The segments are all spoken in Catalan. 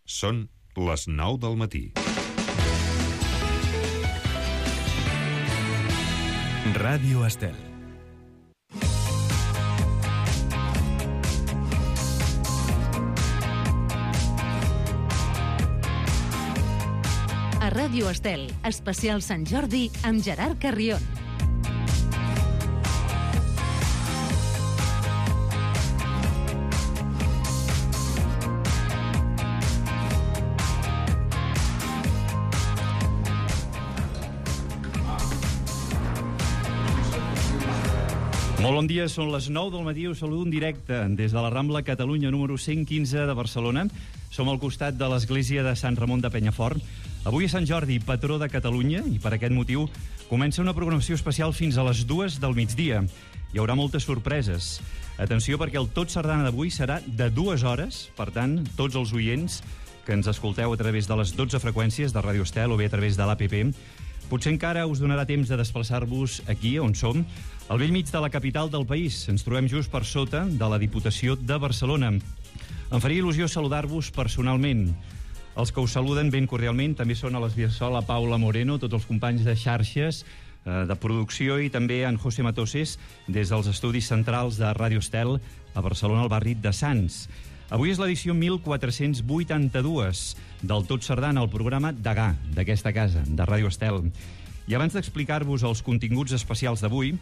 Són les 9 del matí. Ràdio Estel. A Ràdio Estel, especial Sant Jordi amb Gerard Carrión. Molt bon dia, són les 9 del matí, us saludo en directe des de la Rambla Catalunya número 115 de Barcelona. Som al costat de l'església de Sant Ramon de Penyafort. Avui és Sant Jordi, patró de Catalunya, i per aquest motiu comença una programació especial fins a les 2 del migdia. Hi haurà moltes sorpreses. Atenció, perquè el Tot Sardana d'avui serà de 2 hores, per tant, tots els oients que ens escolteu a través de les 12 freqüències de Ràdio Estel o bé a través de l'APP, potser encara us donarà temps de desplaçar-vos aquí on som, al bell mig de la capital del país. Ens trobem just per sota de la Diputació de Barcelona. Em faria il·lusió saludar-vos personalment. Els que us saluden ben cordialment també són a l'Esbiassol, la Paula Moreno, tots els companys de xarxes, de producció, i també en José Matoses des dels estudis centrals de Ràdio Estel a Barcelona, al barri de Sants. Avui és l'edició 1482 del Tot Sardana, el programa Degà d'aquesta casa, de Ràdio Estel. I abans d'explicar-vos els continguts especials d'avui,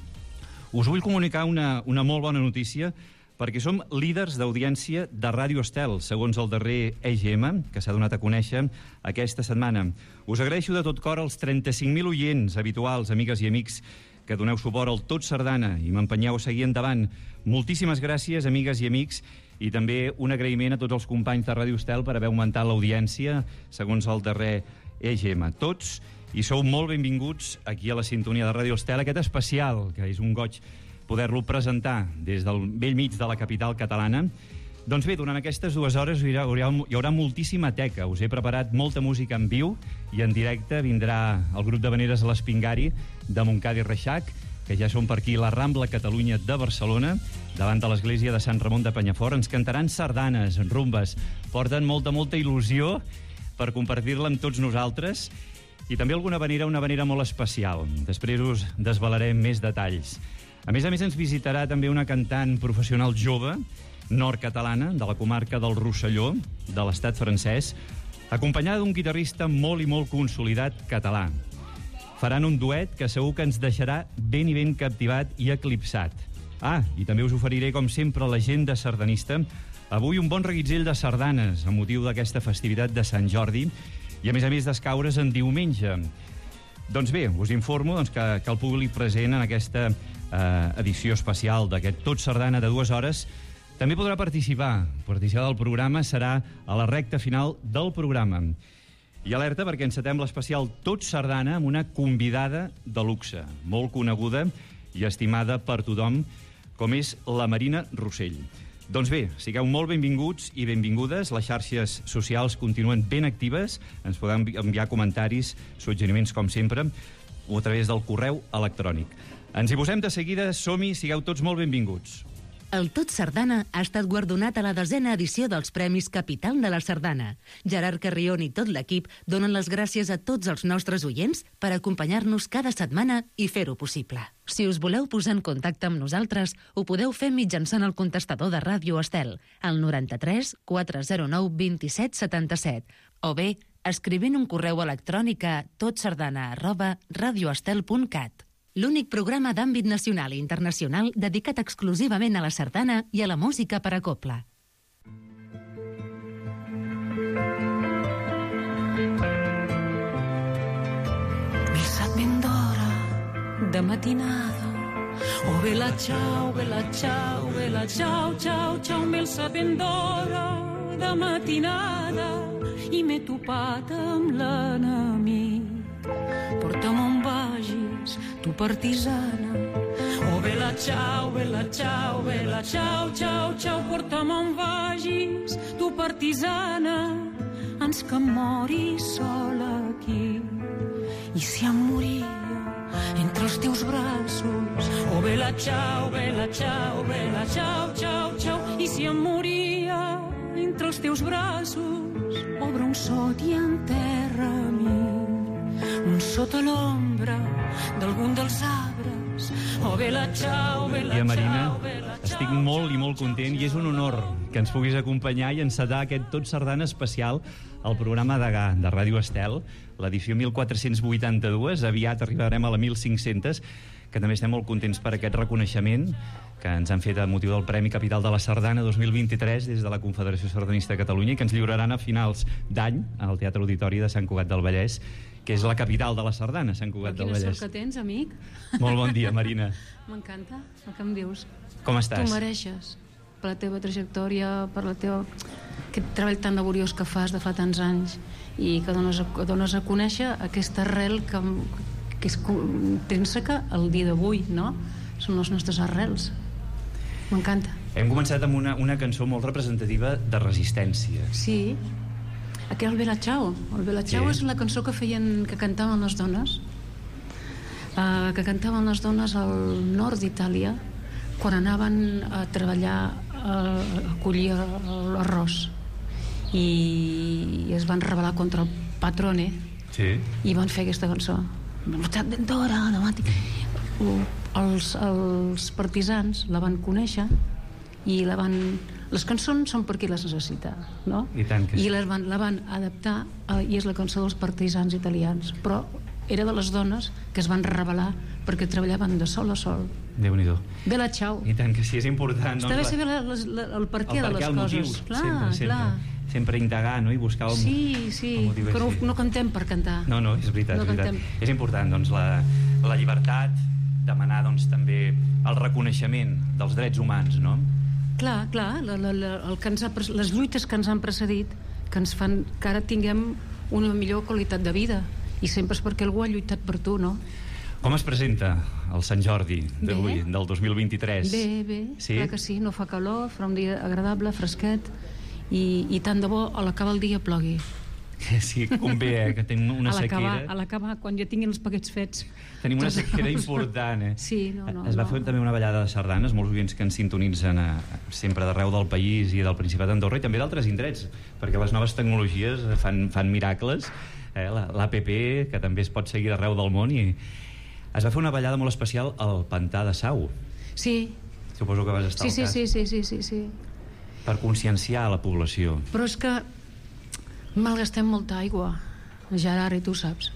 us vull comunicar una molt bona notícia, perquè som líders d'audiència de Ràdio Estel, segons el darrer EGM, que s'ha donat a conèixer aquesta setmana. Us agraeixo de tot cor els 35.000 oients habituals, amigues i amics, que doneu suport al Tot Sardana i m'empenyeu a seguir endavant. Moltíssimes gràcies, amigues i amics, i també un agraïment a tots els companys de Ràdio Estel per haver augmentat l'audiència, segons el darrer EGM. Tots, i sou molt benvinguts aquí a la sintonia de Ràdio Estel, aquest especial, que és un goig poder-lo presentar des del bell mig de la capital catalana. Doncs bé, durant aquestes 2 hores hi haurà moltíssima teca. Us he preparat molta música en viu i en directe. Vindrà el grup de Veneres a l'Espingari de Montcada i Reixac, que ja són per aquí la Rambla Catalunya de Barcelona, davant de l'església de Sant Ramon de Penyafort. Ens cantaran sardanes, rumbes, porten molta il·lusió per compartir-la amb tots nosaltres, i també una vanera molt especial. Després us desvelarem més detalls. A més, ens visitarà també una cantant professional jove, nord-catalana, de la comarca del Rosselló, de l'estat francès, acompanyada d'un guitarrista molt consolidat català. Faran un duet que segur que ens deixarà ben captivat i eclipsat. I també us oferiré, com sempre, l'agenda sardanista. Avui un bon reguitzell de sardanes, amb motiu d'aquesta festivitat de Sant Jordi, i a més d'escaure's en diumenge. Doncs bé, us informo que el públic present en aquesta edició especial d'aquest Tot Sardana de 2 hores també podrà participar. Participar del programa serà a la recta final del programa. I alerta, perquè encetem l'especial Tot Sardana amb una convidada de luxe, molt coneguda i estimada per tothom, com és la Marina Rossell. Doncs bé, sigueu molt benvinguts i benvingudes. Les xarxes socials continuen ben actives. Ens podeu enviar comentaris, suggeriments, com sempre, o a través del correu electrònic. Ens hi posem de seguida. Som-hi, sigueu tots molt benvinguts. El Tot Sardana ha estat guardonat a la 10ª edició dels Premis Capital de la Sardana. Gerard Carrión i tot l'equip donen les gràcies a tots els nostres oients per acompanyar-nos cada setmana i fer-ho possible. Si us voleu posar en contacte amb nosaltres, ho podeu fer mitjançant el contestador de Ràdio Estel, al 93 409 27 77, o bé escrivint un correu electrònic a totsardana@radioestel.cat. L'únic programa d'àmbit nacional i internacional dedicat exclusivament a la sardana i a la música per a cobla. Missa ben d'hora, de matinada, oh bella ciao, ciao, ciao, missa ben d'hora, de matinada, i m'he topat amb l'enemic. Porta'm on vagis, tu partisana. Oh, bella ciao, ciao, ciao, ciao, porta'm on vagis, tu partisana. Ans que em mori sola aquí. I si em moria entre els teus braços. Oh, bella ciao, ciao, ciao, ciao. I si em moria entre els teus braços. Obre un sot i enterra-m'hi, un sota l'ombra d'algun dels arbres. Oh, bella ciao, bella Bon dia, Marina. ciao, bella ciao. Estic molt i molt content i és un honor que ens puguis acompanyar i encetar aquest Tot Sardana especial al programa Degà de Ràdio Estel, l'edició 1482. Aviat arribarem a la 1500, que també estem molt contents per aquest reconeixement que ens han fet a motiu del Premi Capital de la Sardana 2023 des de la Confederació Sardanista de Catalunya i que ens lliuraran a finals d'any al Teatre Auditori de Sant Cugat del Vallès, que és la capital de la Sardana, Sant Cugat del Quina Vallès. sort que tens, amic. Molt bon dia, Marina. M'encanta el que em dius. Com estàs? Tu mereixes, per la teva trajectòria, per la teva... aquest treball tan laboriós que fas de fa tants anys i que dones a conèixer aquesta arrel que és intrínseca al dia d'avui, no? Són les nostres arrels. M'encanta. Hem començat amb una cançó molt representativa de resistència. Sí. Aquest el Bella Ciao. El Bella Ciao Sí. és la cançó que cantaven les dones, que cantaven les dones al nord d'Itàlia quan anaven a treballar a collir l'arròs i es van rebel·lar contra el patrone Sí. i van fer aquesta cançó. Els partisans la van conèixer i les cançons són per qui les necessita, no? I tant que sí. I la van adaptar i és la cançó dels partisans italians, però era de les dones que es van rebel·lar perquè treballaven de sol a sol. Déu-n'hi-do. Bella ciao. I tant que sí, és important. Està bé saber el perquè de les el coses. motiu, Clar, clar. sempre indagar, no? I buscar el Sí, motiu. que no cantem per cantar. No, és veritat, No és veritat. cantem. És important, doncs, la llibertat, demanar, doncs, també el reconeixement dels drets humans, no? Clar, les lluites que ens han precedit que ens fan que ara tinguem una millor qualitat de vida i sempre és perquè algú ha lluitat per tu, no? Com es presenta el Sant Jordi d'avui, Bé. del 2023? Bé, Sí? clar que sí, no fa calor, farà un dia agradable, fresquet i tant de bo a l'acabar el dia plogui. Sí, convé, que tenim una sequera. A l'acabar, quan ja tinguin els paquets fets. Tenim una sequera important, Sí, no. Es va fer també una ballada de sardanes, molts oients que ens sintonitzen sempre d'arreu del país i del Principat d'Andorra i també d'altres indrets, perquè les noves tecnologies fan miracles, l'APP, que també es pot seguir arreu del món, i es va fer una ballada molt especial al Pantà de Sau. Sí. Suposo que vas estar al cas. Sí. Per conscienciar la població. Però és que malgastem molta aigua, Gerard, i tu saps.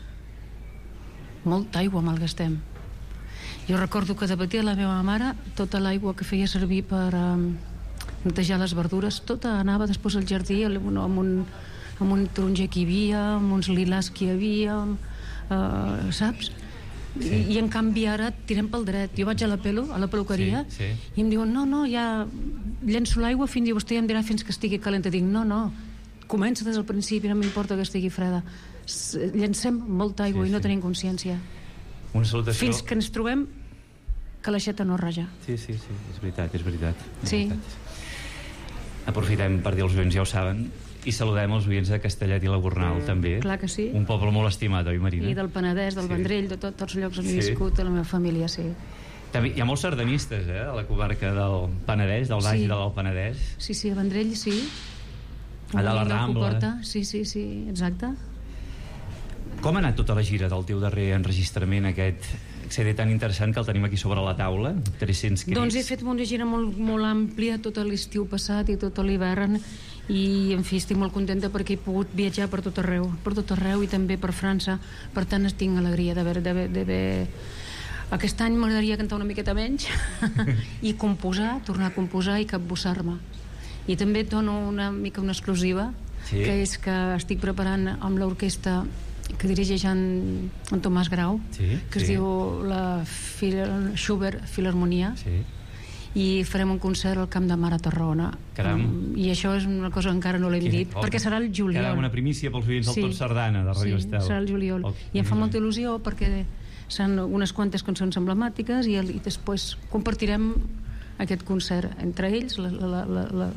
Molta aigua malgastem. Jo recordo que debatia la meva mare tota l'aigua que feia servir per netejar les verdures, tota anava després al jardí amb un taronger que hi havia, amb uns lilàs que hi havia, saps? Sí. I en canvi ara tirem pel dret. Jo vaig a la peluqueria, Sí. i em diuen, no, ja llenço l'aigua fins i vostè em dirà fins que estigui calenta. Dic, no, comença des del principi, no m'importa que estigui freda. Llencem molta aigua Sí, i no sí. tenim consciència. Una salutació. Fins que ens trobem que l'aixeta no raja. Sí, és veritat. És Sí. veritat. Aprofitem per dir als oients, ja ho saben, i saludem els oients de Castellet i la Gornal, també. Clar que sí. Un poble molt estimat, oi, Marina? I del Penedès, del Sí. Vendrell, de tots els llocs on he Sí. viscut, de la meva família, sí. També hi ha molts sardanistes, a la comarca del Penedès, del Baix Sí. i del Penedès. Sí, a Vendrell, sí. Allà a la Venim del Rambla. Comporta. Sí, exacte. Com ha anat tota la gira del teu darrer enregistrament, aquest CD tan interessant que el tenim aquí sobre la taula, 300 crits? Doncs he fet una gira molt àmplia tot l'estiu passat i tot l'hivern i en fi estic molt contenta perquè he pogut viatjar per tot arreu i també per França, per tant tinc alegria d'haver aquest any m'agradaria cantar una miqueta menys i tornar a composar i capbussar-me. I també dono una mica una exclusiva, Sí. que és que estic preparant amb l'orquestra que dirigeix en Tomàs Grau, Sí, que es diu la Schubert Filharmonia, Sí. i farem un concert al Camp de Mar a Tarragona. Caram. I això és una cosa que encara no l'hem dit, perquè serà el juliol. Caram, una primícia pels oients del Tot Sardana, de Ràdio Estel. Sí, serà el juliol. I em fa molta il·lusió perquè seran unes quantes cançons emblemàtiques i després compartirem aquest concert entre ells,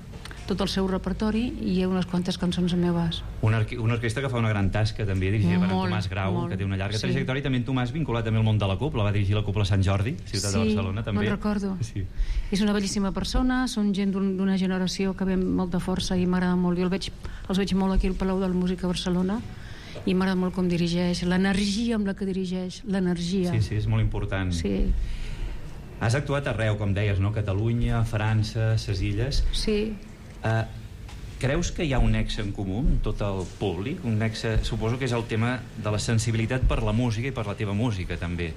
tot el seu repertori, i hi ha unes quantes cançons meves. Una orquestra que fa una gran tasca també, dirigida per en Tomàs Grau, que té una llarga trajectòria, i també en Tomàs vinculat també al món de la copla, va dirigir la Copla Sant Jordi, ciutat de Barcelona, també. Sí, me'n recordo. Sí. És una bellíssima persona, són gent d'una generació que ve amb molta força i m'agrada molt. Jo els veig molt aquí al Palau de la Música a Barcelona i m'agrada molt com dirigeix, l'energia amb la que dirigeix, l'energia. Sí, és molt important. Sí. Has actuat arreu, com deies, no? Catalunya, França, ses Illes. Sí. Creus que hi ha un nexe en comú amb tot el públic? Un nexe, suposo que és el tema de la sensibilitat per la música i per la teva música, també.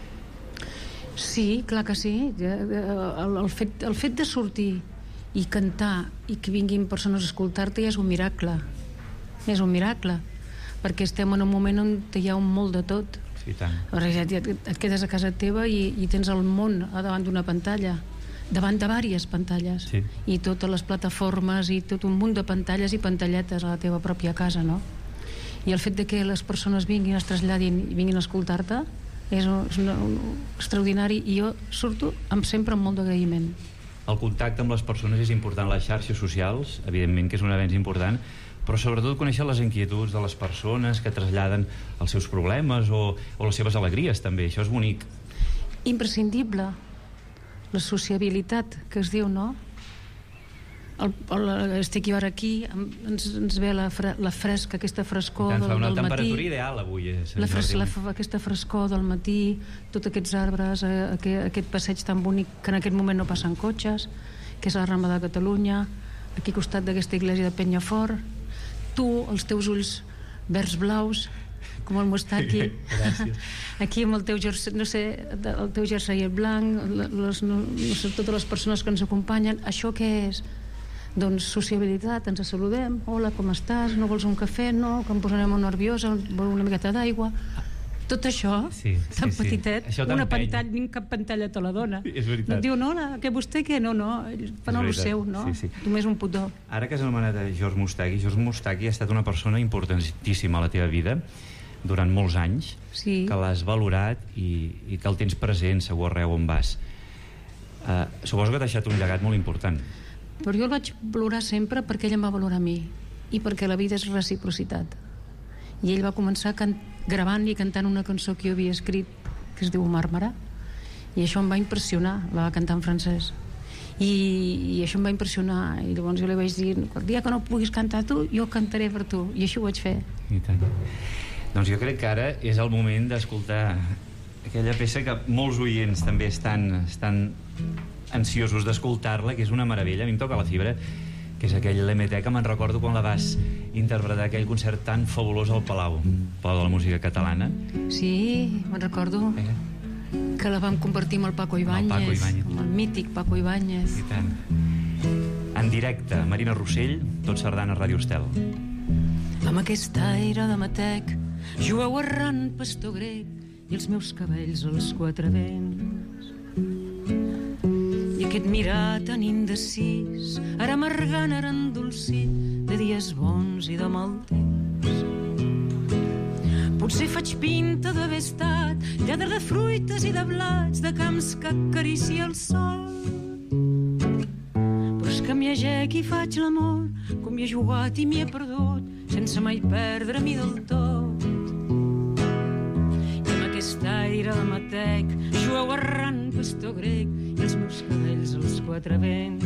Sí, clar que sí. El fet de sortir i cantar i que vinguin persones a escoltar-te ja és un miracle. És un miracle. Perquè estem en un moment on hi ha molt de tot. Sí, tant. Et quedes a casa teva i tens el món davant d'una pantalla, davant de diverses pantalles, sí. I totes les plataformes i tot un munt de pantalles i pantalletes a la teva pròpia casa, no? I el fet de que les persones vinguin, es traslladin i vinguin a escoltar-te és extraordinari, i jo surto sempre amb molt d'agraïment. El contacte amb les persones és important, les xarxes socials, evidentment que és un avenç important, però sobretot conèixer les inquietuds de les persones que traslladen els seus problemes o les seves alegries, també. Això és bonic. Imprescindible. La sociabilitat, que es diu, no? Estic jo ara aquí, ens ve la fresca, aquesta frescor del matí. Fa una temperatura ideal avui, Sant Jordi. Aquesta frescor del matí, tots aquests arbres, aquest passeig tan bonic que en aquest moment no passen cotxes, que és la Rambla de Catalunya, aquí al costat d'aquesta església de Penyafort. Tu, els teus ulls verds blaus, com el Mustaki. Gràcies. Aquí amb el teu jersei, no sé, el teu jersei blanc, no sé, totes les persones que ens acompanyen. Això què és? Doncs sociabilitat, ens saludem. Hola, com estàs? No vols un cafè? No, que em posarem molt nerviosa, vol una miqueta d'aigua. Tot això, tan petitet, una pantalla, cap pantalla te la dona. És veritat. No et diu, no, que vostè què? No, fan el seu, no? Només un putó. Ara que has anomenat George Mustaki ha estat una persona importantíssima a la teva vida durant molts anys, que l'has valorat i que el tens present segur arreu on vas. Suposo que t'ha deixat un llegat molt important. Però jo el vaig valorar sempre perquè ell em va valorar a mi, i perquè la vida és reciprocitat. I ell va començar gravant i cantant una cançó que jo havia escrit que es diu Màrmara, i això em va impressionar. La va cantar en francès i això em va impressionar, i llavors jo li vaig dir, el dia que no puguis cantar tu, jo cantaré per tu, i així ho vaig fer. I tant. Doncs jo crec que ara és el moment d'escoltar aquella peça que molts oients també estan ansiosos d'escoltar-la, que és una meravella, a mi em toca la fibra, que és aquell l'MT que me'n recordo quan la vas interpretar, aquell concert tan fabulós al Palau de la Música Catalana. Sí, me'n recordo que la vam compartir amb el Paco Ibáñez, amb el mític Paco Ibáñez. I tant. En directe, Marina Rossell, tot sardana a Ràdio Estel. Amb aquest aire de matec jueu errant pastor grec i els meus cabells als quatre vents. I aquest mirar tan indecis, ara amargant, ara endolcit, de dies bons i de mal temps. Potser faig pinta d'haver estat lladre de fruites i de blats, de camps que acaricia el sol. Però és que m'hi agec i faig l'amor, com hi he jugat i m'hi he perdut, sense mai perdre-m'hi del tot. I amb aquest aire de matec jueu errant pastor grec i els meus cabells als quatre vents.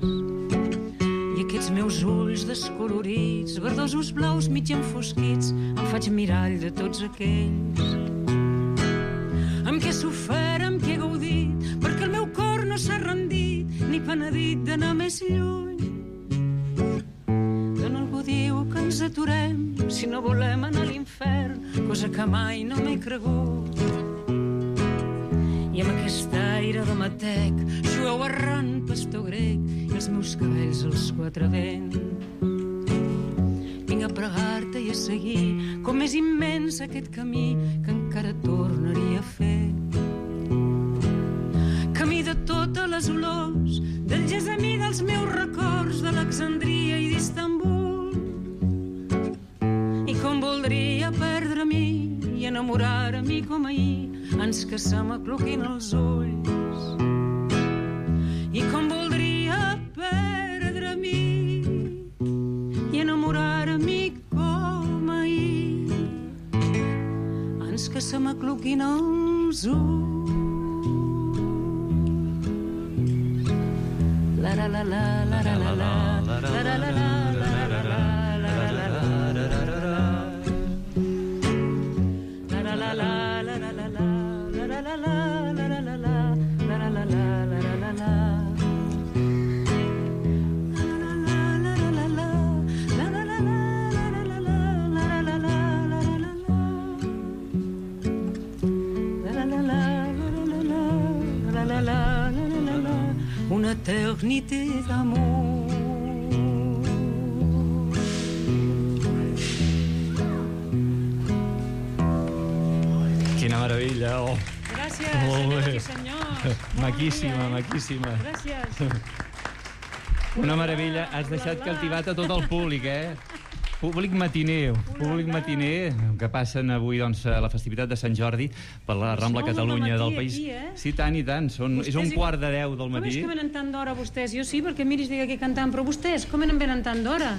I aquests meus ulls descolorits, verdosos blaus mig enfosquits, em faig mirall de tots aquells amb què he sofert, amb què he gaudit, perquè el meu cor no s'ha rendit ni penedit d'anar més lluny. D'on algú diu que ens aturem si no volem anar a l'infern, cosa que mai no m'he cregut. I amb aquest aire de matec jueu errant pastor grec i els meus cabells als quatre vents. Vinc a pregar-te i a seguir com és immens aquest camí que encara tornaria a fer. Camí de totes les olors, del gessamí dels meus records, de l'Alexandria i d'Istanbul. I com voldria perdre-m'hi i enamorar-m'hi com ahir, ans que se m'acloquin els ulls. I com voldria perdre-m'hi que se m'acluquin els ulls. La la la la la la la la la la la la una éternité d'amour. Quina meravella, oh. Gràcies, Molt bé. senyores i senyors. Maquíssima, maquíssima. Gràcies. Una meravella. Has deixat captivat a tot el públic, Públic matiner, que passen avui doncs, a la festivitat de Sant Jordi per la Rambla Catalunya del país. Aquí, Sí, tant i tant. És un quart de 10 del Com és matí. que venen tant d'hora vostès? Jo sí, perquè miri, estic aquí cantant, però vostès, com venen tant d'hora?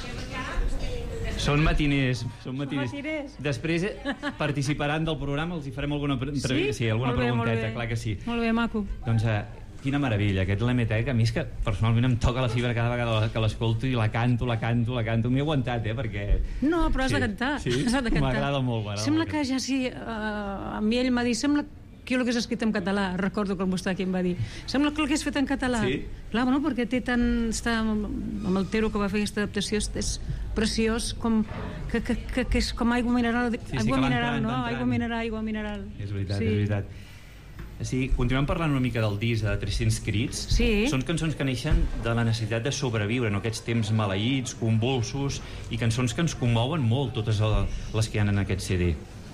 Són matiners. matiners. Després participaran del programa, els hi farem alguna, alguna Molt bé, molt pregunteta, bé. clar que sí. Molt bé, maco. Doncs quina meravella, aquest l'Emetec, a mi és que personalment em toca la fibra cada vegada que l'escolto i la canto. M'he aguantat, perquè... No, però has de cantar. Sí? Has de cantar. M'agrada molt. Sembla que ja sí, a mi ell m'ha dit, sembla que jo l'hagués escrit en català, recordo que el vostè aquí em va dir. Sembla que l'hagués fet en català. Sí? Clar, bueno, perquè té tant... Està amb el Tero que va fer aquesta adaptació, és preciós, com que és com aigua mineral. Aigua mineral, no? Aigua mineral. És veritat, és veritat. Sí, continuem parlant una mica del disc de 300 crits. Sí. Són cançons que neixen de la necessitat de sobreviure en aquests temps maleïts, convulsos, i cançons que ens commouen molt, totes les que hi ha en aquest CD.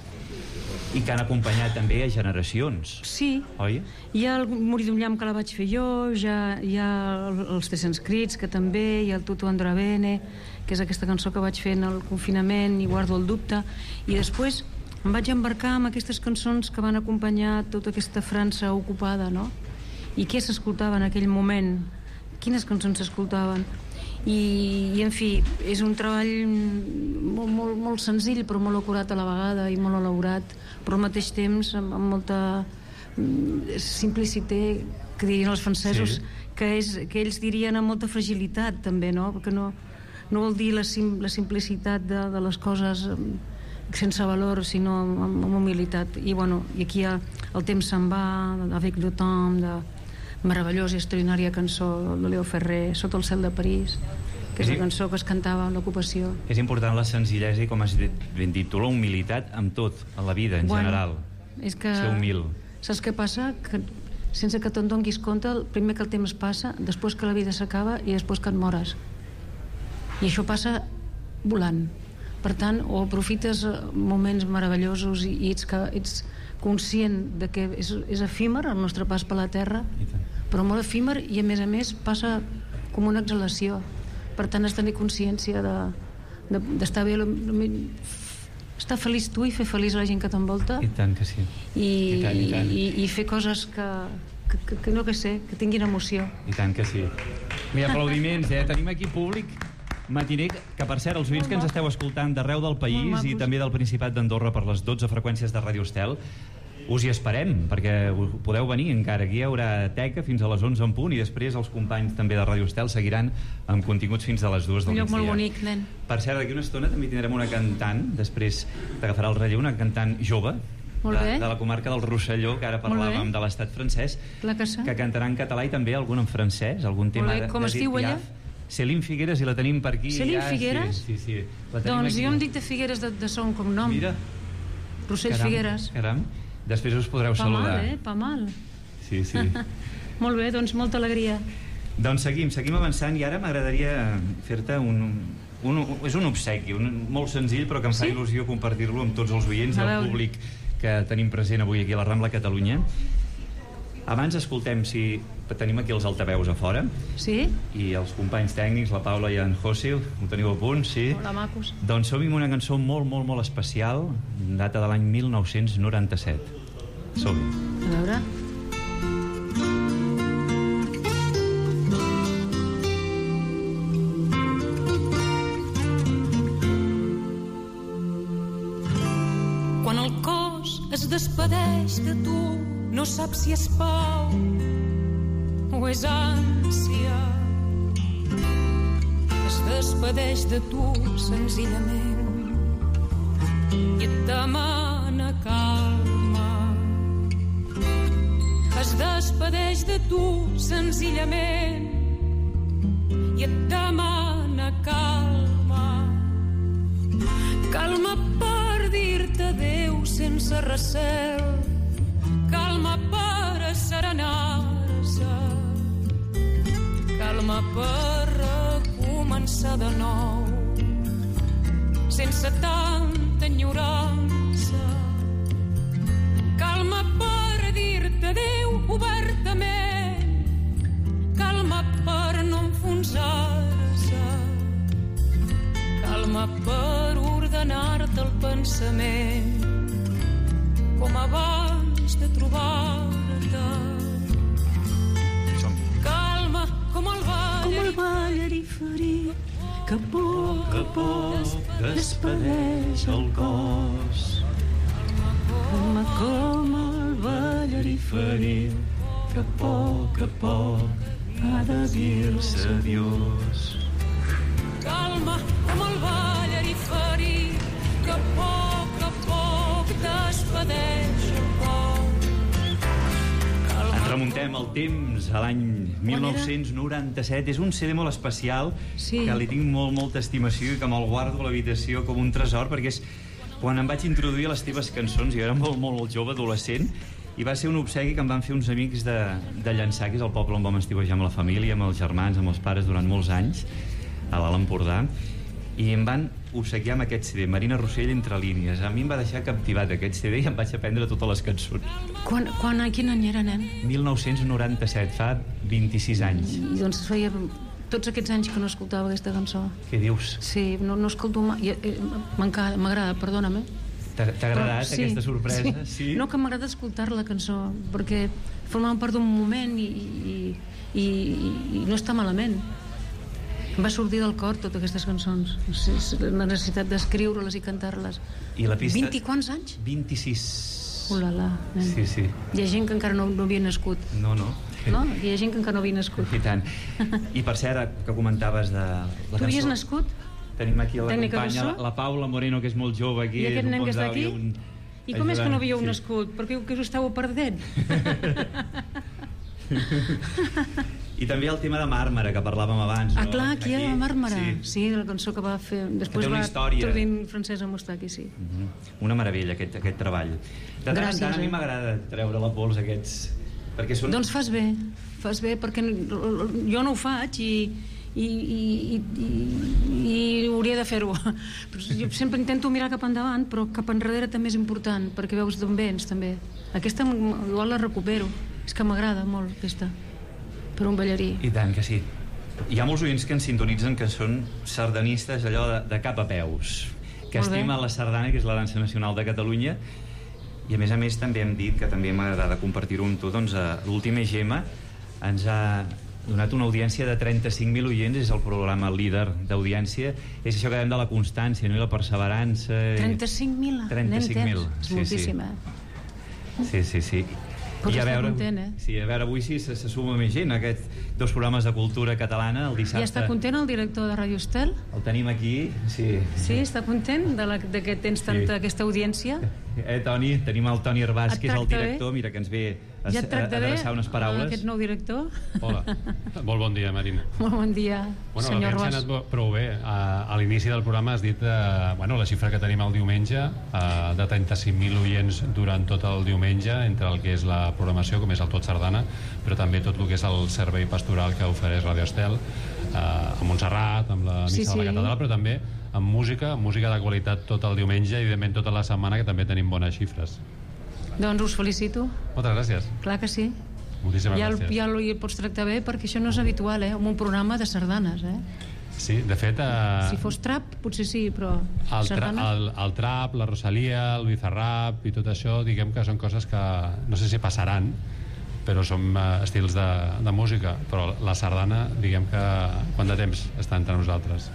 I que han acompanyat també a generacions. Sí. Oi? Hi ha el Morir d'un llamp que la vaig fer jo, hi ha els 300 crits, que també, hi ha el Tutto andrà bene, que és aquesta cançó que vaig fer en el confinament, i guardo el dubte, i després em vaig embarcar amb aquestes cançons que van acompanyar tota aquesta França ocupada, no? I què s'escoltava en aquell moment? Quines cançons s'escoltaven? I en fi, és un treball molt senzill, però molt acurat a la vegada i molt elaborat, però al mateix temps amb molta simplicitat, que dirien els francesos, que ells dirien amb molta fragilitat també, no? Perquè no vol dir la simplicitat de les coses sense valor, sinó amb humilitat. I aquí el temps se'n va, Avec le temps, de meravellosa i extraordinària cançó de Leo Ferrer, Sota el cel de París, que és la cançó que es cantava en l'ocupació. És important la senzillesa i, com has ben dit tu, la humilitat amb tot, a la vida, en general. És que... Ser humil. Saps què passa? Que sense que te'n donis compte, primer que el temps passa, després que la vida s'acaba i després que et mores. I això passa volant. Per tant, o aprofites moments meravellosos i ets conscient de que és efímer el nostre pas per la Terra, però molt efímer, i a més passa com una exhalació. Per tant, has de tenir consciència d'estar bé, estar feliç tu i fer feliç la gent que t'envolta. I tant que sí. I fer coses que no que sé, que tinguin emoció. I tant que sí. Mira, aplaudiments, Tenim aquí públic matiner, que per cert, els oients que ens esteu escoltant d'arreu del país i també del Principat d'Andorra per les 12 freqüències de Ràdio Estel, us hi esperem, perquè podeu venir encara. Aquí hi haurà teca fins a les 11 en punt, i després els companys també de Ràdio Estel seguiran amb continguts fins a les 2 del migdia. Un lloc molt bonic, nen. Per cert, d'aquí una estona també tindrem una cantant, després t'agafarà el relleu, una cantant jove de la comarca del Rosselló, que ara parlàvem de l'estat francès, que cantarà en català i també algun en francès, algun tema de com es diu ella? Céline Figueres, i la tenim per aquí. Céline Figueres? Sí. Doncs jo em dic de Figueres de son cognom. Mira. Rossell Figueres. Caram. Després us podreu saludar. Pa mal. Sí. Molt bé, doncs molta alegria. Doncs seguim avançant, i ara m'agradaria fer-te és un obsequi, molt senzill, però que em fa il·lusió compartir-lo amb tots els oients i el públic que tenim present avui aquí a la Rambla Catalunya. Abans escoltem, si tenim aquí els altaveus a fora, i els companys tècnics, la Paula i en José, ho teniu a punt, sí? Hola, macos. Doncs som amb una cançó molt especial, data de l'any 1997. Som-hi. A veure... Quan el cos es despedeix de tu, no sap si és pau o és ànsia. Es despedeix de tu senzillament i et demana calma. Es despedeix de tu senzillament i et demana calma. Calma per dir-te adéu sense recel, calma per asserenar-se, calma per recomençar de nou, sense tanta enyorança. Calma per dir-te adéu obertament, calma per no enfonsar-se, calma per ordenar-te el pensament com abans de trobar-te. Calma com el ballarí ferit que a poc despedeix el cos. Calma com el ballarí ferit que a poc ha de dir-se adiós. Calma com el ballarí ferit que a poc despedeix el cor. Ens remuntem al temps, a l'any 1997. És un CD molt especial, Sí. que li tinc molta estimació i que me'l guardo a l'habitació com un tresor, perquè és quan em vaig introduir a les teves cançons. Jo era molt jove, adolescent, i va ser un obsequi que em van fer uns amics de Llançà, que és el poble on vam estiuejar amb la família, amb els germans, amb els pares, durant molts anys, a l'Alt Empordà, i em van obsequiar amb aquest CD, Marina Rossell, Entre línies. A mi em va deixar captivat aquest CD i em vaig aprendre totes les cançons. Quin any era, nen? 1997, fa 26 anys. I doncs feia tots aquests anys que no escoltava aquesta cançó. Què dius? Sí, no escolto mai. M'agrada, perdona'm. T'ha agradat Sí, aquesta sorpresa? Sí? No, que m'agrada escoltar la cançó, perquè formava part d'un moment i no està malament. Em va sortir del cor totes aquestes cançons. La necessitat d'escriure-les i cantar-les. I la pista... 20 i quants anys? 26. Ulala, nen. Sí. Hi ha gent que encara no havia nascut. No. No? Hi ha gent que encara no havia nascut. I tant. I per cert, que comentaves de la cançó... Tu havies nascut? Tenim aquí la Tècnica companya, ressò? la Paula Moreno, que és molt jove aquí. I aquest nen que està aquí? I com és que no havíeu Sí. nascut? Perquè us estàveu perdent? I també el tema de Màrmara, que parlàvem abans, no? Clar, aquí hi ha Màrmara. Sí. Sí, la cançó que va fer... Després té una va història. traduint Francesa Mostaki, sí. Una meravella, aquest treball. De tant en Gràcies, tant, a mi m'agrada treure la pols aquests... Perquè són... Doncs fas bé, perquè jo no ho faig i hauria de fer-ho. Jo sempre intento mirar cap endavant, però cap enrere també és important, perquè veus d'on vens, també. Aquesta igual la recupero. És que m'agrada molt, aquesta, per un ballarí. I tant que sí. Hi ha molts oients que ens sintonitzen que són sardanistes, allò de cap a peus, que Molt bé. estimen la sardana, que és la dansa nacional de Catalunya, i a més també hem dit que també m'agrada compartir-ho amb tu. Doncs l'últim EGM ens ha donat una audiència de 35.000 oients, és el programa líder d'audiència. És això que dèiem de la constància, no? I la perseverança. 35.000? 35.000. És moltíssim, Sí. Pots I a estar veure, content, sí, a veure, avui sí se suma més gent a aquests dos programes de cultura catalana. El dissabte... Ja està content el director de Ràdio Estel? El tenim aquí, sí. Sí, està content de que tens tanta aquesta audiència? Toni, tenim el Toni Herbàs, que és el tracta bé? director, mira, que ens ve a Ja et tracta bé adreçar unes paraules. aquest nou director? Hola, molt bon dia, Marina. Molt bon dia, Bueno, senyor l'audiència ha Ros. anat prou bé. A l'inici del programa has dit la xifra que tenim el diumenge, de 35.000 oients durant tot el diumenge, entre el que és la programació, com és el Tot Sardana, però també tot el que és el servei pastoral que ofereix Ràdio Estel, a Montserrat, amb la missa de la catedral, però també amb música de qualitat tot el diumenge i, evidentment, tota la setmana, que també tenim bones xifres. Doncs us felicito. Moltes gràcies. Clar que sí. Moltíssimes Ja gràcies. el pots tractar bé, perquè això no és habitual, en un programa de sardanes, Sí, de fet... Si fos trap, potser sí, però sardanes... El trap, la Rosalia, el Bizarrap i tot això, diguem que són coses que no sé si passaran, però són estils de música, però la sardana, diguem que quant de temps està entre nosaltres.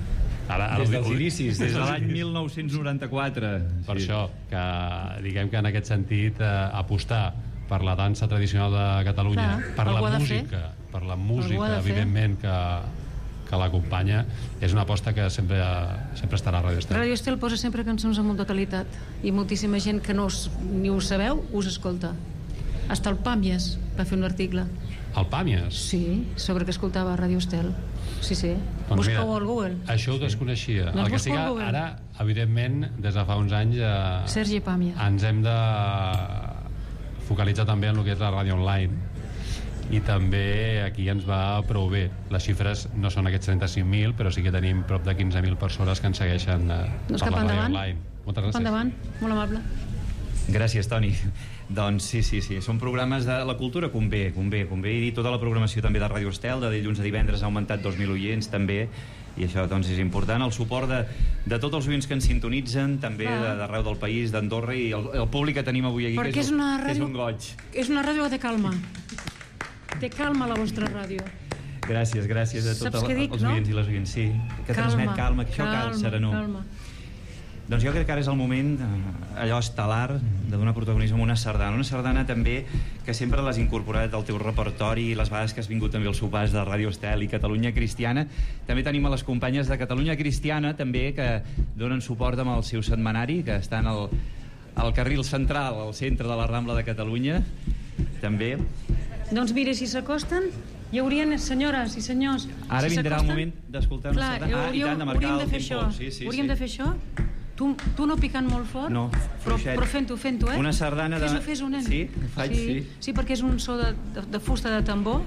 Des dels inicis, des de l'any 1994. Per això, que diguem que en aquest sentit apostar per la dansa tradicional de Catalunya, per la música, evidentment, que l'acompanya, és una aposta que sempre estarà a Radio Estel. Radio Estel posa sempre cançons amb totalitat i moltíssima gent que ni ho sabeu us escolta. Hasta el Pàmies va fer un article. El Pàmies? Sí, sobre què escoltava a Radio Estel. Sí. Doncs busqueu al Google. Això ho desconeixia. Doncs el que sí que ara, evidentment, des de fa uns anys Sergi Pàmies. ens hem de focalitzar també en el que és la ràdio online, i també aquí ens va prou bé. Les xifres no són aquests 35.000, però sí que tenim prop de 15.000 persones que ens segueixen per la ràdio online. Moltes gràcies. Endavant, molt amable. Gràcies, Toni. Doncs sí, són programes de la cultura, convé, i tota la programació també de Ràdio Estel, de dilluns a divendres ha augmentat 2.000 oients també, i això doncs és important, el suport de tots els oients que ens sintonitzen, també d'arreu del país, d'Andorra, i el públic que tenim avui aquí, perquè que és un goig. És una ràdio de calma. Té calma la vostra ràdio. Gràcies a tots els oients i les oients, sí, que transmet calma, que això cal, serenor. Calma. Doncs jo crec que ara és el moment allò estel·lar de donar protagonisme a una sardana també que sempre l'has incorporat al teu repertori, les vegades que has vingut també als sopars de Ràdio Estel i Catalunya Cristiana. També tenim a les companyes de Catalunya Cristiana també que donen suport amb el seu setmanari, que estan al carril central, al centre de la Rambla de Catalunya també. Doncs mire, si s'acosten hi haurien, senyores i senyors, ara vindrà el moment d'escoltar una sardana. I tant, de marcar el tempo. Hauríem de fer això. Tu no picant molt fort, no, però fent-ho, una sardana de... Fes-ho, nen. Sí, ho faig, sí. Sí, perquè és un so de fusta de tambor.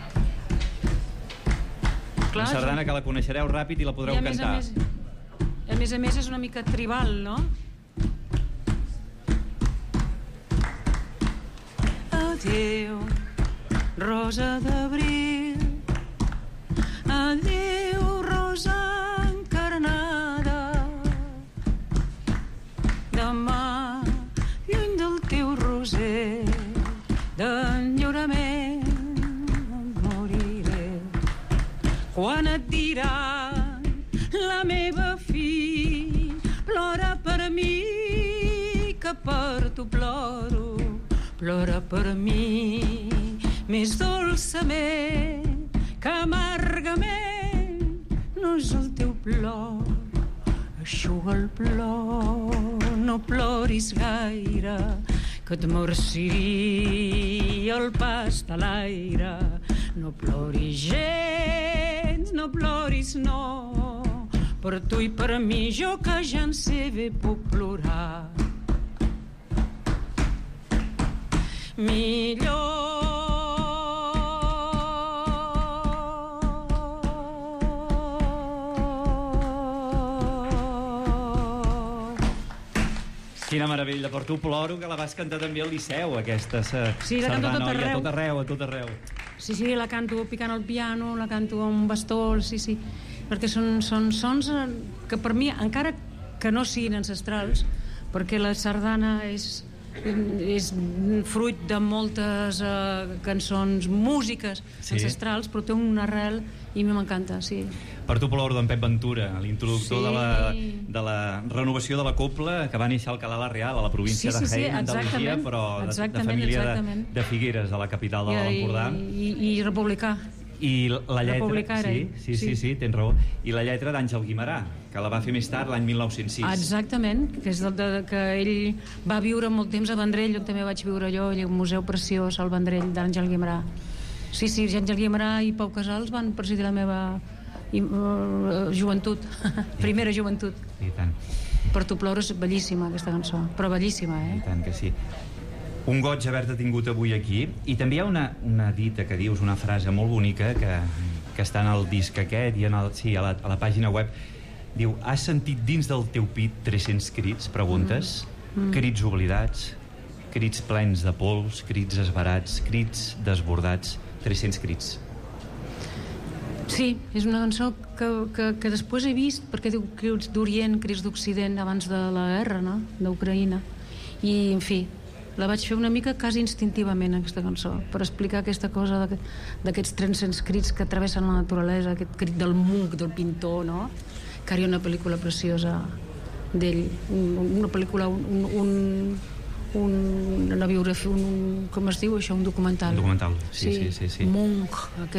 Una sardana que la coneixereu ràpid i la podreu cantar. A més és una mica tribal, no? Adéu, rosa d'abril, adéu, rosa encarnada. Demà, lluny del teu roser d'enyorament, moriré. Quan et diran la meva fi, plora per mi, que per tu ploro. Plora per mi, més dolçament que amargament. No és el teu plor, eixuga el plor. No ploris gaire, que et marciria el pas de l'aire. No ploris gens, no ploris, no. Per tu i per mi, jo que ja en sé bé puc plorar. Millor quina meravella, per tu ploro, que la vas cantar també al Liceu, aquesta sardana, a tot arreu. Sí, la canto picant el piano, la canto amb un bastó, sí, perquè són sons que per mi, encara que no siguin ancestrals, perquè la sardana és fruit de moltes cançons, músiques ancestrals, però té una arrel i a mi m'encanta, sí. Per tu ploro, d'en Pep Ventura, l'introductor de la renovació de la copla, que va néixer a Alcalá la Real, a la província de Jaén, Andalusia, però de família de Figueres, a la capital de l'Empordà. I republicà. I la lletra, sí, tens raó, i la lletra d'Àngel Guimerà, que la va fer més tard, l'any 1906. Exactament, que és que ell va viure molt temps a Vendrell, on també vaig viure jo, un museu preciós al Vendrell d'Àngel Guimerà. Sí, Àngel Guimerà i Pau Casals van presidir la meva joventut, primera joventut. I tant. Per tu ploro és bellíssima, aquesta cançó, però bellíssima, I tant que sí. Un goig haver-te tingut avui aquí, i també hi ha una dita que dius, una frase molt bonica que està en el disc aquest i a la pàgina web. Diu, has sentit dins del teu pit 300 crits, preguntes, crits oblidats, crits plens de pols, crits esverats, crits desbordats, 300 crits. Sí, és una cançó que després he vist, perquè diu crits d'Orient, crits d'Occident, abans de la guerra, no?, d'Ucraïna. I, en fi, la vaig fer una mica quasi instintivament, aquesta cançó, per explicar aquesta cosa d'aquests 300 crits que travessen la naturalesa, aquest crit del muc, del pintor, no?, que hi ha una pel·lícula preciosa d'ell, una pel·lícula, una biografia, com es diu això, un documental. Un documental, sí. Munch,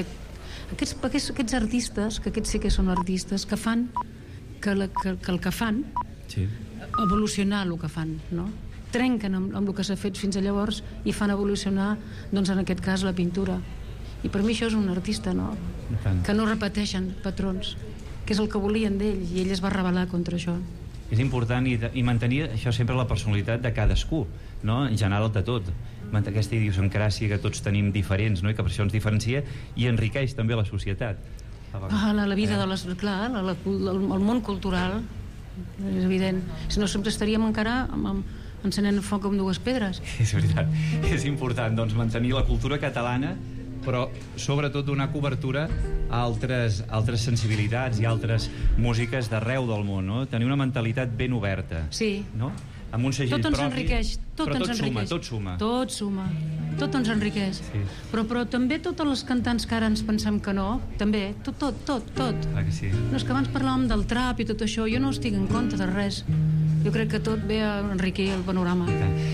aquests artistes, que aquests sí que són artistes, que fan que el que fan evolucionar el que fan, no? Trenquen amb el que s'ha fet fins a llavors i fan evolucionar, doncs en aquest cas, la pintura. I per mi això és un artista, no? Que no repeteixen patrons, que és el que volien d'ell, i ell es va rebel·lar contra això. És important i mantenir això sempre la personalitat de cadascú, no? En general de tot. Aquesta idiosincràsia que tots tenim diferents, no? I que per això ens diferencia i enriqueix també la societat. La vida de les... Clar, el món cultural, és evident. Si no, sempre estaríem encara encenent foc amb dues pedres. És veritat. És important, doncs, mantenir la cultura catalana, però sobretot donar cobertura a altres sensibilitats i altres músiques d'arreu del món, no? Tenir una mentalitat ben oberta. Sí. No? Amb un segell tot ens propi, enriqueix, però tot suma. Tot ens enriqueix. Sí. Però també totes les cantants que ara ens pensem que no, també, tot. Clar que sí. No, és que abans parlàvem del trap i tot això, jo no estic en compte de res. Jo crec que tot ve a enriquir el panorama.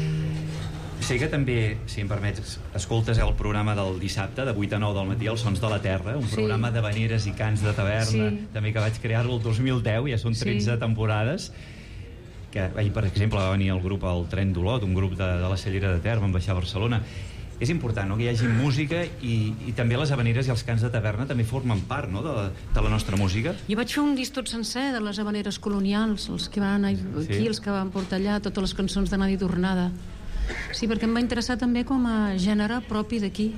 Sé que també, si em permets, escoltes el programa del dissabte, de 8 a 9 del matí, Els Sons de la Terra, un programa de veneres i cants de taverna, també que vaig crear-lo el 2010, ja són 13 temporades, que ahir, per exemple, va venir el grup El Tren d'Olot, un grup de la Cellera de Ter, van baixar a Barcelona. És important, no?, que hi hagi música i també les habaneres i els cants de taverna també formen part, no?, de la nostra música. Jo vaig fer un disc tot sencer de les habaneres colonials, els que van anar aquí, els que van portar allà, totes les cançons d'anada i tornada. Sí, perquè em va interessar també com a gènere propi d'aquí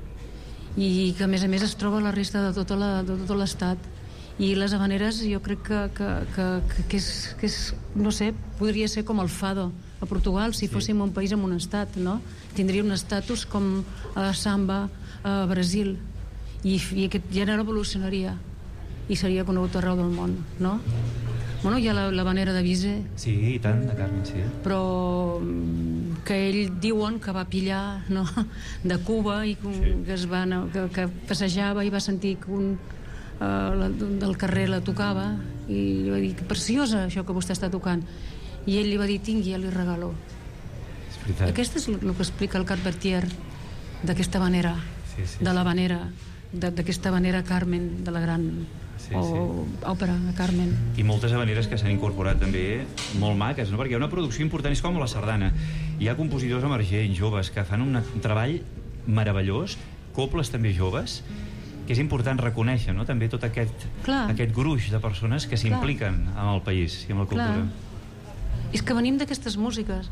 i que a més es troba a la resta de tot l'estat. I les habaneres jo crec que és, no sé, podria ser com el fado a Portugal, si fóssim un país amb un estat, no? Tindria un estatus com a samba a Brasil i aquest gènere evolucionaria i seria conegut arreu del món, no? Bueno, hi ha l'habanera de Bizet. Sí, i tant, de Carmen, sí. Però que ell diuen que va pillar, no?, de Cuba i que passejava i va sentir que del carrer la tocava i li va dir, preciosa això que vostè està tocant, i ell li va dir, tingui, ja li regalo. És veritat. Aquest és el que explica el Carpentier d'aquesta habanera, de l'habanera, d'aquesta habanera Carmen, de la gran òpera de Carmen. I moltes habaneres que s'han incorporat també molt maques, no? Perquè hi ha una producció important, és com la sardana. Hi ha compositors emergents, joves, que fan un treball meravellós, cobles també joves, que és important reconèixer, no?, també tot aquest gruix de persones que s'impliquen amb el país i amb la cultura. És que venim d'aquestes músiques.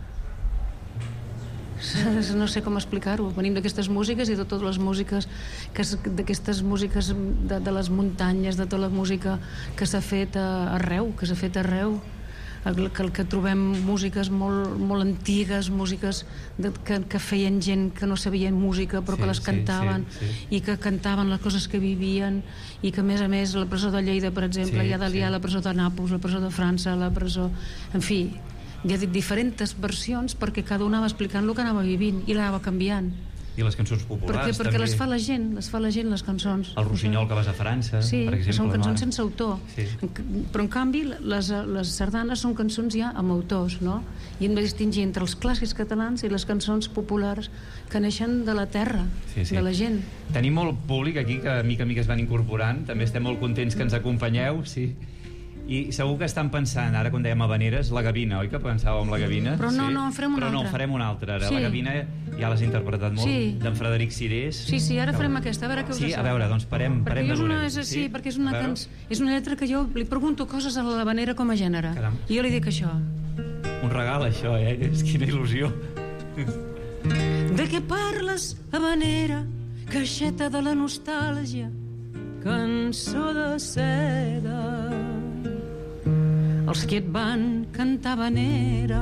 No sé com explicar-ho. Venim d'aquestes músiques i de totes les músiques, d'aquestes músiques de les muntanyes, de tota la música que s'ha fet arreu, que trobem músiques molt antigues, músiques que feien gent que no sabien música però que les cantaven i que cantaven les coses que vivien i que a més la presó de Lleida, per exemple, hi ha la presó de Nàpols, la presó de França, la presó... En fi, hi ha diferents versions perquè cada una va explicant el que anava vivint i l'anava canviant. I les cançons populars perquè les fa la gent, les cançons. El Rossinyol que vas a França, per exemple. Sí, són cançons sense autor. Però en canvi les sardanes són cançons ja amb autors, no? I hem de distingir entre els clàssics catalans i les cançons populars que neixen de la terra, de la gent. Tenim molt públic aquí que mica en mica es van incorporant, també estem molt contents que ens acompanyeu, i segur que estan pensant, ara quan dèiem habaneres, la Gavina, oi que pensàveu en la Gavina? Però no, en farem una altra. Però no, en farem una altra ara. La Gavina ja l'has interpretat molt, d'en Frederic Cirés. Sí, ara farem aquesta, a veure què us sembla. Sí, a veure, doncs parem de l'orella. Sí, perquè és una lletra que jo li pregunto coses a l'habanera com a gènere. I jo li dic això. Un regal, això, és quina il·lusió. De què parles, habanera, caixeta de la nostàlgia, cançó de seda. Els que et van cantar habanera,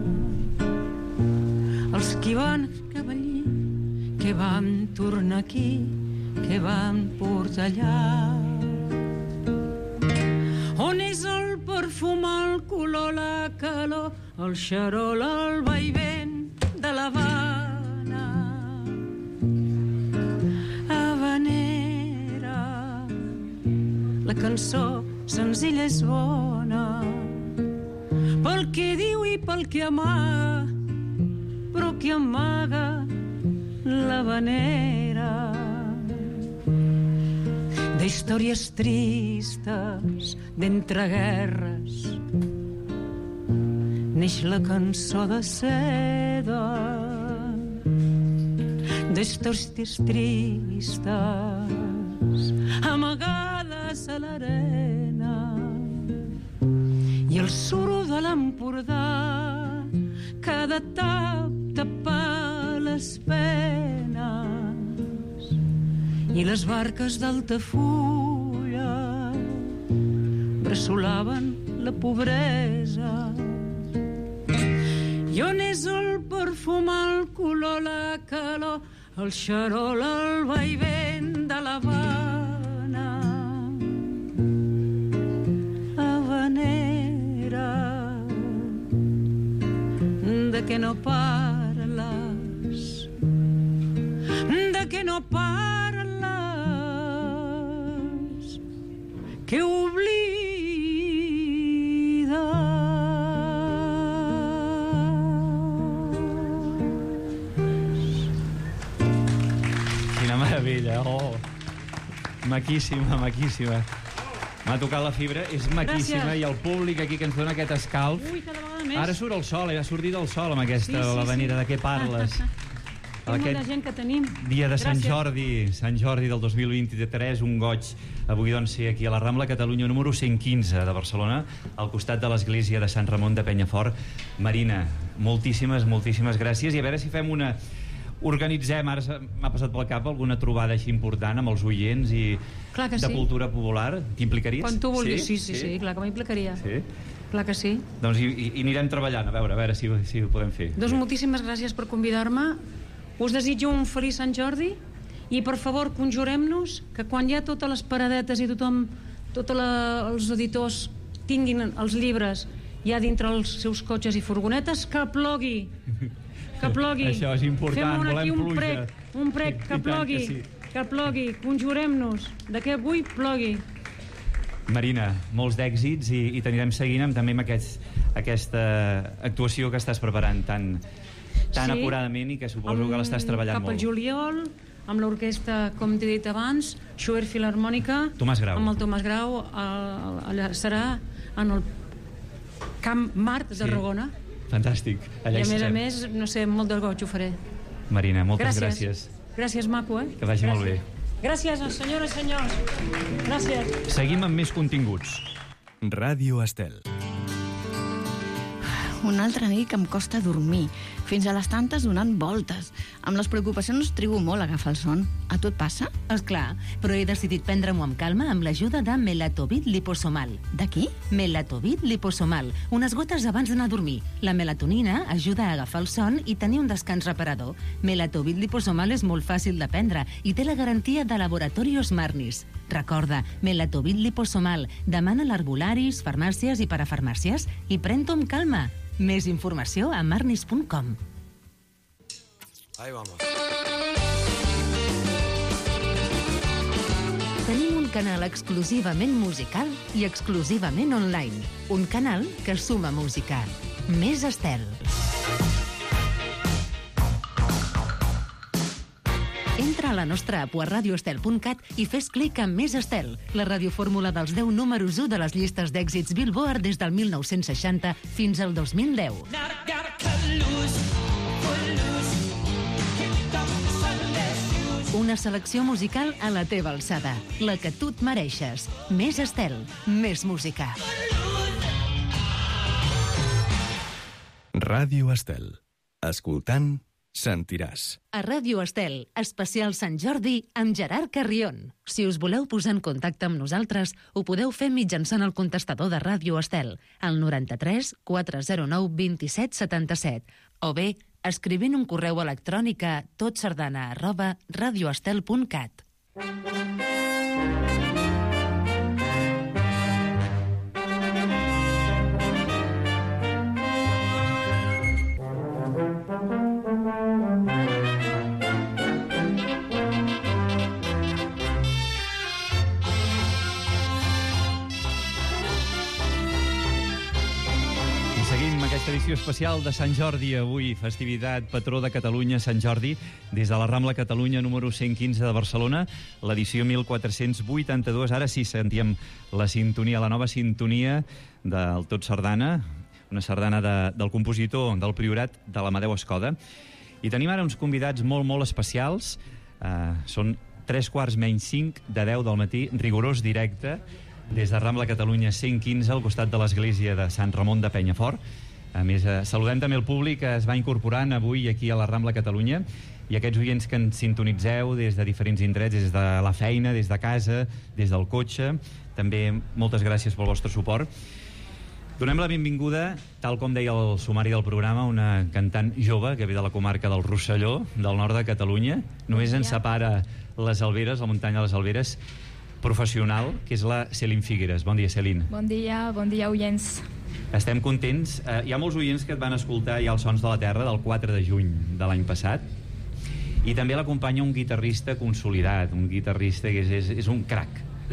els que van cavallir, que vam tornar aquí, que vam portar allà. On és el perfum, el color, la calor, el xarol, el vaivent de l'Havana. Habanera, la cançó senzilla és bona, pel que diu i pel que amaga, però qui amaga la venera. D'històries tristes, d'entreguerres, neix la cançó de seda. D'històries tristes, amagades a l'arena, i el suro de l'Empordà cada tapa les penes, i les barques d'Altafulla bressolaven la pobresa. I on és el perfum, el color, la calor, el xarol, el vaivent de l'Havana. Havanera, de què no parles, de què no parles, que oblides. Quina meravella, oh! Maquíssima, maquíssima. M'ha tocat la fibra, és maquíssima. Gràcies. I el públic aquí que ens dona aquest escalf. Ui, cada vegada més. Ara surt el sol, ha sortit el sol amb aquesta, Sí. l'avenida. De què parles? Molta gent que tenim. Dia de Sant Gràcies. Sant Jordi del 2023, un goig avui doncs ser aquí a la Rambla Catalunya número 115 de Barcelona, al costat de l'església de Sant Ramon de Penyafort. Marina, moltíssimes gràcies, i a veure si fem una... Organitzem, ara m'ha passat pel cap alguna trobada així important amb els oients i Clar que de sí. cultura popular. T'implicaries? Quan tu vulguis, sí, clar que m'implicaria. Sí? Clar que sí. Doncs i anirem treballant, a veure si ho podem fer. Doncs moltíssimes gràcies per convidar-me. Us desitjo un feliç Sant Jordi i, per favor, conjurem-nos que quan hi ha totes les paradetes i tothom, els editors tinguin els llibres ja dintre els seus cotxes i furgonetes, que plogui. Que plogui. Això és important, Fem aquí volem pluja. un prec, que plogui. Sí. Que plogui. Conjurem-nos de que avui plogui. Marina, molts d'èxits i t'anirem seguint també amb aquesta actuació que estàs preparant tan acuradament i que suposo que l'estàs treballant molt. Cap al juliol, amb l'orquestra, com t'he dit abans, Schubert Filharmònica, Tomàs Grau. amb el Tomàs Grau, allà serà en el Camp Mart de Tarragona. Fantàstic. Allà I a més, no sé, molt de goig ho faré. Marina, moltes gràcies. Gràcies, maco, Que vagi molt bé. Gràcies, senyores i senyors. Gràcies. Seguim amb més continguts. Ràdio Estel. Una altra nit que em costa dormir, fins a les tantes donant voltes. Amb les preocupacions trigo molt a agafar el son. A tu et passa? Esclar, però he decidit prendre-m'ho amb calma amb l'ajuda de Melatovit liposomal. De qui? Melatovit liposomal, unes gotes abans d'anar a dormir. La melatonina ajuda a agafar el son i tenir un descans reparador. Melatovit liposomal és molt fàcil de prendre i té la garantia de Laboratorios Marnis. Recorda, Melatovit liposomal. Demana a l'herbolaris, farmàcies i parafarmàcies i pren-t'ho amb calma. Més informació a marnis.com. Ahí vamos. Tenim un canal exclusivament musical i exclusivament online. Un canal que suma música. Més Estel. Entra a la nostra app a radioestel.cat i fes clic en Més Estel, la radiofórmula dels 10 números 1 de les llistes d'èxits Billboard des del 1960 fins al 2010. Una selecció musical a la teva alçada, la que tu et mereixes. Més Estel, més música. Ràdio Estel. Escoltant, sentiràs. A Ràdio Estel, especial Sant Jordi amb Gerard Carrion. Si us voleu posar en contacte amb nosaltres, ho podeu fer mitjançant el contestador de Ràdio Estel, al 93 409 27 77, o bé escrivint un correu electrònic a totsardana@radioestel.cat. edició especial de Sant Jordi avui, festivitat patró de Catalunya, Sant Jordi, des de la Rambla Catalunya número 115 de Barcelona, l'edició 1482. Ara sí sentíem la sintonia, la nova sintonia del Tot Sardana, una sardana del compositor del Priorat, de l'Amadeu Escoda. I tenim ara uns convidats molt, molt especials. Són 3:45 de 10 del matí, rigorós directe, des de Rambla Catalunya 115, al costat de l'església de Sant Ramon de Penyafort. A més, saludem també el públic que es va incorporant avui aquí a la Rambla Catalunya i aquests oients que ens sintonitzeu des de diferents indrets, des de la feina, des de casa, des del cotxe. També moltes gràcies pel vostre suport. Donem la benvinguda, tal com deia el sumari del programa, una cantant jove que ve de la comarca del Rosselló, del nord de Catalunya. Només ens separa les Alberes, la muntanya de les Alberes, professional, que és la Céline Figueres. Bon dia, Céline. Bon dia, oients. Estem contents. Hi ha molts oients que et van escoltar ja els Sons de la Terra del 4 de juny de l'any passat, i també l'acompanya un guitarrista consolidat, un guitarrista que és un crac.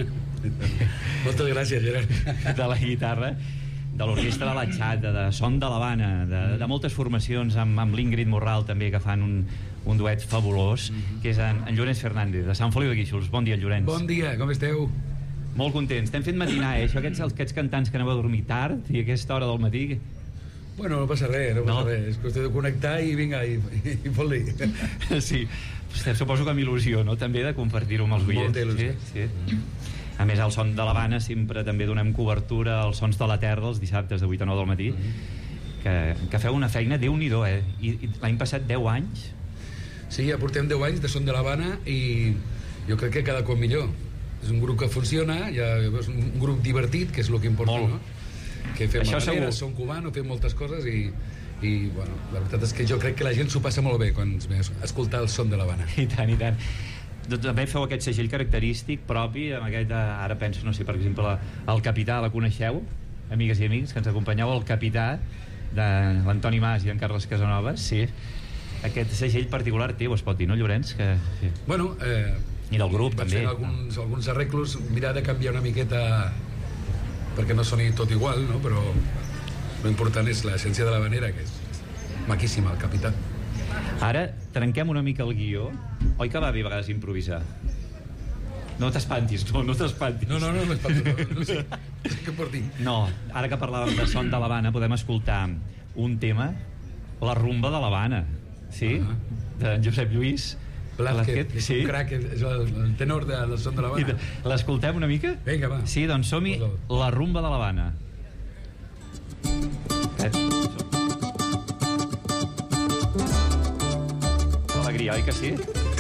Moltes gràcies, Gerard. De la guitarra, de l'orquestra de la Xata, de Son de l'Havana, de moltes formacions, amb l'Ingrid Morral també, que fan un duet fabulós, que és en Llorenç Fernández, de Sant Feliu de Guíxols. Bon dia, Llorenç. Bon dia, com esteu? Molt contents. T'hem fet matinar, això, aquests cantants que aneu a dormir tard i a aquesta hora del matí. Bueno, no passa res, és qüestió de connectar i vinga, i fot-li. Sí, suposo que amb il·lusió, no?, també de compartir-ho amb els oients. Molta il·lusió. Sí. A més, al Son de l'Havana sempre també donem cobertura als Sons de la Terra els dissabtes de 8 a 9 del matí, que feu una feina, Déu-n'hi-do, I l'any passat 10 anys. Sí, ja portem 10 anys de Son de l'Havana i jo crec que cada cop millor. És un grup que funciona, és un grup divertit, que és el que importa, no? Que fem habaneres, som cubano, fem moltes coses i bueno, la veritat és que jo crec que la gent s'ho passa molt bé quan es ve a escoltar el Son de l'Havana. I tant, i tant. També feu aquest segell característic propi, amb aquest, ara penso, no sé, per exemple, el Capità, la coneixeu? Amigues i amics, que ens acompanyeu, el Capità, de l'Antoni Mas i en Carles Casanovas, sí. Aquest segell particular teu, es pot dir, no, Llorenç? Sí. Bueno, i del grup, també. Alguns arreglos, mirar de canviar una miqueta perquè no soni tot igual, no? Però l'important és l'essència de l'habanera, que és maquíssima, el Capità. Ara trenquem una mica el guió. Oi que va bé a vegades improvisar? No t'espantis, no t'espantis. No m'espanto, no sé què pot dir. No, ara que parlàvem de Son de l'Havana, podem escoltar un tema, La rumba de l'Havana, sí? De Josep Lluís Blázquez, és un crac, és el tenor del Son de l'Havana. L'escoltem una mica? Vinga, va. Sí, doncs som-hi, La rumba de l'Havana. Alegria, oi que sí?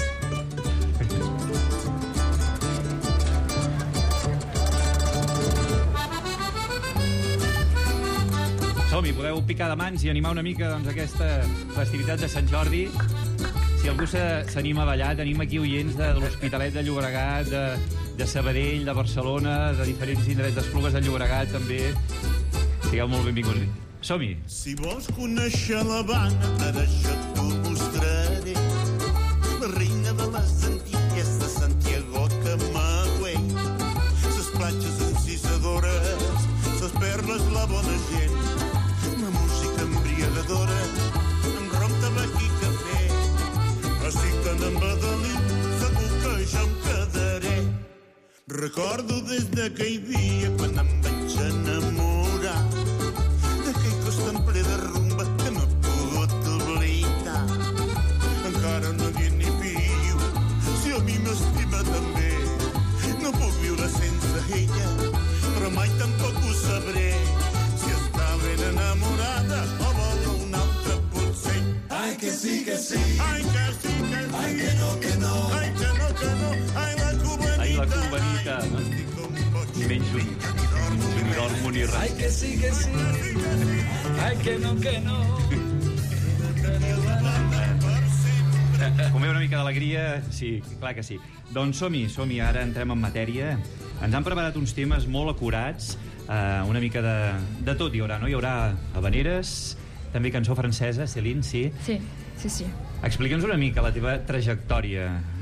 Som-hi, podeu picar de mans i animar una mica aquesta festivitat de Sant Jordi. Si algú s'anima a ballar, tenim aquí oients de l'Hospitalet de Llobregat, de Sabadell, de Barcelona, de diferents indrets d'Esplugues de Llobregat, també. Sigueu molt benvinguts. Som-hi. Si vols conèixer l'Havana, ara jo t'ho mostraré. La reina de les Antilles de Santiago Camagüey. Ses platges encisadores, ses perles, la bona gent. Una música embriagadora, amb rom, tabac i cafè. Estic tan embadalit, segur que ja em quedaré. Recordo des d'aquell dia quan em vaig enamorar d'aquell cos tan ple de rumba que no he pogut oblidar. Encara no dic ni piu, si a mi m'estima també. No puc viure sense ella, però mai tampoc ho sabré. Si està ben enamorada o vol un altre potser. Ai, que sí, que sí. Ai, que sí, que sí. Ai, que no, que no. Ai, que no, que no. Ai, la cubanita. Ai, la cubanita. Menys un dormo ni res. Ai, que sí, que sí. Ai, que no, que no. Comeu una mica d'alegria? Sí, clar que sí. Doncs som-hi, ara entrem en matèria. Ens han preparat uns temes molt acurats, una mica de tot hi haurà, no? Hi haurà habaneres, també cançó francesa, Céline, sí? Sí. Explica'ns una mica la teva trajectòria.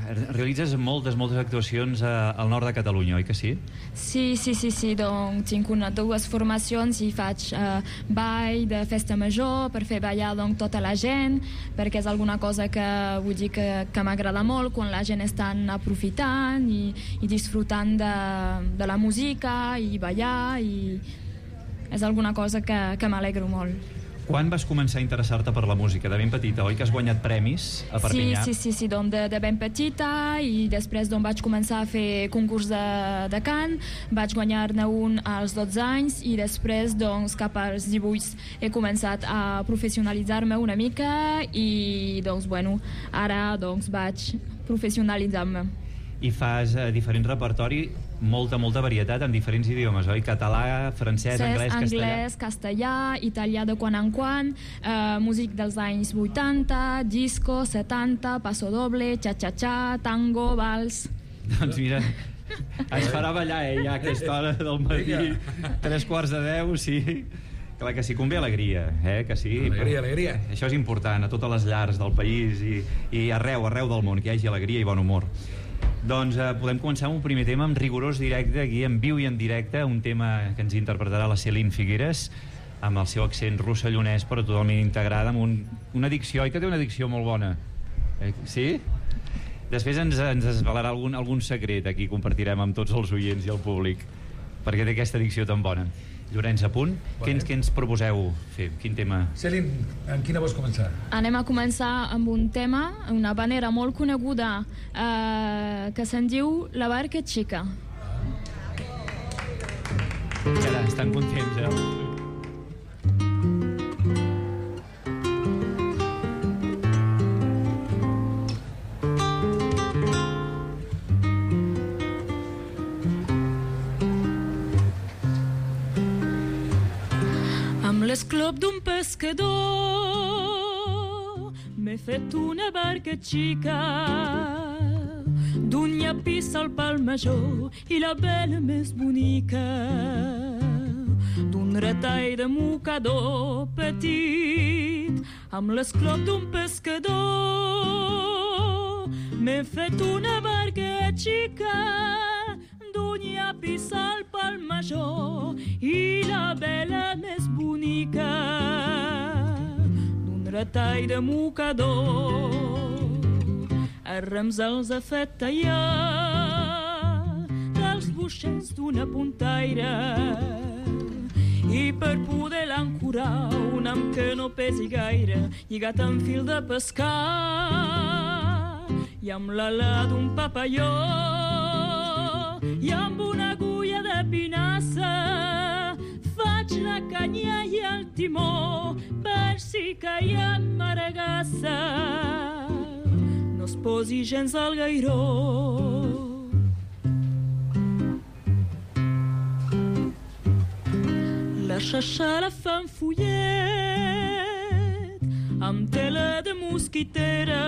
realitzes moltes actuacions al nord de Catalunya, oi que sí? Sí, doncs tinc dues formacions i faig ball de festa major per fer ballar tota la gent, perquè és alguna cosa que vull dir que m'agrada molt quan la gent estan aprofitant i disfrutant de la música i ballar, i és alguna cosa que m'alegro molt. Quan vas començar a interessar-te per la música? De ben petita, oi que has guanyat premis a Perpinyà? Sí, doncs de ben petita, i després vaig començar a fer concurs de cant, vaig guanyar-ne un als 12 anys, i després cap als 18 he començat a professionalitzar-me una mica, i ara vaig professionalitzar-me. I fas diferents repertori, molta varietat en diferents idiomes, oi? Català, francès, anglès, castellà, italià de quan en quan, músic dels anys 80, disco, 70, paso doble, cha-cha-cha, tango, vals... Doncs mira, ens farà ballar, ja a aquesta hora del matí, 9:45, sí. Clar que sí, convé alegria, que sí. Alegria. Això és important a totes les llars del país i arreu del món, que hi hagi alegria i bon humor. Doncs podem començar amb un primer tema, amb rigorós directe, aquí en viu i en directe, un tema que ens interpretarà la Céline Figueres, amb el seu accent rossellonès, però totalment integrada, amb una dicció, oi que té una dicció molt bona? Sí? Després ens desvelarà algun secret, aquí compartirem amb tots els oients i el públic, perquè té aquesta dicció tan bona. Llorenç, a punt? Què ens proposeu fer? Quin tema? Céline, amb quina vols començar? Anem a començar amb un tema, una habanera molt coneguda, que se'n diu La barca xica. Carai, estan contents, L'esclop d'un pescador m'he fet una barca xica d'un llapis al pal major i la vela més bonica d'un retall de mocador petit. Amb l'esclop d'un pescador m'he fet una barca xica d'un llapis al pal major i la vela més bonica d'un retall de mocador. Els rems els ha fet tallar dels boixets d'una puntaire i per poder l'ancorar un amb que no pesi gaire, lligat amb fil de pescar i amb l'ala d'un papalló i amb una agulla de pinassa faig la canya i el timó per si caiem maregassa no es posi gens al gairó. La xaixa la fan fullet amb tela de mosquitera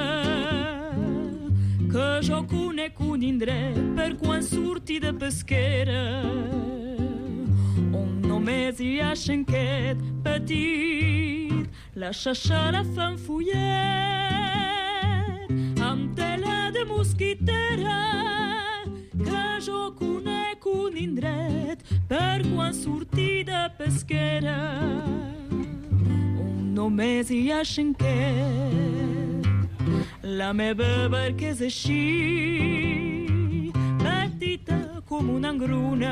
que jo conec un indret per quan surti de pesquera on només hi ha xenquet petit. La xaixa la fan fullet amb tela de mosquitera que jo conec un indret per quan surti de pesquera on només hi ha xenquet. La meva barca és així, petita com una engruna,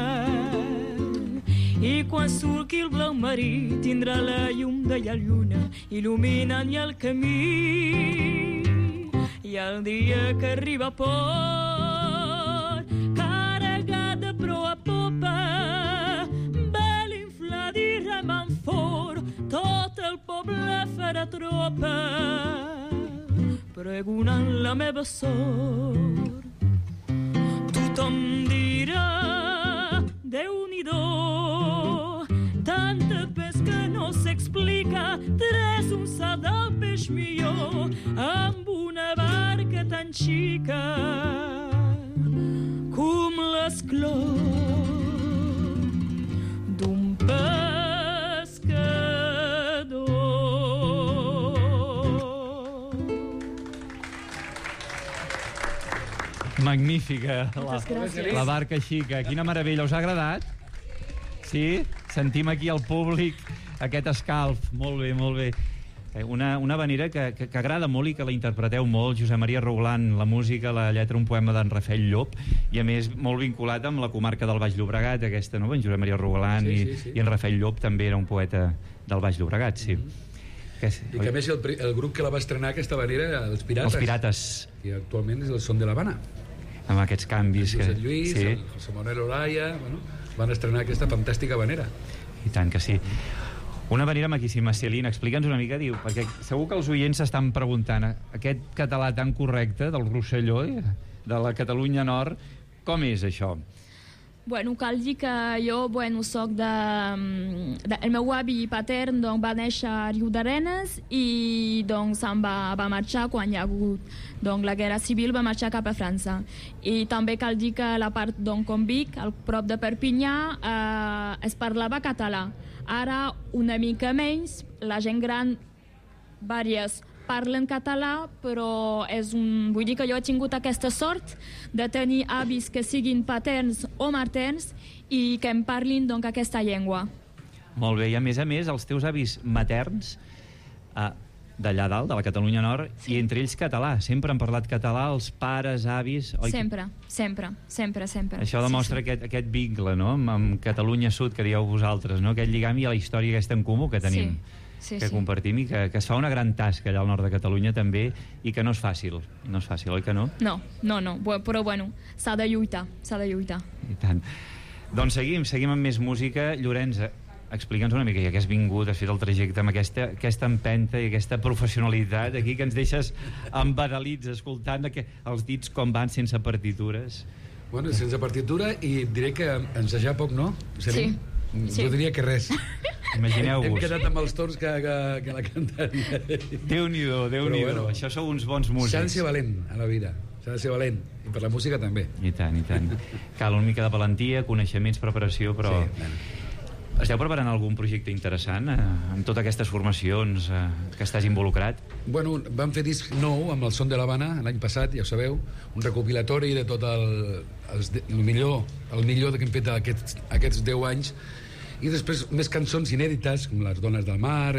i quan surti el blau marí tindrà la llum de la lluna il·luminant el camí. I el dia que arriba a port, carregada proa a popa, vel inflada i remant fort, tot el poble farà tropa pregonant la meva sort. Tothom dirà Déu-n'hi-do, tanta pesca no s'explica, tres un salt del peix millor amb una barca tan xica com l'esclop d'un pescador. Magnífica, la barca xica. Quina meravella, us ha agradat? Sí? Sentim aquí al públic aquest escalf. Molt bé, molt bé. Una havanera que agrada molt i que la interpreteu molt, Josep Maria Roglán, la música, la lletra, un poema d'en Rafael Llop, i a més molt vinculat amb la comarca del Baix Llobregat, aquesta, no? En Josep Maria Roglán sí. I en Rafael Llop també era un poeta del Baix Llobregat, sí. I que a més el grup que la va estrenar aquesta havanera, els Pirates. Els Pirates. I actualment és el Son de l'Havana. Amb aquests canvis. El Josep Lluís, el José Manuel Olaya, van estrenar aquesta fantàstica havanera. I tant que sí. Una havanera maquíssima. Celine, explica'ns una mica, perquè segur que els oients s'estan preguntant aquest català tan correcte del Rosselló, de la Catalunya Nord, com és això? Bueno, cal dir que jo, soc el meu avi patern va néixer a Riudarenes i se'n va marxar quan hi ha hagut la Guerra Civil, va marxar cap a França. I també cal dir que la part com Vic, al prop de Perpinyà, es parlava català. Ara, una mica menys, la gent gran, vàries, parlen català, però vull dir que jo he tingut aquesta sort de tenir avis que siguin paterns o materns i que em parlin aquesta llengua. Molt bé, i a més, els teus avis materns d'allà dalt, de la Catalunya Nord, i entre ells català. Sempre han parlat català, els pares, avis... Oi? Sempre. Això demostra aquest vincle, no?, amb Catalunya Sud, que dieu vosaltres, no?, aquest lligam i la història aquesta en comú que tenim. Que compartim i que es fa una gran tasca allà al nord de Catalunya també i que no és fàcil, oi que no? No, però s'ha de lluitar. I tant. Doncs seguim amb més música. Llorenç, explica'ns una mica, ja que has vingut, has fet el trajecte amb aquesta empenta i aquesta professionalitat aquí que ens deixes embadalits escoltant els dits com van sense partitures. Bueno, sense partitura, i diré que ensejar poc, no? Sí. Jo diria que res. Imagineu-vos. Hem quedat amb els tons que la cantaria. Déu-n'hi-do. Bueno, això sou uns bons músics. S'ha de ser valent a la vida. S'ha de ser valent. I per la música també. I tant. Cal una mica de valentia, coneixements, preparació, però... Sí, esteu preparant algun projecte interessant amb totes aquestes formacions que estàs involucrat? Bueno, vam fer disc nou amb el Son de l'Havana l'any passat, ja ho sabeu, un recopilatori de tot el millor que hem fet aquests 10 anys, i després més cançons inèdites com Les dones del mar,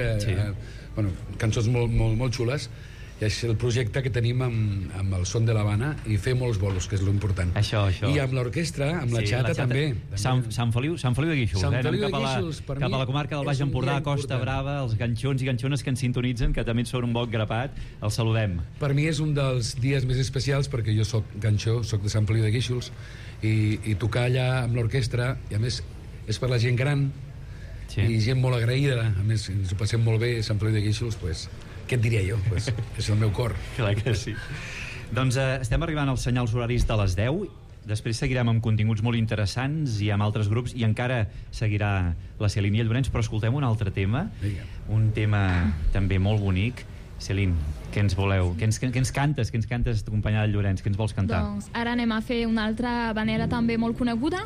cançons molt xules. I és el projecte que tenim amb el Son de l'Havana, i fer molts bolos, que és l'important. Això. I amb l'orquestra, amb la Xata també. Sant Feliu de Guíxols. Anem cap a la comarca del Baix Empordà, Costa Brava, els ganxons i ganxones que ens sintonitzen, que també són un bon grapat. Els saludem. Per mi és un dels dies més especials, perquè jo soc ganxó, soc de Sant Feliu de Guíxols, i tocar allà amb l'orquestra, i a més és per la gent gran, i gent molt agraïda, a més ens ho passem molt bé a Sant Feliu de Guíxols, doncs què et diria jo? És el meu cor. Clar que sí. Doncs estem arribant als senyals horaris de les 10. Després seguirem amb continguts molt interessants i amb altres grups, i encara seguirà la Celine i el Llorenç, però escoltem un altre tema. Un tema també molt bonic. Celine, què ens voleu? Què ens cantes? Què ens cantes acompanyada del Llorenç? Què ens vols cantar? Doncs ara anem a fer una altra havanera també molt coneguda,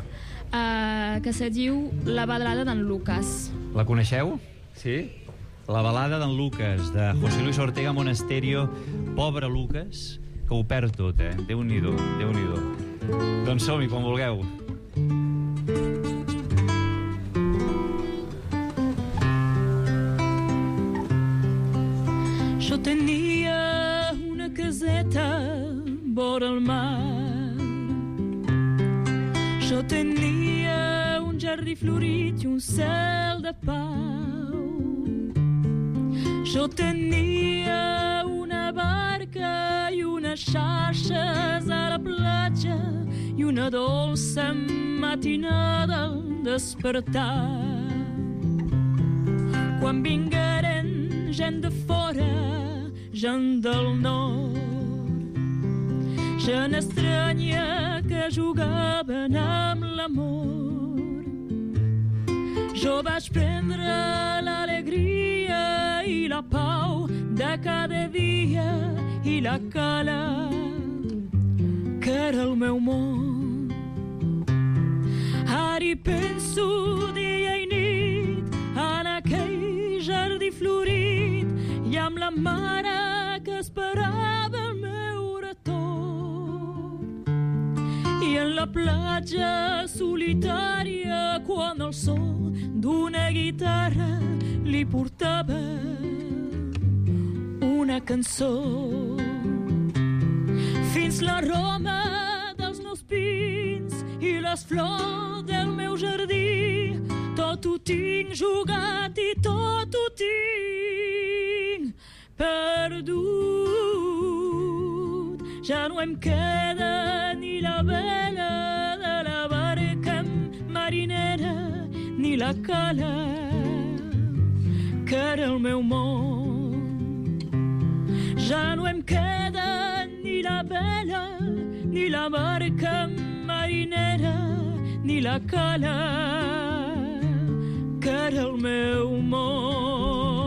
que se diu La balada d'en Lucas. La coneixeu? Sí? La balada d'en Lucas, de José Luis Ortega Monasterio. Pobre Lucas, que ho perd tot, Déu-n'hi-do. Doncs som-hi, quan vulgueu. Jo tenia una caseta vora el mar. Jo tenia un jardí florit i un cel de pau. Jo tenia una barca i unes xarxes a la platja i una dolça matinada al despertar. Quan vingueren gent de fora, gent del nord, gent estranya que jugaven amb l'amor, jo vaig prendre l'alegria i la pau de cada dia i la cala que era el meu món. Ara hi penso dia i nit en aquell jardí florit i amb la mare que esperava el meu retorn. la platja solitària quan el so d'una guitarra li portava una cançó. Fins la Roma dels meus pins i les flors del meu jardí, tot ho tinc jugat i tot ho tinc perdut. Ja no em queda ni la vela de la barca marinera ni la cala que era el meu món. Ja no em queda ni la vela ni la barca marinera ni la cala que era el meu món.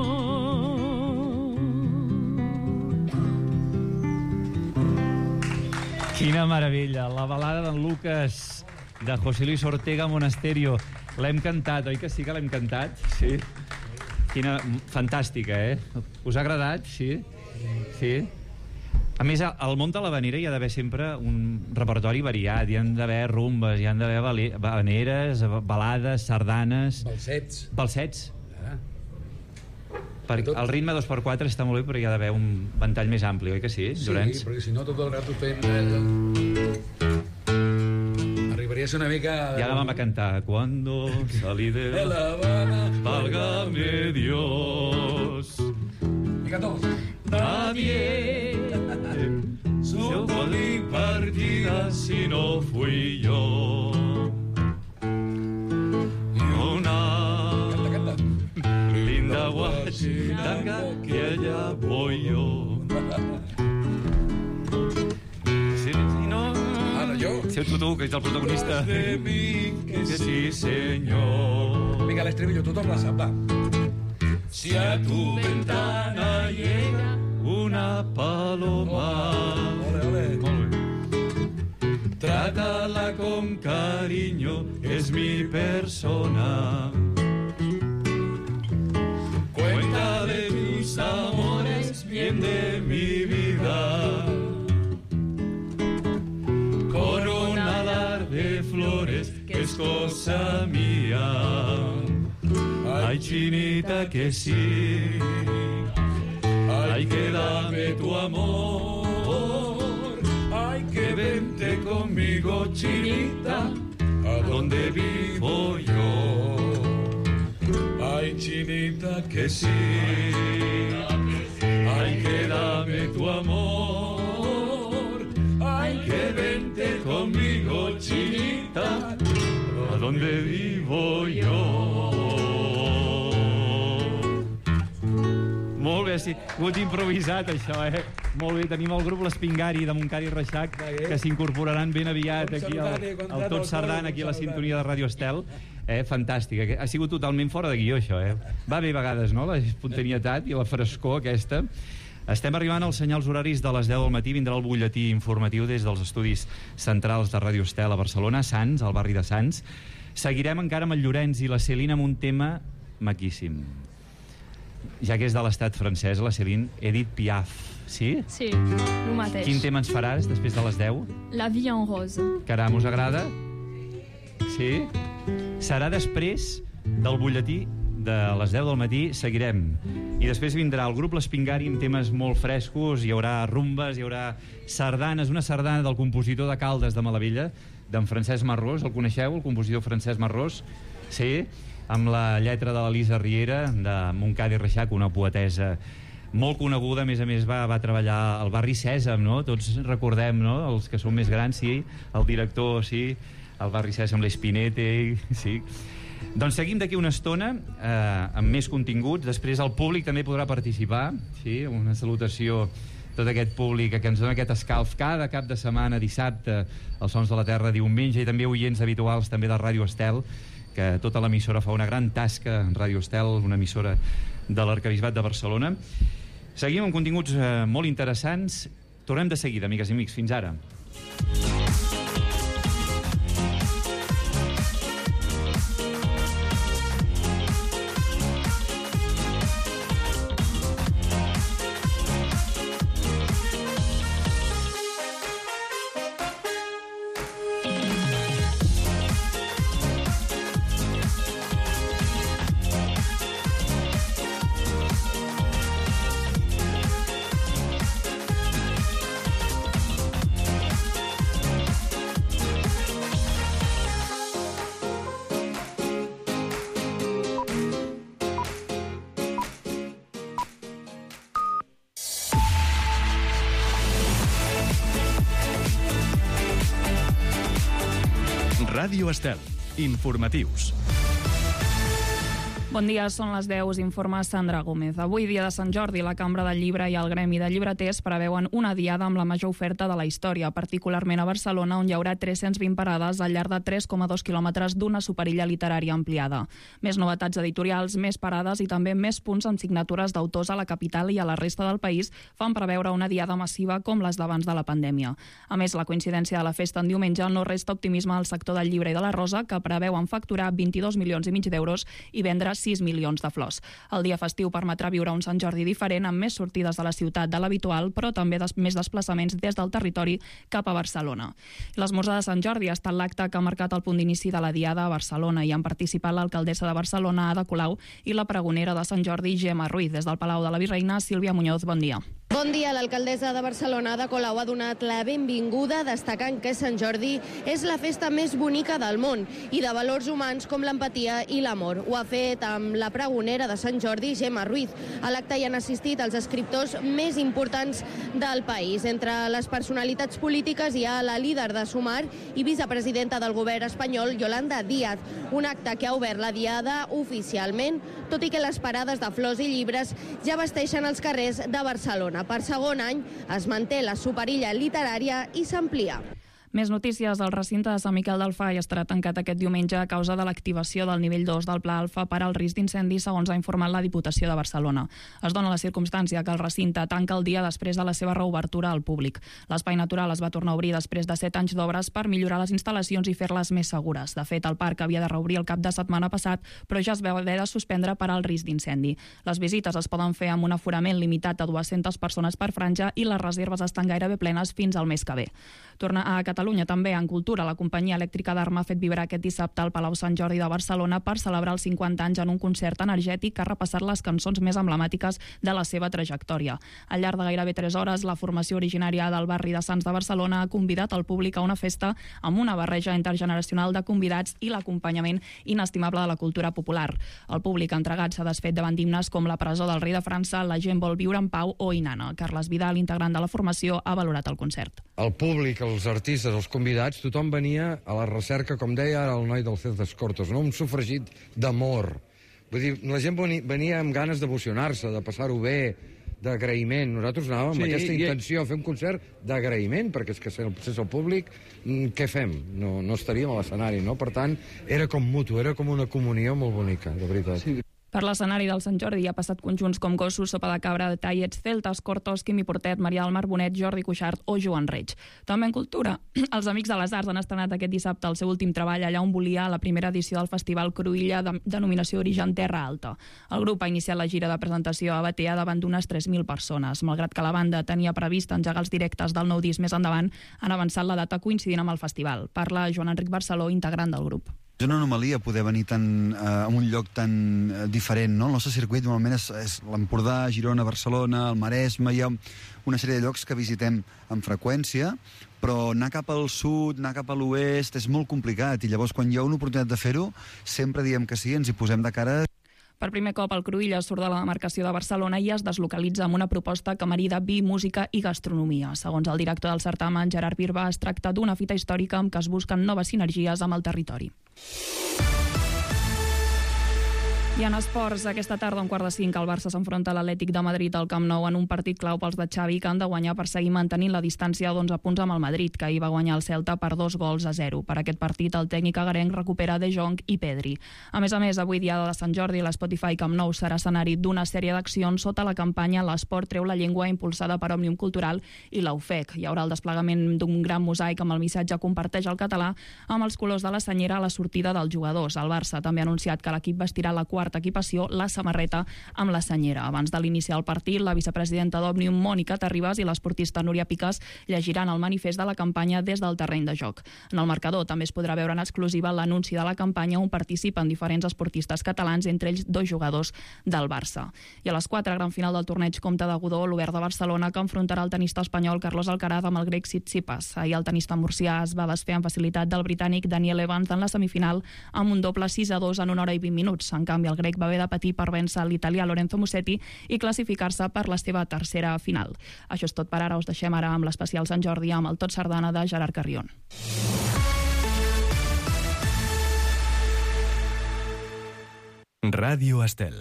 Quina meravella, la balada d'en Lucas de José Luis Ortega Monasterio. L'hem cantat, oi que sí que l'hem cantat? Sí. Quina... Fantàstica, eh? Us ha agradat? Sí? Sí? A més, al món de l'havanera hi ha d'haver sempre un repertori variat. Hi han d'haver rumbes, hi han d'haver habaneres, balades, sardanes... Balsets. Balsets. El ritme 2x4 està molt bé, però hi ha d'haver un ventall més ampli, oi que sí, Llorenç? Sí, perquè si no tot el rato fem... Arribaria a ser una mica... I ara vam a cantar Cuando salí de La Habana, válgame Dios. Vinga, tots. Nadie supo mi partida si no fui yo. Linda guachitanga que allá voy yo. Si no... Ara, jo? Si tu, que ets el protagonista. De mi, que sí, senyor. Vinga, l'estribillo, tu torna a sap, va. Si a tu ventana llega una paloma. Ole, ole. Molt bé. Trátala con cariño, es mi persona. Cuenta de tus amores, bien de mi vida. Corona de flores, que es cosa mía. Ay, chinita, que sí. Ay, que dame tu amor. Ay, que vente conmigo, chinita, a donde vivo yo. Ay, chinita, que sí. Ay, que dame tu amor. Ay, que vente conmigo, chinita, a donde vivo yo. Molt bé, sí. Ho he improvisat, això, eh? Molt bé, tenim el grup l'Espingari de Montcada i Reixac, que s'incorporaran ben aviat aquí al Tot Sardana, aquí a la sintonia de Ràdio Estel. Fantàstic. Ha sigut totalment fora de guió, això, eh? Va bé a vegades, no?, la espontanietat i la frescor aquesta. Estem arribant als senyals horaris de les 10 del matí. Vindrà el butlletí informatiu des dels estudis centrals de Ràdio Estel a Barcelona, Sants, al barri de Sants. Seguirem encara amb el Llorenç i la Céline amb un tema maquíssim. Ja que és de l'estat francès, la Céline, Edith Piaf, sí? Sí, el mateix. Quin tema ens faràs després de les 10? La vie en rose. Caram, us agrada? Sí? Serà després del butlletí de les 10 del matí, seguirem. I després vindrà el grup l'Espingari amb temes molt frescos, hi haurà rumbes, hi haurà sardanes, una sardana del compositor de Caldes de Malavella, d'en Francesc Marrós, el coneixeu, el compositor Francesc Marrós? Sí? Amb la lletra de l'Elisa Riera, de Montcada i Reixac, una poetesa molt coneguda, a més va treballar al barri Sèsam, no? Tots recordem, no?, els que són més grans, sí, el director, sí, al barri Sèsam, l'Espinete, sí. Doncs seguim d'aquí una estona amb més continguts. Després el públic també podrà participar, sí, una salutació a tot aquest públic que ens dona aquest escalf cada cap de setmana, dissabte, als Sons de la Terra, diumenge, i també oients habituals també de Ràdio Estel, que tota l'emissora fa una gran tasca en Ràdio Estel, una emissora de l'Arquebisbat de Barcelona. Seguim amb continguts molt interessants. Tornem de seguida, amigues i amics. Fins ara. Ràdio Estel. Informatius. Bon dia, són les 10, informa Sandra Gómez. Avui, dia de Sant Jordi, la Cambra del Llibre i el Gremi de Llibreters preveuen una diada amb la major oferta de la història, particularment a Barcelona, on hi haurà 320 parades al llarg de 3,2 quilòmetres d'una superilla literària ampliada. Més novetats editorials, més parades i també més punts amb signatures d'autors a la capital i a la resta del país fan preveure una diada massiva com les d'abans de la pandèmia. A més, la coincidència de la festa en diumenge no resta optimisme al sector del llibre i de la rosa, que preveuen facturar 22 milions i mig d'euros i vendre 6 milions de flors. El dia festiu permetrà viure un Sant Jordi diferent, amb més sortides de la ciutat de l'habitual, però també més desplaçaments des del territori cap a Barcelona. L'esmorzar de Sant Jordi ha estat l'acte que ha marcat el punt d'inici de la diada a Barcelona i han participat l'alcaldessa de Barcelona, Ada Colau, i la pregonera de Sant Jordi, Gemma Ruiz. Des del Palau de la Virreina, Sílvia Muñoz, bon dia. Bon dia. L'alcaldessa de Barcelona, Ada Colau, ha donat la benvinguda, destacant que Sant Jordi és la festa més bonica del món i de valors humans com l'empatia i l'amor. Ho ha fet amb la pregonera de Sant Jordi, Gemma Ruiz. A l'acte hi han assistit els escriptors més importants del país. Entre les personalitats polítiques hi ha la líder de Sumar i vicepresidenta del govern espanyol, Yolanda Díaz. Un acte que ha obert la diada oficialment, tot i que les parades de flors i llibres ja vesteixen els carrers de Barcelona. Per segon any es manté la superilla literària i s'amplia. Més notícies. El recinte de Sant Miquel del Fai estarà tancat aquest diumenge a causa de l'activació del nivell 2 del Pla Alfa per al risc d'incendi, segons ha informat la Diputació de Barcelona. Es dona la circumstància que el recinte tanca el dia després de la seva reobertura al públic. L'espai natural es va tornar a obrir després de 7 anys d'obres per millorar les instal·lacions i fer-les més segures. De fet, el parc havia de reobrir el cap de setmana passat, però ja es va haver de suspendre per al risc d'incendi. Les visites es poden fer amb un aforament limitat a 200 persones per franja i les reserves estan gairebé plenes fins al mes que ve. Torna a Catalunya també en cultura. La companyia elèctrica d'Arma ha fet vibrar aquest dissabte al Palau Sant Jordi de Barcelona per celebrar els 50 anys en un concert energètic que ha repassat les cançons més emblemàtiques de la seva trajectòria. Al llarg de gairebé 3 hores, la formació originària del barri de Sants de Barcelona ha convidat el públic a una festa amb una barreja intergeneracional de convidats i l'acompanyament inestimable de la cultura popular. El públic entregat s'ha desfet davant d'himnes com La presó del rei de França, La gent vol viure en pau o Inanna. Carles Vidal, integrant de la formació, ha valorat el concert. El públic, els artistes, els convidats, tothom venia a la recerca, com deia ara el noi del César Cortos, no? Un sofregit d'amor. Vull dir, la gent venia amb ganes d'emocionar-se, de passar-ho bé, d'agraïment. Nosaltres anàvem amb aquesta intenció a fer un concert d'agraïment, perquè és que sense el públic, què fem? No estaríem a l'escenari, no? Per tant, era com mutu, era com una comunió molt bonica, de veritat. Sí. Per l'escenari del Sant Jordi ha passat conjunts com Gossos, Sopa de Cabra, Tallets, Celtes, Cortos, Quimi Portet, Maria del Mar Bonet, Jordi Cuixart o Joan Reig. També en cultura, els Amics de les Arts han estrenat aquest dissabte el seu últim treball allà on volia, a la primera edició del Festival Cruïlla, denominació d'origen Terra Alta. El grup ha iniciat la gira de presentació a Batea davant d'unes 3.000 persones. Malgrat que la banda tenia previst engegar els directes del nou disc més endavant, han avançat la data coincidint amb el festival. Parla Joan Enric Barceló, integrant del grup. És una anomalia poder venir a un lloc tan diferent, no? El nostre circuit normalment és l'Empordà, Girona, Barcelona, el Maresme, hi ha una sèrie de llocs que visitem amb freqüència, però anar cap al sud, anar cap a l'oest és molt complicat i llavors quan hi ha una oportunitat de fer-ho sempre diem que sí, ens hi posem de cara. Per primer cop el Cruïlla surt de la demarcació de Barcelona i es deslocalitza amb una proposta que marida vi, música i gastronomia. Segons el director del certamen, Gerard Birba, es tracta d'una fita històrica amb què es busquen noves sinergies amb el territori. I en esports, aquesta tarda, a 4:45, el Barça s'enfronta a l'Atlètic de Madrid al Camp Nou en un partit clau pels de Xavi, que han de guanyar per seguir mantenint la distància d'11 punts amb el Madrid, que ahir va guanyar el Celta per 2-0. Per aquest partit, el tècnic agarenc recupera De Jong i Pedri. A més, avui, diada de Sant Jordi, l'Spotify Camp Nou serà escenari d'una sèrie d'accions sota la campanya L'esport treu la llengua, impulsada per Òmnium Cultural i la UFEC. Hi haurà el desplegament d'un gran mosaic amb el missatge "Comparteix el català" amb els colors de la senyera a la sortida dels jugadors. El Barça també ha anunciat que l'equip vestirà la quarta equipació, la samarreta amb la senyera. Abans de l'iniciar el partit, la vicepresidenta d'Òmnium, Mònica Terribas, i l'esportista Núria Piques llegiran el manifest de la campanya des del terreny de joc. En el marcador també es podrà veure en exclusiva l'anunci de la campanya on participen diferents esportistes catalans, entre ells 2 jugadors del Barça. I a les 4, gran final del torneig Comte de Godó, l'Obert de Barcelona, que enfrontarà el tenista espanyol Carlos Alcaraz amb el grec Tsitsipas. Ahir el tenista murcià es va desfer amb facilitat del britànic Daniel Evans en la semifinal amb un doble 6-2 en 1 hora i 20 minuts. En canvi, el grec va haver de patir per vèncer l'italià Lorenzo Musetti i classificar-se per la seva tercera final. Això és tot per ara. Us deixem ara amb l'especial Sant Jordi amb el Tot Sardana de Gerard Carrion. Ràdio Estel.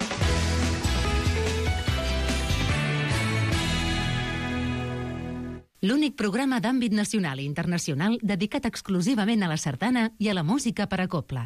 L'únic programa d'àmbit nacional i internacional dedicat exclusivament a la sardana i a la música per a cobla.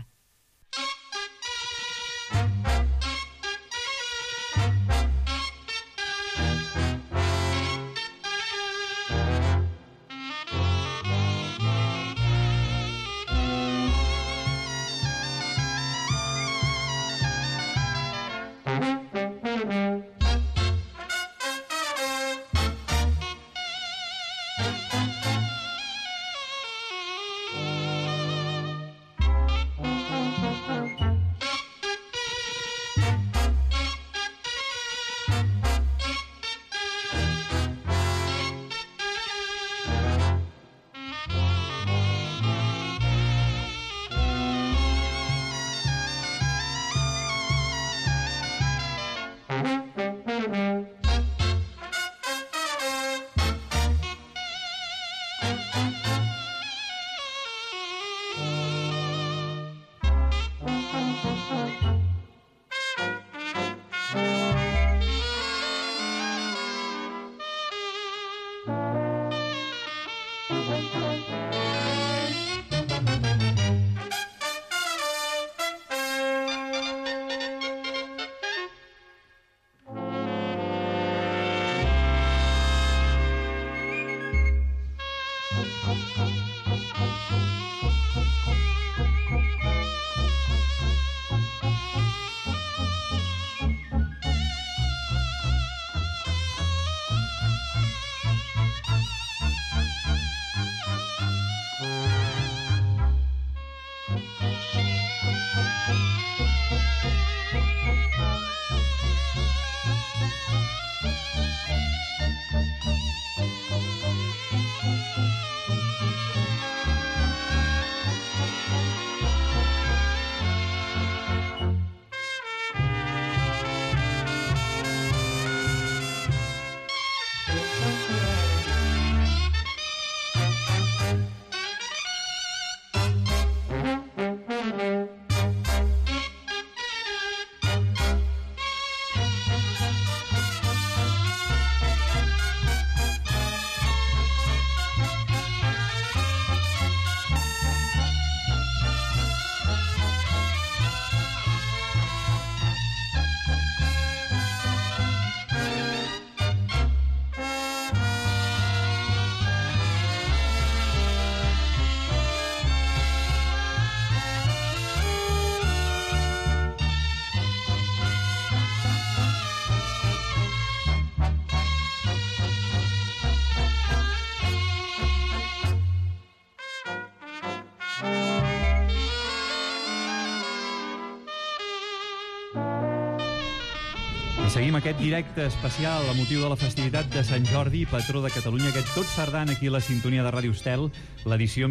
Seguim aquest directe especial a motiu de la festivitat de Sant Jordi, patró de Catalunya, aquest tot sardana aquí a la sintonia de Ràdio Estel, l'edició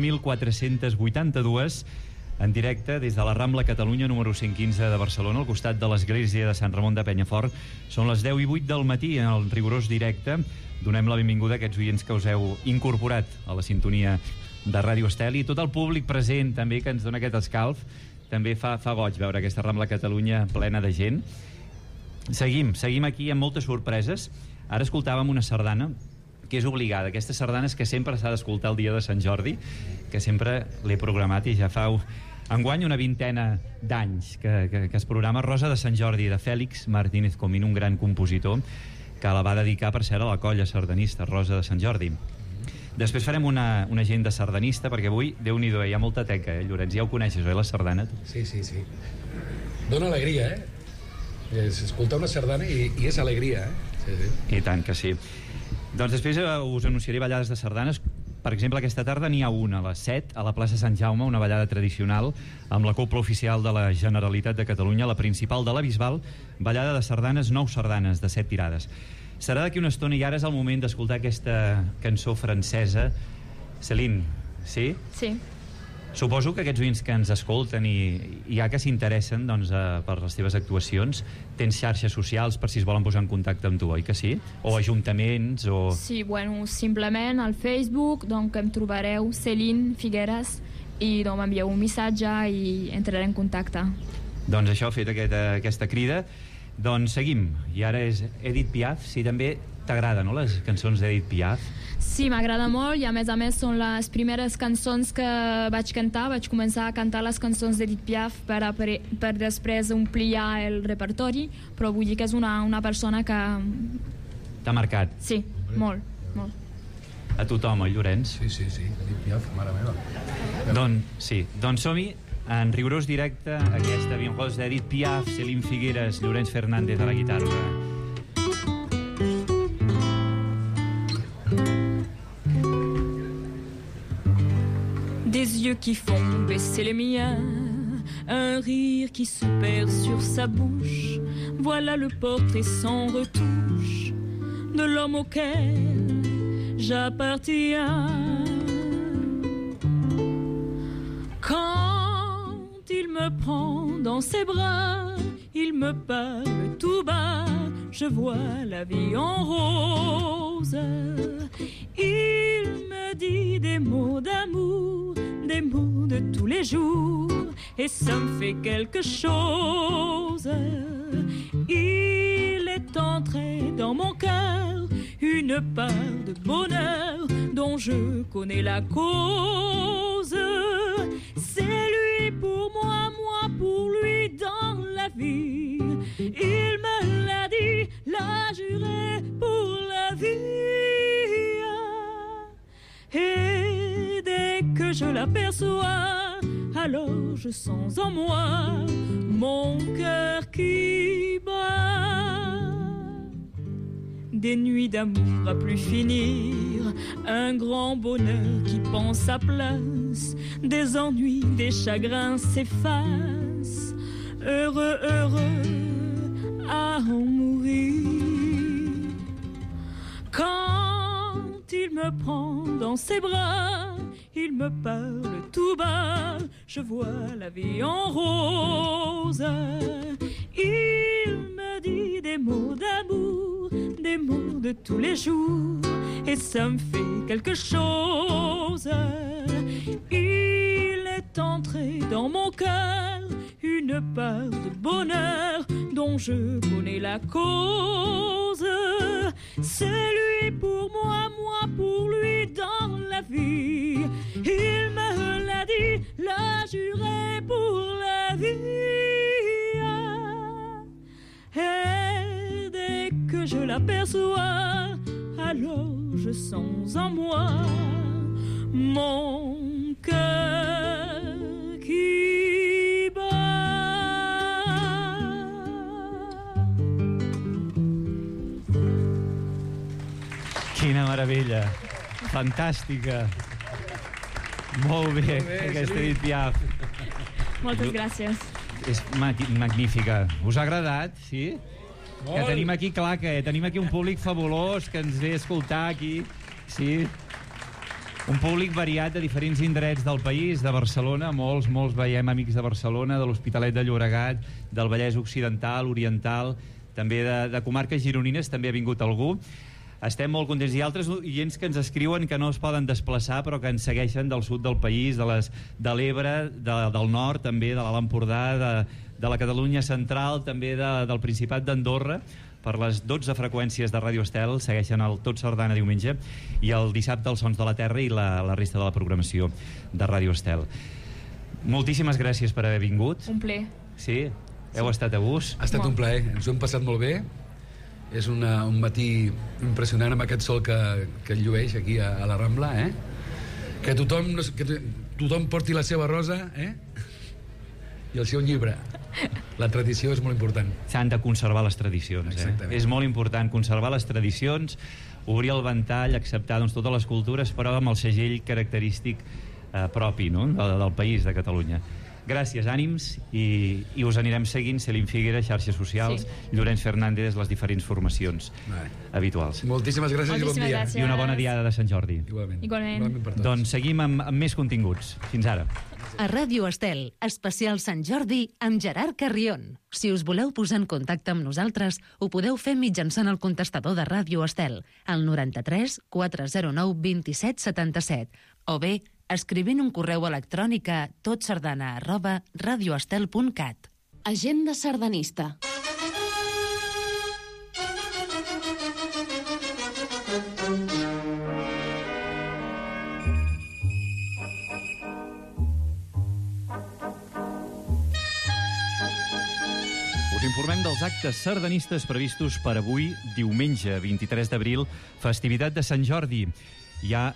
1482, en directe des de la Rambla Catalunya, número 115 de Barcelona, al costat de l'església de Sant Ramon de Penyafort. Són les 10:08 del matí, en el rigorós directe. Donem la benvinguda a aquests oients que us heu incorporat a la sintonia de Ràdio Estel i tot el públic present també, que ens dona aquest escalf. També fa goig veure aquesta Rambla Catalunya plena de gent. Seguim aquí amb moltes sorpreses. Ara escoltàvem una sardana que és obligada. Aquestes sardanes que sempre s'ha d'escoltar el dia de Sant Jordi, que sempre l'he programat i ja fa enguany una vintena d'anys que es programa. Rosa de Sant Jordi, de Fèlix Martínez Comín, un gran compositor que la va dedicar, per cert, a la colla sardanista, Rosa de Sant Jordi. Després farem una agenda sardanista, perquè avui, Déu-n'hi-do, hi ha molta teca, Llorenç? Ja ho coneixes, oi, la sardana? Sí. Dóna alegria, escoltar una sardana i és alegria, I tant que sí. Doncs després us anunciaré ballades de sardanes. Per exemple, aquesta tarda n'hi ha una, a les 7, a la plaça Sant Jaume, una ballada tradicional amb la Cobla Oficial de la Generalitat de Catalunya, la principal de la Bisbal, ballada de sardanes, 9 sardanes de 7 tirades. Serà d'aquí una estona i ara és el moment d'escoltar aquesta cançó francesa. Céline, sí? Sí. Suposo que aquests oients que ens escolten i ja que s'interessen per les teves actuacions, tens xarxes socials per si es volen posar en contacte amb tu, oi que sí? O ajuntaments, o... Sí, bueno, simplement al Facebook, doncs em trobareu Céline Figueres i m'envieu un missatge i entraré en contacte. Doncs això, fet aquesta crida, doncs seguim. I ara és Edith Piaf. Sí, també t'agrada, no?, les cançons d'Edith Piaf? Sí, m'agrada molt, i a més són les primeres cançons que vaig cantar. Vaig començar a cantar les cançons d'Edith Piaf per després ampliar el repertori, però vull dir que és una persona que... T'ha marcat? Sí, molt, molt. A tothom, oi, Llorenç? Sí, Edith Piaf, mare meva. Doncs som-hi en rigorós directe aquesta Bien Rose d'Edith Piaf, Céline Figueres, Llorenç Fernández a la guitarra. Des yeux qui font baisser les miens, un rire qui se perd sur sa bouche, voilà le portrait sans retouche de l'homme auquel j'appartiens. Quand il me prend dans ses bras, il me parle tout bas, je vois la vie en rose. Il me dit des mots d'amour, des mots de tous les jours, et ça me fait quelque chose. Il est entré dans mon cœur une part de bonheur dont je connais la cause. C'est lui pour moi, moi pour lui dans la vie. Il me l'a dit, l'a juré pour la vie. Et dès que je l'aperçois, alors je sens en moi mon cœur qui bat. Des nuits d'amour à plus finir, un grand bonheur qui prend sa place, des ennuis, des chagrins s'effacent, heureux, heureux à en mourir. Quand il me prend dans ses bras, il me parle tout bas, je vois la vie en rose. Il me dit des mots d'amour, des mots de tous les jours, et ça me fait quelque chose. Il est entré dans mon cœur une part de bonheur dont je connais la cause. C'est lui pour moi, moi pour lui dans la vie. Il me l'a dit, l'a juré pour la vie. Et dès que je l'aperçois, alors je sens en moi mon cœur qui bat. Quina meravella! Fantàstica! Molt bé, aquesta Edith Piaf. Moltes gràcies. És magnífica. Us ha agradat, sí? Molt. Que tenim aquí, clar, que tenim aquí un públic fabulós que ens ve a escoltar aquí, sí? Un públic variat de diferents indrets del país, de Barcelona, molts veiem amics de Barcelona, de l'Hospitalet de Llobregat, del Vallès Occidental, Oriental, també de comarques gironines, també ha vingut algú. Estem molt contents. Hi ha altres oients que ens escriuen que no es poden desplaçar, però que ens segueixen del sud del país, de l'Ebre, del nord, també, de l'Alt Empordà, de la Catalunya central, també del Principat d'Andorra, per les 12 freqüències de Ràdio Estel, segueixen el Tot Sardana diumenge, i el dissabte els Sons de la Terra i la resta de la programació de Ràdio Estel. Moltíssimes gràcies per haver vingut. Un plaer. Sí? Heu estat a gust? Ha estat un plaer, ens ho hem passat molt bé. És un matí impressionant amb aquest sol que llueix aquí a la Rambla, eh? Que tothom porti la seva rosa, i el seu llibre. La tradició és molt important. S'han de conservar les tradicions, És molt important conservar les tradicions, obrir el ventall, acceptar totes les cultures, però amb el segell característic propi, no?, del país, de Catalunya. Gràcies, ànims, i us anirem seguint, Céline Figueres, xarxes socials, Llorenç Fernández, les diferents formacions habituals. Moltíssimes gràcies i bon dia. I una bona diada de Sant Jordi. Igualment. Doncs seguim amb més continguts. Fins ara. A Ràdio Estel, especial Sant Jordi amb Gerard Carrión. Si us voleu posar en contacte amb nosaltres, ho podeu fer mitjançant el contestador de Ràdio Estel, al 93 409 27 77, o bé escrivint un correu electrònic a totsardana@radioestel.cat. Agenda sardanista. Us informem dels actes sardanistes previstos per avui, diumenge 23 d'abril, festivitat de Sant Jordi. Hi ha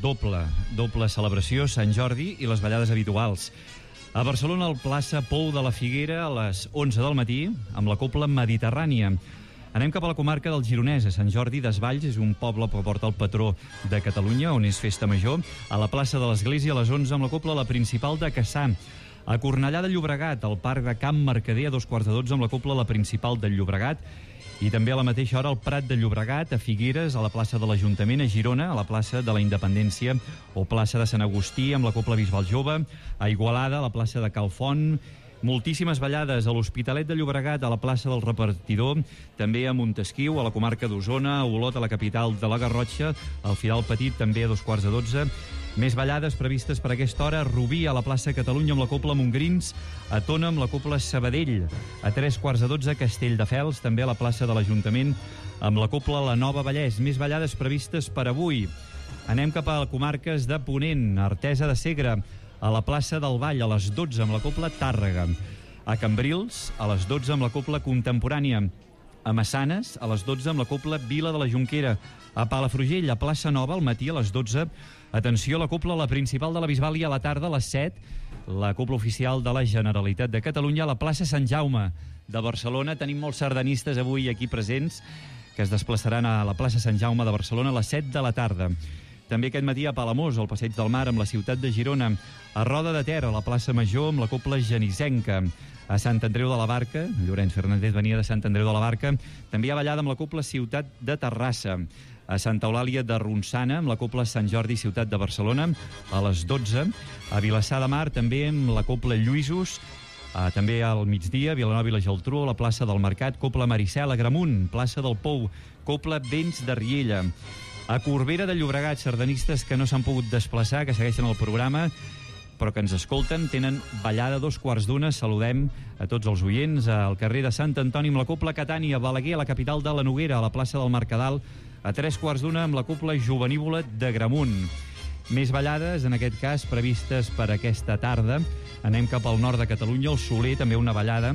doble celebració, Sant Jordi i les ballades habituals. A Barcelona, al plaça Pou de la Figuera, a les 11 del matí, amb la cobla mediterrània. Anem cap a la comarca del Gironès. A Sant Jordi Desvalls és un poble que porta el patró de Catalunya, on és festa major. A la plaça de l'Església, a les 11, amb la cobla la principal de Cassà. A Cornellà de Llobregat, al parc de Camp Mercader, a 2:15, amb la cobla la principal del Llobregat. I també a la mateixa hora al Prat de Llobregat, a Figueres, a la plaça de l'Ajuntament, a Girona, a la plaça de la Independència o plaça de Sant Agustí, amb la cobla Bisbal Jove, a Igualada, a la plaça de Cal Font. Moltíssimes ballades a l'Hospitalet de Llobregat, a la plaça del Repartidor, també a Montesquiu, a la comarca d'Osona, a Olot, a la capital de la Garrotxa, al Firal Petit, també a 2:15. Més ballades previstes per aquesta hora: a Rubí, a la plaça Catalunya, amb la cobla Montgrins, a Tona, amb la cobla Sabadell, a 3:15, Castelldefels, també a la plaça de l'Ajuntament, amb la cobla La Nova Vallès. Més ballades previstes per avui. Anem cap a comarques de Ponent, a Artesa de Segre, a la plaça del Vall, a les 12, amb la cobla Tàrrega. A Cambrils, a les 12, amb la cobla Contemporània. A Massanes, a les 12, amb la cobla Vila de la Jonquera. A Palafrugell, a Plaça Nova, al matí, a les 12, atenció, la cobla la principal de la Bisbal, i a la tarda, a les 7, la cobla oficial de la Generalitat de Catalunya, a la plaça Sant Jaume de Barcelona. Tenim molts sardanistes avui aquí presents que es desplaçaran a la plaça Sant Jaume de Barcelona a les 7 de la tarda. També aquest matí a Palamós, al Passeig del Mar, amb la ciutat de Girona. A Roda de Ter, a la plaça Major, amb la cobla Genisenca. A Sant Andreu de la Barca, Llorenç Fernández venia de Sant Andreu de la Barca, també hi ha ballada amb la cobla Ciutat de Terrassa. A Santa Eulàlia de Ronçana, amb la cobla Sant Jordi, ciutat de Barcelona, a les 12. A Vilassar de Mar, també amb la cobla Lluïsos. També al migdia, a Vilanova i la Geltrú, a la plaça del Mercat, cobla Maricel. A Gramunt, plaça del Pou, cobla Vents de Riella. A Corbera de Llobregat, sardanistes que no s'han pogut desplaçar, que segueixen el programa, però que ens escolten, tenen ballada a 2:15. Saludem a tots els oients al carrer de Sant Antoni amb la cobla Catània, a Balaguer, a la capital de la Noguera, a la plaça del Mercadal, a 3:15 amb la cobla Jovenívola de Gramunt. Més ballades, en aquest cas, previstes per aquesta tarda. Anem cap al nord de Catalunya, al Soler, també una ballada.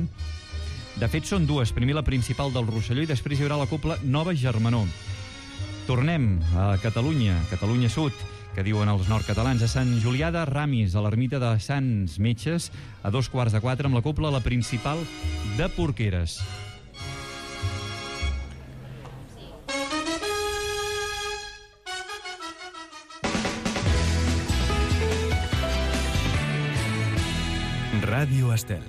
De fet, són dues. Primer la principal del Rosselló i després hi haurà la cobla Nova Germanor. Tornem a Catalunya, Catalunya Sud, que diuen els nord-catalans, a Sant Julià de Ramis, a l'ermita de Sants Metges, a 3:15, amb la cobla la principal de Porqueres. Ràdio Estel.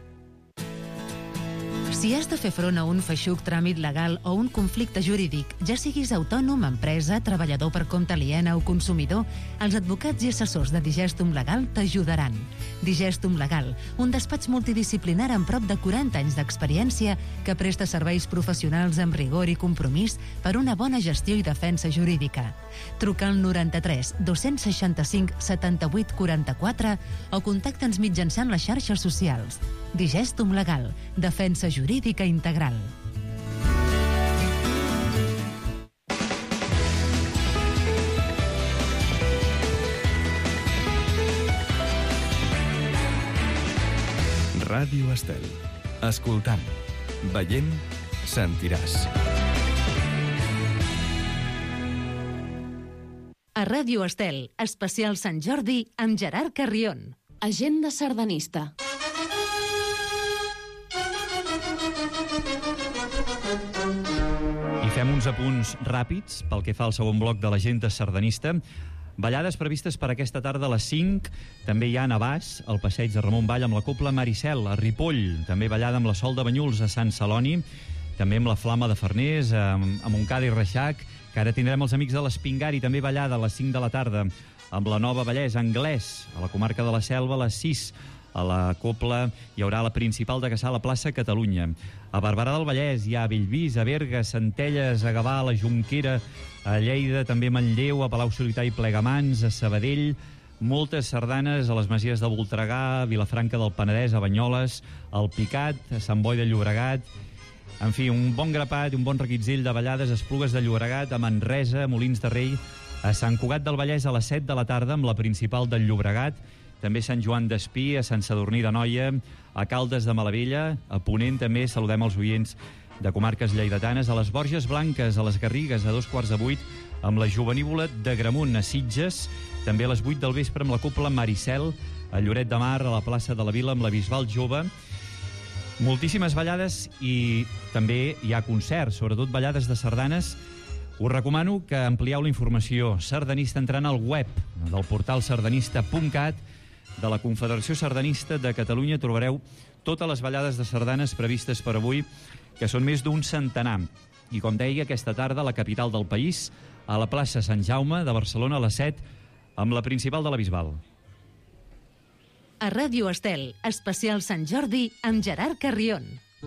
Si has de fer front a un feixuc tràmit legal o un conflicte jurídic, ja siguis autònom, empresa, treballador per compte aliena o consumidor, els advocats i assessors de Digestum Legal t'ajudaran. Digestum Legal, un despatx multidisciplinar amb prop de 40 anys d'experiència que presta serveis professionals amb rigor i compromís per una bona gestió i defensa jurídica. Truca al 93 265 78 44 o contacta'ns mitjançant les xarxes socials. Digestum Legal, defensa jurídica integral. Ràdio Estel. Escoltant, veient, sentiràs. A Ràdio Estel, especial Sant Jordi amb Gerard Carrión. Agenda sardanista. I fem uns apunts ràpids pel que fa al segon bloc de l'agenda sardanista. Ballades previstes per aquesta tarda a les 5. També hi ha a Navàs, al passeig de Ramon Vall, amb la cobla Maricel. A Ripoll, també ballada amb la Sol de Banyuls. A Sant Celoni, també amb la Flama de Farners. A Montcada i Reixac, que ara tindrem els amics de l'Espingari, també ballada a les 5 de la tarda. Amb la Nova Vallès, Anglès, a la comarca de la Selva, a les 6. A la cobla hi haurà la principal de Cassà, a la plaça Catalunya. A Barberà del Vallès hi ha a Bellvís, a Berga, Centelles, a Gavà, a la Jonquera, a Lleida, també a Manlleu, a Palau-solità i Plegamans, a Sabadell, moltes sardanes a les masies de Voltregà, Vilafranca del Penedès, a Banyoles, al Picat, a Sant Boi de Llobregat. En fi, un bon grapat i un bon requitzell de ballades a Esplugues de Llobregat, a Manresa, a Molins de Rei, a Sant Cugat del Vallès a les 7 de la tarda amb la principal del Llobregat, també Sant Joan d'Espí, a Sant Sadurní d'Anoia, a Caldes de Malavella, a Ponent també saludem els oients de comarques lleidatanes, a les Borges Blanques, a les Garrigues, a 7:45, amb la Jovenívola de Gramunt, a Sitges, també a les 8 del vespre amb la Copla Maricel, a Lloret de Mar, a la plaça de la Vila amb la Bisbal Jove. Moltíssimes ballades i també hi ha concerts, sobretot ballades de sardanes. Us recomano que amplieu la informació sardanista entrant al web del portal sardanista.cat de la Confederació Sardanista de Catalunya. Trobareu totes les ballades de sardanes previstes per avui, que són més d'un centenar. I com deia, aquesta tarda a la capital del país, a la plaça Sant Jaume de Barcelona a les 7, amb la principal de la Bisbal. A Ràdio Estel, especial Sant Jordi amb Gerard Carrión.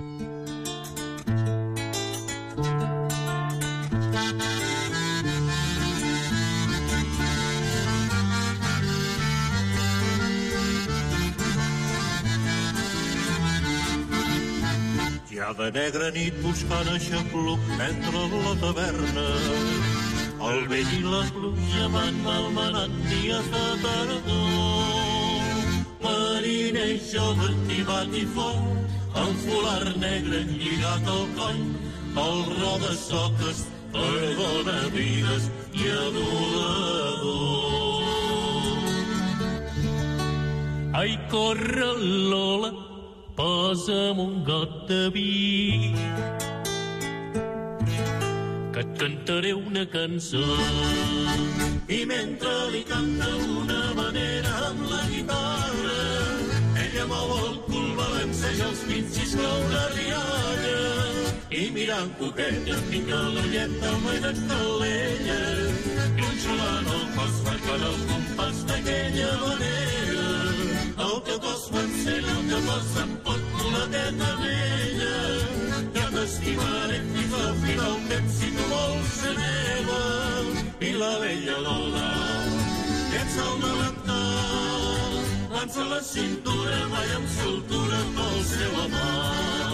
Ja de negra nit buscant aixapluc entre la taverna, el vell i la pluja van malmenant dies de tardor. Mariner jove tibat i fort, amb folar negre lligat al coll, el roda soques perdona vides i adorador. Ai, corre, Lola, posa'm un got de vi, que et cantaré una cançó. I mentre li canta una manera amb la guitarra, ella mou el cul, balanceja els pits i esclau la rialla. I mirant coquella, pica l'ullet del mai de Calella, consolant el cos, marcant el compàs d'aquella manera. El teu cos m'encén, el teu cos em pot colateta vella, que t'estimaré fins al final temps si tu vols ser meva. I la vella Lola, que ets el delantal, lança la cintura, mai amb soltura pel seu amor.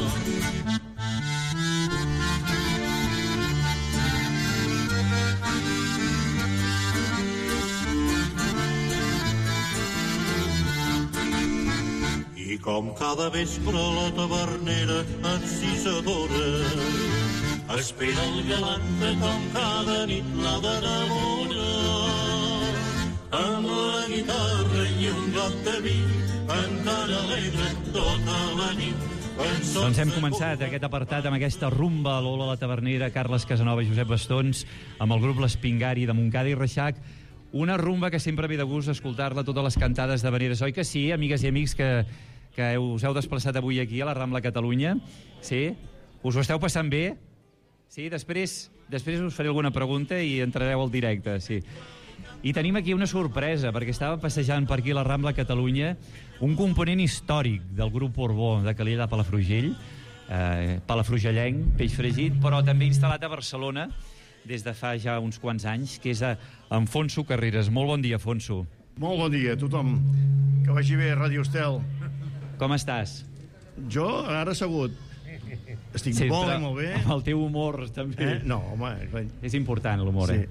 I com cada vespre la tavernera encisadora espera el galant que com cada nit l'ha d'enamorar. Amb la guitarra i un got de vi, cantant alegre tota la nit. Doncs hem començat aquest apartat amb aquesta rumba, Lola la Tavernera, Carles Casanova i Josep Bastons, amb el grup l'Espingari de Montcada i Reixac. Una rumba que sempre ve de gust escoltar-la, totes les cantades de veneres. Oi que sí, amigues i amics, que us heu desplaçat avui aquí a la Rambla Catalunya? Sí? Us ho esteu passant bé? Sí? Després us faré alguna pregunta i entrareu al directe, sí. I tenim aquí una sorpresa, perquè estava passejant per aquí a la Rambla Catalunya un component històric del grup Borbó de Calella de Palafrugell, palafrugellenc, peix fregit, però també instal·lat a Barcelona des de fa ja uns quants anys, que és en Fonso Carreras. Molt bon dia, Fonso. Molt bon dia a tothom. Que vagi bé, Ràdio Estel. Com estàs? Jo, ara assegut. Estic molt bé. Amb el teu humor, també. No, home... És important, l'humor, sí.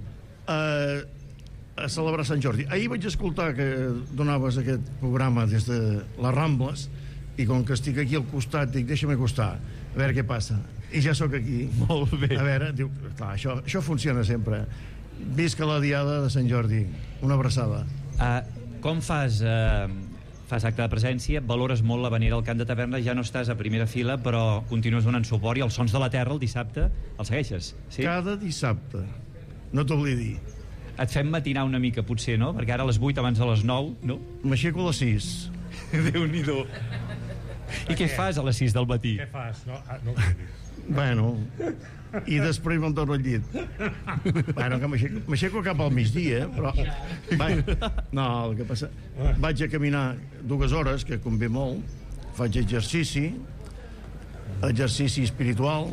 A celebrar Sant Jordi. Ahir vaig escoltar que donaves aquest programa des de les Rambles i com que estic aquí al costat, dic, deixa'm acostar, a veure què passa. I ja sóc aquí. Molt bé. A veure, diu, clar, això funciona sempre. Visca la diada de Sant Jordi. Una abraçada. Com fas acte de presència, valores molt la venera al Camp de Taverna, ja no estàs a primera fila, però continues donant suport, i els Sons de la Terra el dissabte els segueixes, sí? Cada dissabte, no t'oblidi. Et fem matinar una mica, potser, no? Perquè ara a les 8 abans de les 9, no? M'aixeco a les 6. Déu-n'hi-do. I què fas a les 6 del matí? Què fas? No ho diguis. Bueno, i després me'n torno al llit. Bueno, que m'aixeco cap al migdia, però... No, el que passa... Vaig a caminar 2 hores, que convé molt, faig exercici espiritual,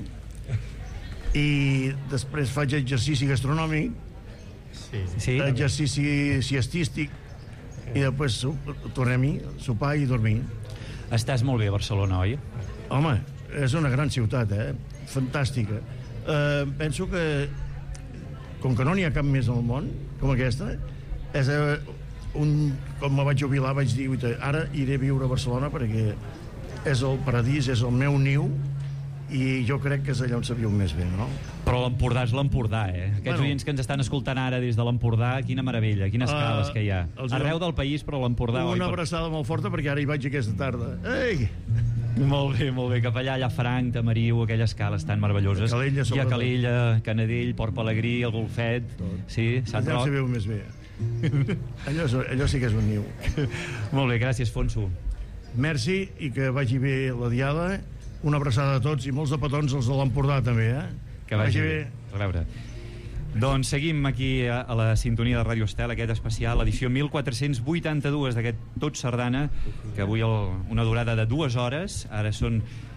i després faig exercici gastronòmic, exercici siestístic, i després tornem-hi, sopar i dormir. Estàs molt bé a Barcelona, oi? Home, és una gran ciutat, fantàstica. Penso que, com que no n'hi ha cap més al món, com aquesta, és com me vaig jubilar, vaig dir, ara iré a viure a Barcelona perquè és el paradís, és el meu niu, i jo crec que és allà on se viu més bé, no? Però l'Empordà és l'Empordà, Aquests oients que ens estan escoltant ara des de l'Empordà, quina meravella, quines cales que hi ha. Arreu del país, però l'Empordà... Una abraçada molt forta, perquè ara hi vaig aquesta tarda. Ei! Molt bé, cap allà Franc, Tamariu, aquelles cales tan meravelloses. Calella, hi ha Calella, Canadell, Port Pelegrí, el Golfet, sí, Sant Roc... Allà se veu més bé. Allò sí que és un niu. Molt bé, gràcies, Fonso. Merci, i que vagi bé la diada. Una abraçada a tots i molts de petons als de l'Empordà també, Que vagi bé. A veure. Doncs seguim aquí a la sintonia de Ràdio Estel, aquest especial, edició 1482 d'aquest Tot Sardana, que avui una durada de 2 hores, ara són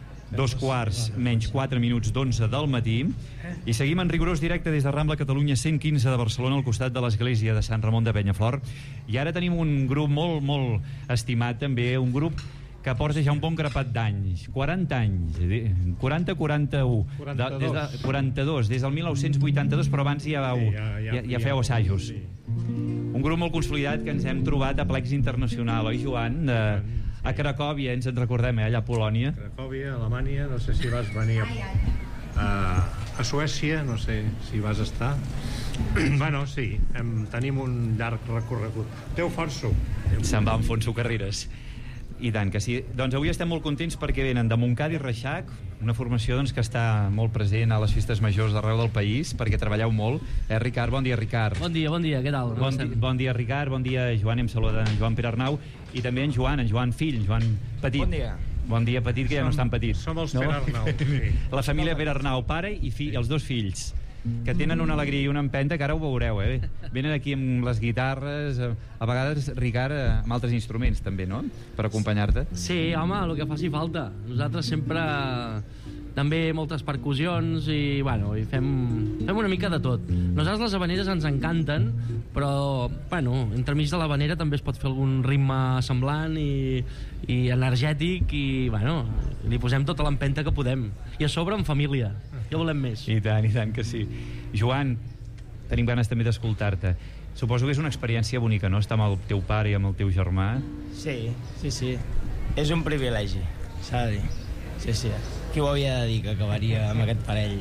2:45 del matí, i seguim en rigorós directe des de Rambla Catalunya 115 de Barcelona, al costat de l'església de Sant Ramon de Penyafort, i ara tenim un grup molt, molt estimat també, un grup que porta ja un bon grapat d'anys, 40 anys, 41, 42, des del 1982, però abans ja feu assajos. Un grup molt consolidat que ens hem trobat a plecs internacional, oi, Joan? A Cracòvia, ens en recordem, allà a Polònia. Cracòvia, Alemanya, no sé si vas venir a Suècia, no sé si vas estar. Bueno, sí, tenim un llarg recorregut. Teu Fonso. Se'n va en Fonso Carreras. I tant que sí. Doncs avui estem molt contents perquè venen de Montcada i Reixac, una formació que està molt present a les festes majors d'arreu del país, perquè treballeu molt. Ricard, bon dia, Ricard. Bon dia, què tal? Bon dia, Ricard, bon dia, Joan, em saluda en Joan Pere Arnau, i també en Joan fill, Joan Petit. Bon dia. Bon dia, Petit, que ja no estan petits. Som els Pere Arnau, sí. La família Pere Arnau, pare i els 2 fills, que tenen una alegria i una empenta que ara ho veureu, Venen aquí amb les guitarres, a vegades, Ricard, amb altres instruments també, no?, per acompanyar-te. Sí, home, el que faci falta. Nosaltres sempre també moltes percussions i, bueno, i fem una mica de tot. Nosaltres les habaneres ens encanten, però, bueno, entremig de l'habanera també es pot fer algun ritme semblant i energètic i, bueno, li posem tota l'empenta que podem. I a sobre en família. Ja volem més. I tant que sí. Joan, tenim ganes també d'escoltar-te. Suposo que és una experiència bonica, no?, estar amb el teu pare i amb el teu germà. Sí. És un privilegi, s'ha de dir. Sí. Qui ho havia de dir, que acabaria amb aquest parell?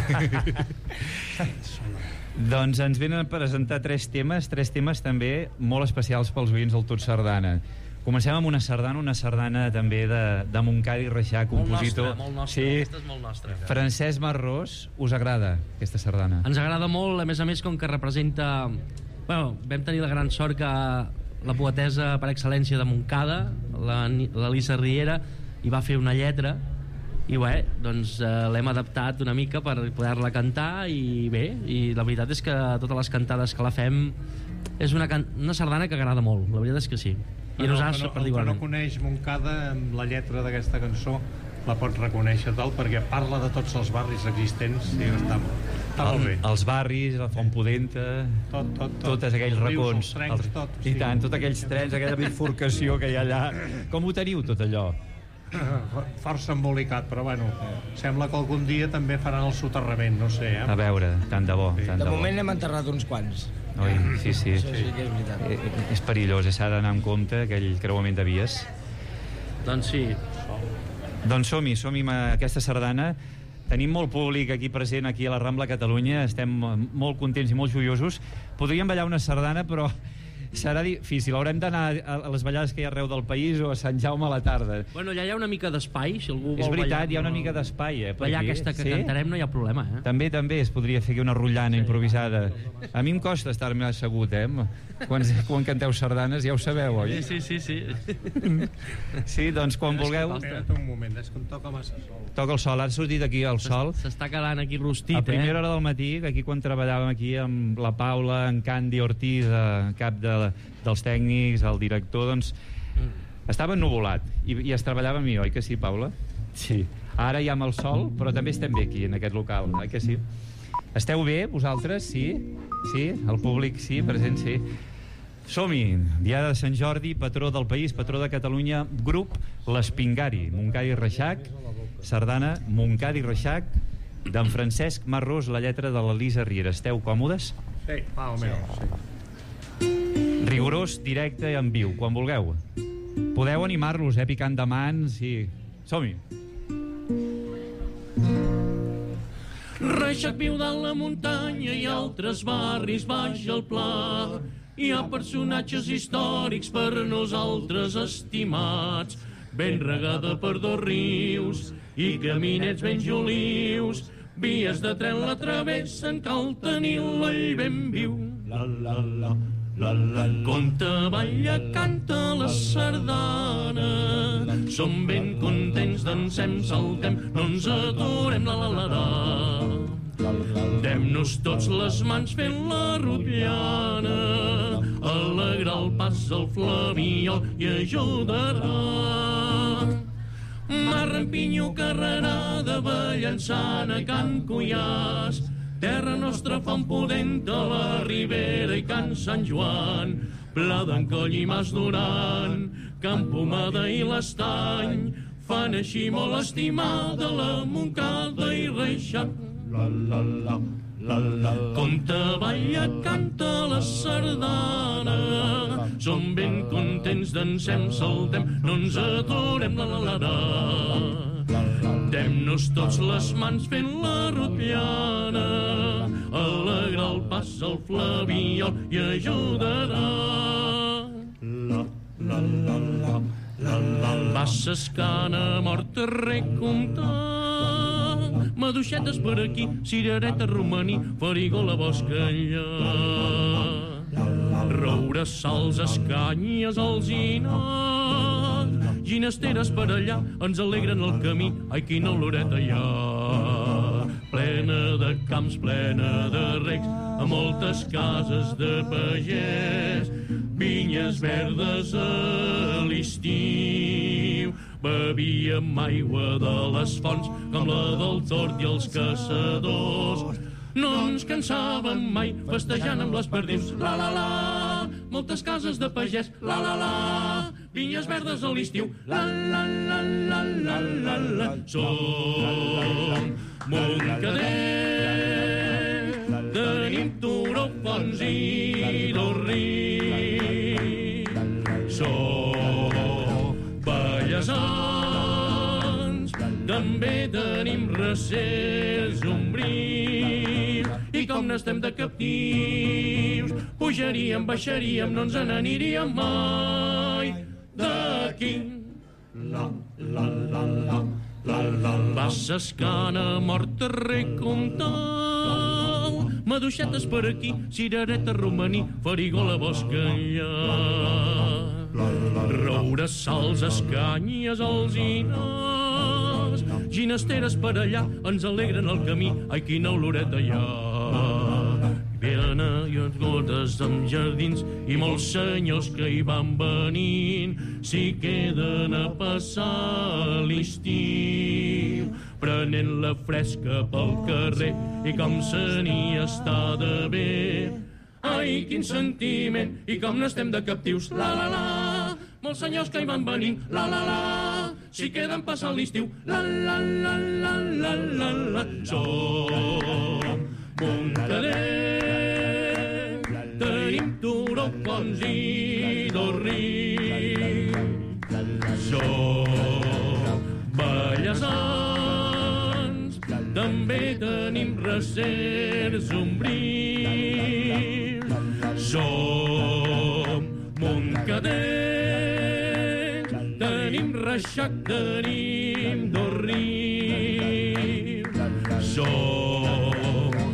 Doncs ens venen a presentar 3 temes també molt especials pels oients del Tot Sardana. Comencem amb una sardana també de Montcada i Reixac, compositor. Molt nostra, sí. Aquesta és molt nostra. Francesc Marrós, us agrada aquesta sardana? Ens agrada molt, a més, com que representa... Bueno, vam tenir la gran sort que la poetesa per excel·lència de Montcada, l'Elisa Riera, hi va fer una lletra, i bé, doncs l'hem adaptat una mica per poder-la cantar, i bé, i la veritat és que totes les cantades que la fem és una sardana que agrada molt, la veritat és que sí. I nosaltres, particularment. El que no coneix Montcada, amb la lletra d'aquesta cançó, la pots reconèixer tal, perquè parla de tots els barris existents i està molt bé. Els barris, la Font Pudenta, tots aquells racons. Els trens, tot. I tant, tots aquells trens, aquella bifurcació que hi ha allà. Com ho teniu, tot allò? Força embolicat, però bueno, sembla que algun dia també faran el soterrament, no sé. A veure, tant de bo. De moment n'hem enterrat uns quants. Oi, sí. Això sí que és veritat. És perillós, s'ha d'anar amb compte, aquell creuament de vies. Doncs sí. Doncs som-hi amb aquesta sardana. Tenim molt públic aquí present, aquí a la Rambla Catalunya, estem molt contents i molt joiosos. Podríem ballar una sardana, però serà difícil. Haurem d'anar a les ballades que hi ha arreu del país o a Sant Jaume a la tarda. Bueno, allà hi ha una mica d'espai, si algú vol ballar. És veritat, hi ha una mica d'espai, ballar aquesta que cantarem no hi ha problema, També es podria fer una rotllana improvisada. A mi em costa estar-me assegut, Quan canteu sardanes, ja ho sabeu, oi? Sí. Sí, doncs quan vulgueu... Espera't un moment, és que em toca massa sol. Toca el sol, ara ha sortit aquí el sol. S'està quedant aquí rostit, A primera hora del matí, aquí quan treballàvem aquí amb la Paula, en Candy Ortiz, cap dels tècnics, el director, doncs estava ennuvolat i es treballava amb mi, oi que sí, Paula? Sí. Ara ja amb el sol, però també estem bé aquí, en aquest local, oi que sí? Esteu bé, vosaltres? Sí? Sí? El públic, sí? Present, sí? Som-hi, Diada de Sant Jordi, patró del país, patró de Catalunya, grup l'Espingari, Montcada i Reixac, sardana Montcada i Reixac, d'en Francesc Marrós, la lletra de l'Elisa Riera. Esteu còmodes? Sí, almenys, sí. Rigorós, directe i en viu, quan vulgueu. Podeu animar-los, picant de mans i... Som-hi! Reixac viu dalt la muntanya i altres barris baix al pla. Hi ha personatges històrics per nosaltres estimats, ben regada per dos rius i caminets ben jolius. Vies de tren la travessen, cal tenir-la i ben viu. La, la, la, la, la. Conta, balla, canta la sardana. Som ben contents, dansem, saltem, no ens aturem, la, la, la, la. Dem-nos tots les mans fent la rotllana, alegrar el pas al flabiol i ajudarà. Marrampinyo, Carrerada, Vallançana, Can Cuiàs, terra nostra font pudent a la Ribera i Can Sant Joan, Pla d'en Coll i Mas Duran, Can Pomada i l'Estany, fan així molt estimada la Montcada i Reixac. La, la, la, la, la. Conta, balla, canta la sardana, som ben contents, dansem, saltem, no ens aturem, la, la, la, la. Dem-nos tots les mans fent la rotllana, alegrar el pas al flabiol i ajudarà. La, la, la, la, la, la. Basses, Cana, Morterrer, Comtat, Maduixetes per aquí, Cirereta, Romaní, Farigola, Boscallà, Roure, Salts, Escanyes, Alzinar, Ginesteres per allà, ens alegren el camí, ai, quina oloreta hi ha. Plena de camps, plena de recs, a moltes cases de pagès, vinyes verdes a l'estiu. Bevíem aigua de les fonts com la del tord i els caçadors. No ens cansàvem mai festejant amb les perdius. La, la, la, moltes cases de pagès. La, la, la, vinyes verdes a l'estiu. La, la, la, la, la, la, la. Som Montcada, tenim turó, fonts i dos rius. Som Ballassans, també tenim recers, ombrius, i com n'estem de captius, pujaríem, baixaríem, no ens n'aniríem mai d'aquí. La, la, la, la, la, la, Basses, Cana, Morterrer, Comtal, Maduixetes per aquí, Cirereta, Romaní, Farigola, Boscallà, Roure, Salts, Escanyes, Alzinars, Ginesteres per allà, ens alegren el camí, ai, quina oloreta hi ha. Venen i els gotes amb jardins i molts senyors que hi van venint s'hi queden a passar l'estiu, prenent la fresca pel carrer i com se n'hi està de bé. Ai, quin sentiment, i com n'estem de captius. La, la, la, molts senyors que hi van venint. La, la, la, s'hi queden passant l'estiu. La, la, la, la, la, la, la. Som Montcada, tenim turó, fonts i dos rius. Som Ballassans, també tenim recers, ombrius. Som Montcada, tenim Reixac, tenim dos rius. Som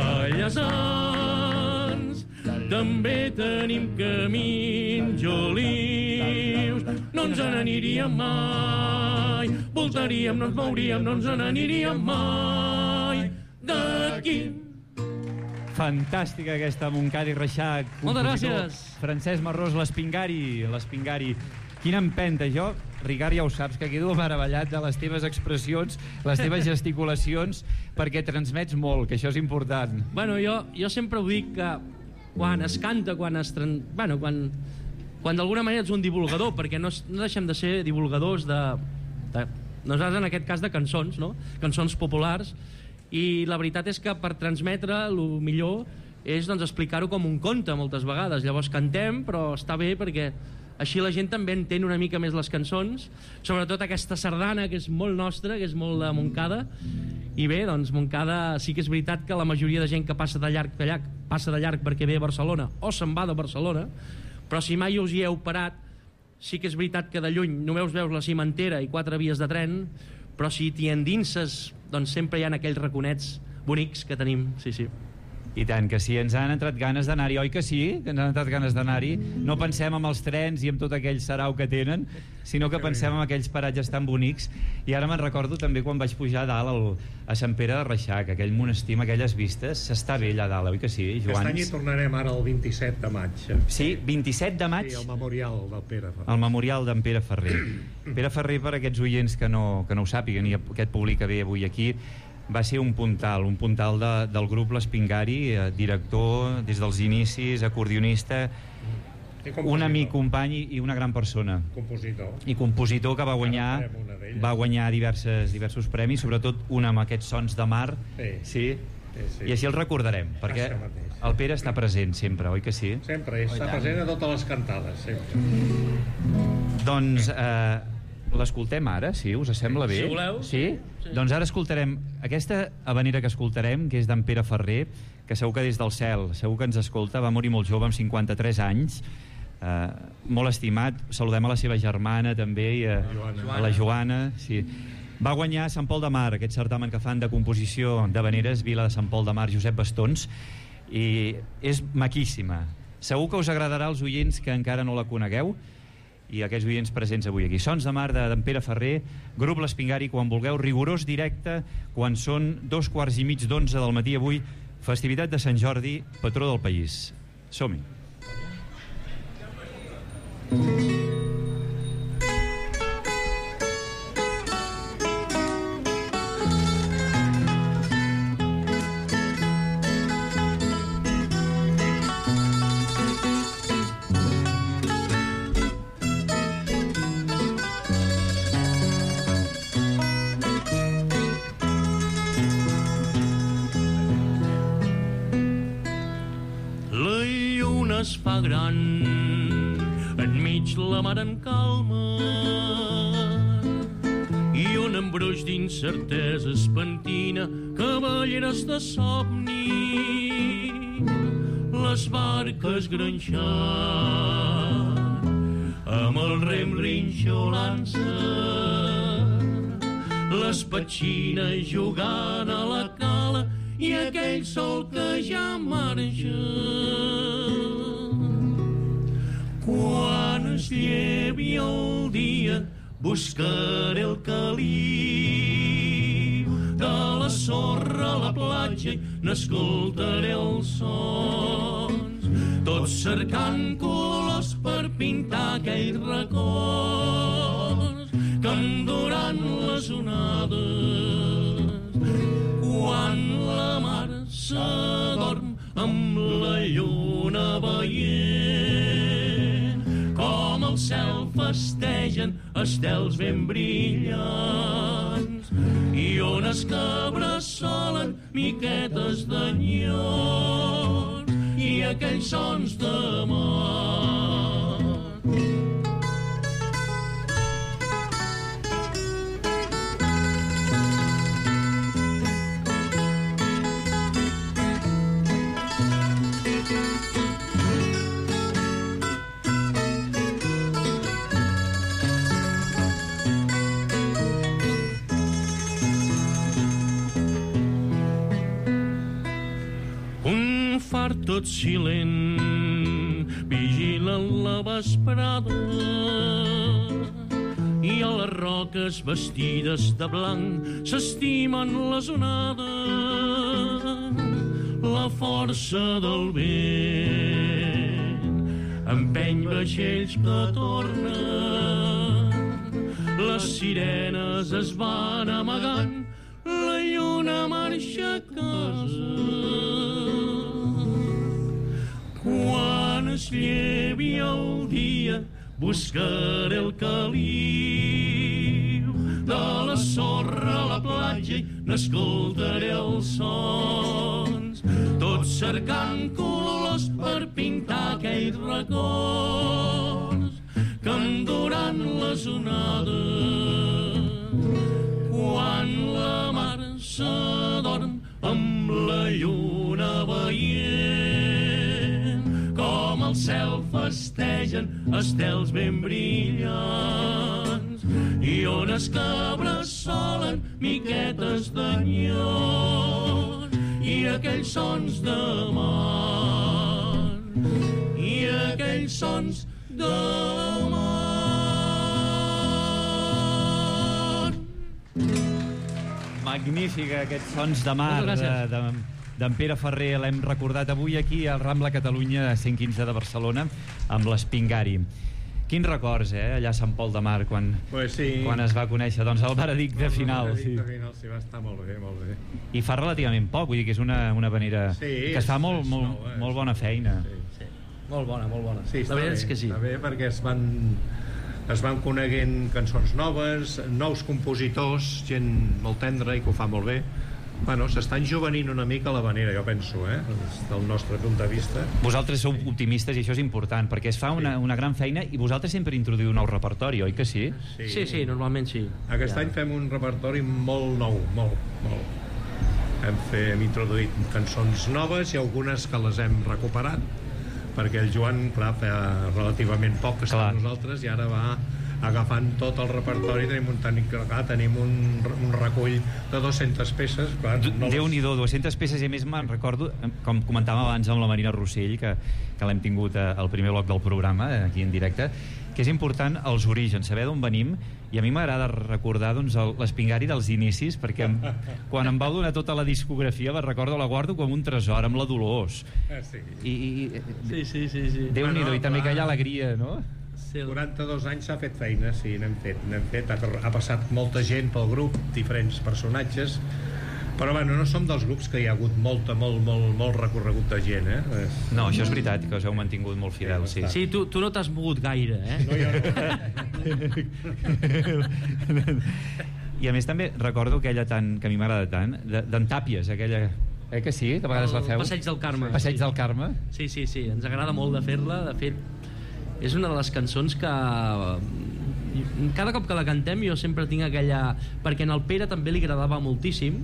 Ballassans, també tenim camins jolius. No ens n'aniríem mai, voltaríem, no ens mouríem, no ens n'aniríem mai d'aquí. Fantàstica aquesta Montcada i Reixac. Moltes gràcies. Francesc Marrós, l'Espingari. Quina empenta. Jo, Ricard, ja ho saps, que quedo meravellat de les teves expressions, les teves gesticulacions, perquè transmets molt, que això és important. Bueno, jo sempre ho dic que quan es canta, quan d'alguna manera ets un divulgador, perquè no deixem de ser divulgadors nosaltres en aquest cas de cançons, no? Cançons populars, i la veritat és que per transmetre el millor és explicar-ho com un conte moltes vegades. Llavors cantem, però està bé perquè així la gent també entén una mica més les cançons, sobretot aquesta sardana que és molt nostra, que és molt de Montcada. I bé, doncs Montcada sí que és veritat que la majoria de gent que passa de llarg passa de llarg perquè ve a Barcelona o se'n va de Barcelona, però si mai us hi heu parat, sí que és veritat que de lluny només veus la cimentera i 4 vies de tren, però si t'hi endinses, doncs sempre hi ha aquells raconets bonics que tenim, sí. I tant que sí, ens han entrat ganes d'anar-hi, oi que sí? Que ens han entrat ganes d'anar-hi. No pensem en els trens i en tot aquell sarau que tenen, sinó que pensem en aquells paratges tan bonics. I ara me'n recordo també quan vaig pujar a dalt a Sant Pere de Reixac, aquell monestir amb aquelles vistes. S'està bé allà dalt, oi que sí, Joans? Aquest any hi tornarem ara el 27 de maig. Sí, 27 de maig? Sí, el memorial del Pere Ferrer. El memorial d'en Pere Ferrer. Pere Ferrer, per aquests oients que no ho sàpiguen, i aquest públic que ve avui aquí, va ser un puntal del grup L'Espingari, director des dels inicis, acordionista, un amic, company i una gran persona. Compositor que va guanyar diversos premis, sobretot un amb aquests sons de mar. Sí. I així el recordarem, perquè el Pere està present sempre, oi que sí? Sempre, està present a totes les cantades, sempre. Doncs l'escoltem ara, si us sembla bé? Si voleu. Sí? Doncs ara escoltarem aquesta havanera que escoltarem, que és d'en Pere Ferrer, que segur que des del cel, segur que ens escolta, va morir molt jove, amb 53 anys, molt estimat. Saludem a la seva germana també, i a la Joana. Sí. Va guanyar a Sant Pol de Mar, aquest certamen que fan de composició d'havaneres, Vila de Sant Pol de Mar, Josep Bastons, i és maquíssima. Segur que us agradarà als oients que encara no la conegueu, i aquests oients presents avui aquí. Sons de mar d'en Pere Ferrer, grup L'Espingari, quan vulgueu, rigorós directe, quan són 11:15 del matí avui, festivitat de Sant Jordi, patró del país. Som-hi. es fa gran, enmig la mar en calma, i un embruix d'incerteses pentina cavalleres de somni, les barques granxant, amb el rem rinxolant-se, les petxines jugant a la cala i aquell sol que ja marxa. Quan es llevi el dia buscaré el caliu de la sorra a la platja i n'escoltaré els sons, tots cercant colors per pintar aquells racons que enduran les onades quan la mar s'adorm amb la lluna veient com el cel festegen estels ben brillants i ones que bressolen miquetes d'enyors i aquells sons de mar. Far tot silent vigilen la vesprada i a les roques vestides de blanc s'estimen les onades, la força del vent empeny vaixells que tornen, les sirenes es van amagant, la lluna marxa a casa. es llevi el dia buscaré el caliu. De la sorra a la platja i n'escoltaré els sons, tots cercant colors per pintar aquells records que em duran les onades quan la mar s'adorm amb la lluna veient com el cel festegen estels ben brillants i ones que bressolen miquetes d'enyor i aquells sons de mar i aquells sons de mar. Magnífica, aquests sons de mar d'en Pere Ferrer. L'hem recordat avui aquí al Rambla Catalunya 115 de Barcelona amb l'Espingari. Quins records, allà a Sant Pol de Mar, quan es va conèixer el veredicte final. El veredicte final, sí, va estar molt bé, molt bé. I fa relativament poc, vull dir que és una manera que es fa molt bona feina. Sí. Molt bona. Sí, la veritat és que sí. Està bé perquè es van coneguent cançons noves, nous compositors, gent molt tendra i que ho fa molt bé. Bueno, s'estan jovenint una mica la vanera, jo penso, des del nostre punt de vista. Vosaltres sou optimistes i això és important, perquè es fa una gran feina i vosaltres sempre introduïu un nou repertori, oi que sí? Sí, normalment sí. Aquest any fem un repertori molt nou, molt. Hem introduït cançons noves i algunes que les hem recuperat, perquè el Joan, clar, fa relativament poc que està amb nosaltres i ara va agafant tot el repertori. Tenim un recull de 200 peces. Déu-n'hi-do, 200 peces, i a més me'n recordo, com comentàvem abans amb la Marina Rossell, que l'hem tingut al primer bloc del programa, aquí en directe, que és important els orígens, saber d'on venim, i a mi m'agrada recordar l'Espingari dels inicis, perquè quan em vau donar tota la discografia la recordo, la guardo com un tresor, amb la Dolors. Sí. Déu-n'hi-do, i també aquella alegria, no? 42 anys s'ha fet feina, sí, n'hem fet. Ha passat molta gent pel grup, diferents personatges, però bueno, no som dels grups que hi ha hagut molt recorregut de gent, No, això és veritat, que us heu mantingut molt fidels, sí. Sí, tu no t'has mogut gaire, No, jo no. I a més també recordo aquella que a mi m'agrada tant, d'en Tàpies, aquella... que sí, que a vegades la feu? Passeig del Carme. Passeig del Carme? Sí, ens agrada molt de fer-la, de fet és una de les cançons que cada cop que la cantem jo sempre tinc aquella... perquè en el Pere també li agradava moltíssim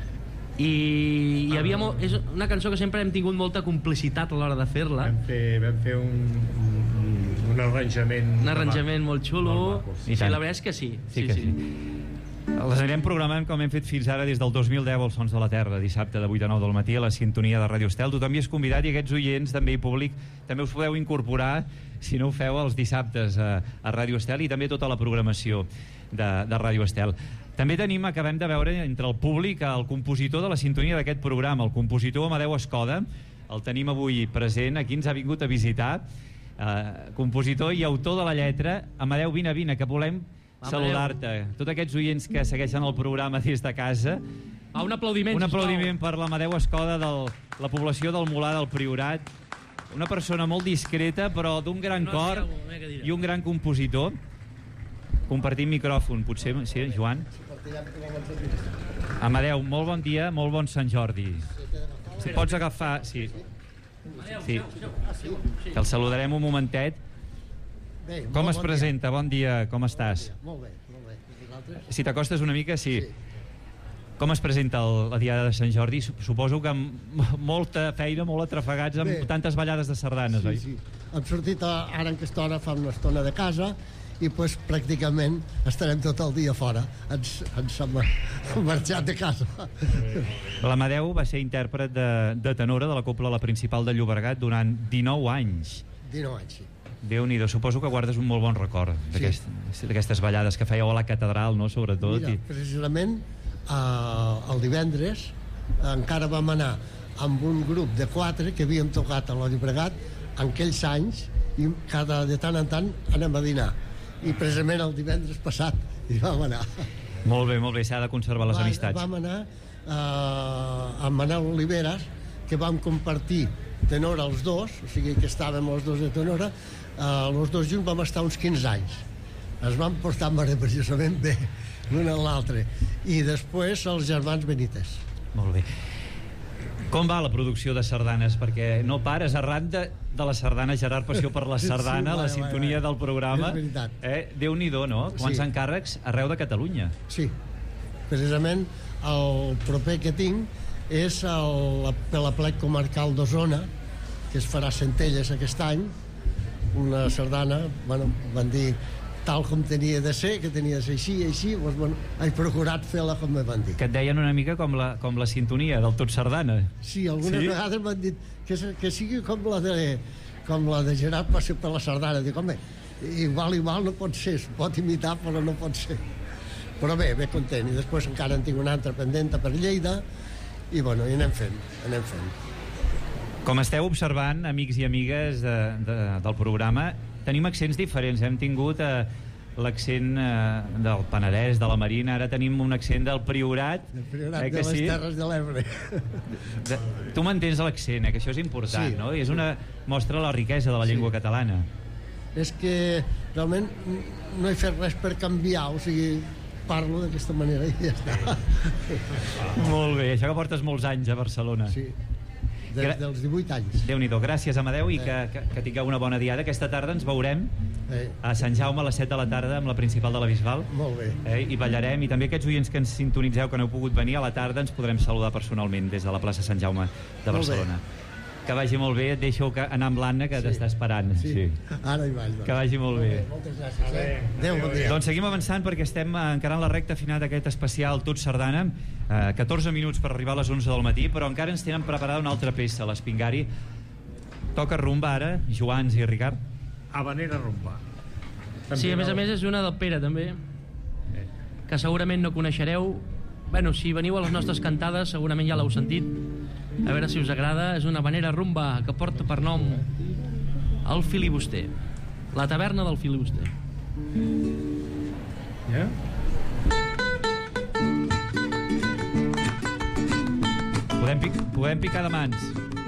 i hi havia és una cançó que sempre hem tingut molta complicitat a l'hora de fer-la. Vam fer un arranjament molt xulo. Sí, la veritat és que sí. Les anirem programant com hem fet fins ara des del 2010 als Sons de la Terra, dissabte de 8 a 9 del matí a la sintonia de Ràdio Estel. Tothom hi és convidat i aquests oients també i públic també us podeu incorporar, si no ho feu, els dissabtes a Ràdio Estel i també tota la programació de Ràdio Estel. També acabem de veure entre el públic el compositor de la sintonia d'aquest programa, el compositor Amadeu Escoda. El tenim avui present, aquí ens ha vingut a visitar, compositor i autor de la lletra. Amadeu, vine, que volem saludar-te. Tots aquests oients que segueixen el programa des de casa. Un aplaudiment. Un aplaudiment per l'Amadeu Escoda de la població del Molar del Priorat. Una persona molt discreta, però d'un gran cor i un gran compositor. Compartim micròfon, potser, sí, Joan? Amadeu, molt bon dia, molt bon Sant Jordi. Si pots agafar... Sí. El saludarem un momentet. Com es presenta? Bon dia, com estàs? Molt bé. Si t'acostes una mica, sí. Com es presenta la Diada de Sant Jordi? Suposo que amb molta feina, molt atrafegats, amb tantes ballades de sardanes, oi? Sí. Hem sortit ara en aquesta hora, fa una estona de casa, i pues, pràcticament estarem tot el dia fora. Ens hem marxat de casa. L'Amadeu va ser intèrpret de tenora de la Cobla La Principal de Llobregat durant 19 anys. 19 anys, sí. Déu-n'hi-do, suposo que guardes un molt bon record d'aquestes ballades que fèieu a la catedral, no?, sobretot. Mira, precisament el divendres encara vam anar amb un grup de 4 que havíem tocat a la Llobregat en aquells anys i de tant en tant anem a dinar. I precisament el divendres passat hi vam anar. Molt bé, s'ha de conservar les amistats. Vam anar amb Manel Oliveras, que vam compartir tenora els dos, o sigui que estàvem els dos de tenora, els dos junts vam estar uns 15 anys. Es van portar meravellosament bé l'un a l'altre. I després els germans Benítez. Molt bé. Com va la producció de sardanes? Perquè no pares arran de la sardana, Gerard Passió per la sardana, sí, la sintonia del programa. És veritat. Déu-n'hi-do, no? Quants encàrrecs arreu de Catalunya. Sí. Precisament el proper que tinc és per la plec comarcal d'Osona, que es farà a Centelles aquest any, una sardana, bueno, van dir tal com tenia de ser, que tenia de ser així, doncs, bueno, he procurat fer-la com me van dir. Que et deien una mica com la sintonia del Tot Sardana. Sí, algunes vegades m'han dit que sigui com la de Gerard Passió per la sardana. Dic, home, igual no pot ser, es pot imitar, però no pot ser. Però bé, content. I després encara en tinc una altra pendenta per Lleida, i bueno, i anem fent. Com esteu observant, amics i amigues del programa, tenim accents diferents. Hem tingut l'accent del Penedès, de la Marina, ara tenim un accent del Priorat. Del Priorat, de les Terres de l'Ebre. Tu mantens l'accent, que això és important, no? I és una mostra de la riquesa de la llengua catalana. És que realment no he fet res per canviar, o sigui, parlo d'aquesta manera i ja està. Molt bé, això que portes molts anys a Barcelona. Sí. Des dels 18 anys. Déu-n'hi-do, gràcies Amadeu i que tingueu una bona diada. Aquesta tarda ens veurem a Sant Jaume a les 7 de la tarda amb la principal de la Bisbal. Molt bé. I ballarem, i també aquests oients que ens sintonitzeu que no heu pogut venir, a la tarda ens podrem saludar personalment des de la plaça Sant Jaume de Barcelona. Que vagi molt bé, et deixo anar amb l'Anna que t'està esperant. Sí. Ara hi vaig. Que vagi molt bé. Moltes gràcies. Adéu, bon dia. Doncs seguim avançant perquè estem encarant la recta final d'aquest especial Tot Sardana. 14 minuts per arribar a les 11 del matí, però encara ens tenen preparada una altra peça, l'Espingari. Toca rumba ara, Joans i Ricard. Habanera rumba. Sí, a més és una del Pere, també, que segurament no coneixereu. Bueno, si veniu a les nostres cantades, segurament ja l'heu sentit. A veure si us agrada. És una habanera rumba que porta per nom el Filibuster, la taverna del Filibuster. Ja? Podem picar de mans.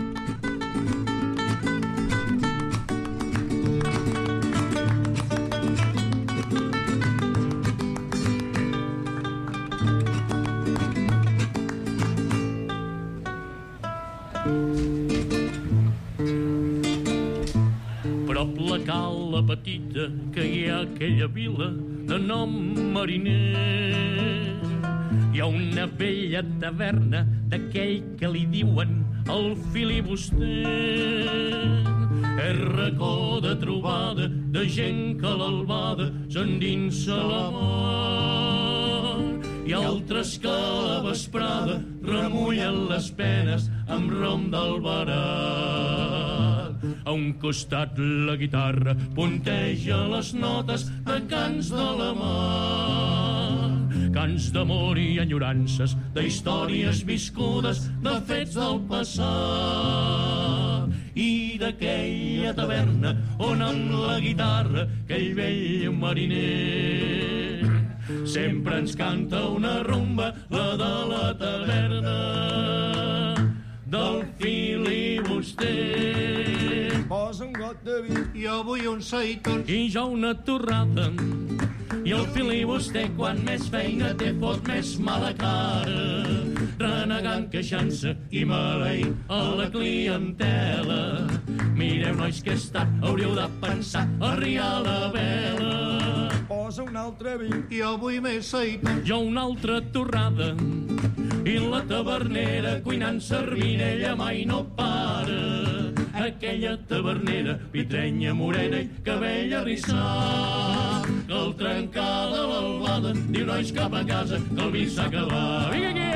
Prop la cala petita que hi ha a aquella vila de nom Mariner, hi ha una vella taverna d'aquell que li diuen el Filibuster. És racó de trobada de gent que a l'albada s'endinsa la mar, i altres que a la vesprada remullen les penes amb rom del barat. A un costat la guitarra punteja les notes de cants de la mar, cants d'amor i enyorances, d'històries viscudes, de fets del passat, i d'aquella taverna on amb la guitarra aquell vell mariner sempre ens canta una rumba, la de la taverna del Filibuster. Posa un got de vi, jo vull un seitons i jo una torrada, i el Filibuster quan més feina té fot més mala cara, renegant, queixant-se i maleint a la clientela. Mireu, nois, que és tard, hauríeu de pensar a riar la vela. Posa un altre vi, jo vull més seitons, jo una altra torrada, i la tavernera cuinant servint, ella mai no para. Aquella tavernera, pitrenya morena i cabell arrissat, que al trencar de l'albada diu, nois, cap a casa, que el vi s'ha acabat. Vinga aquí!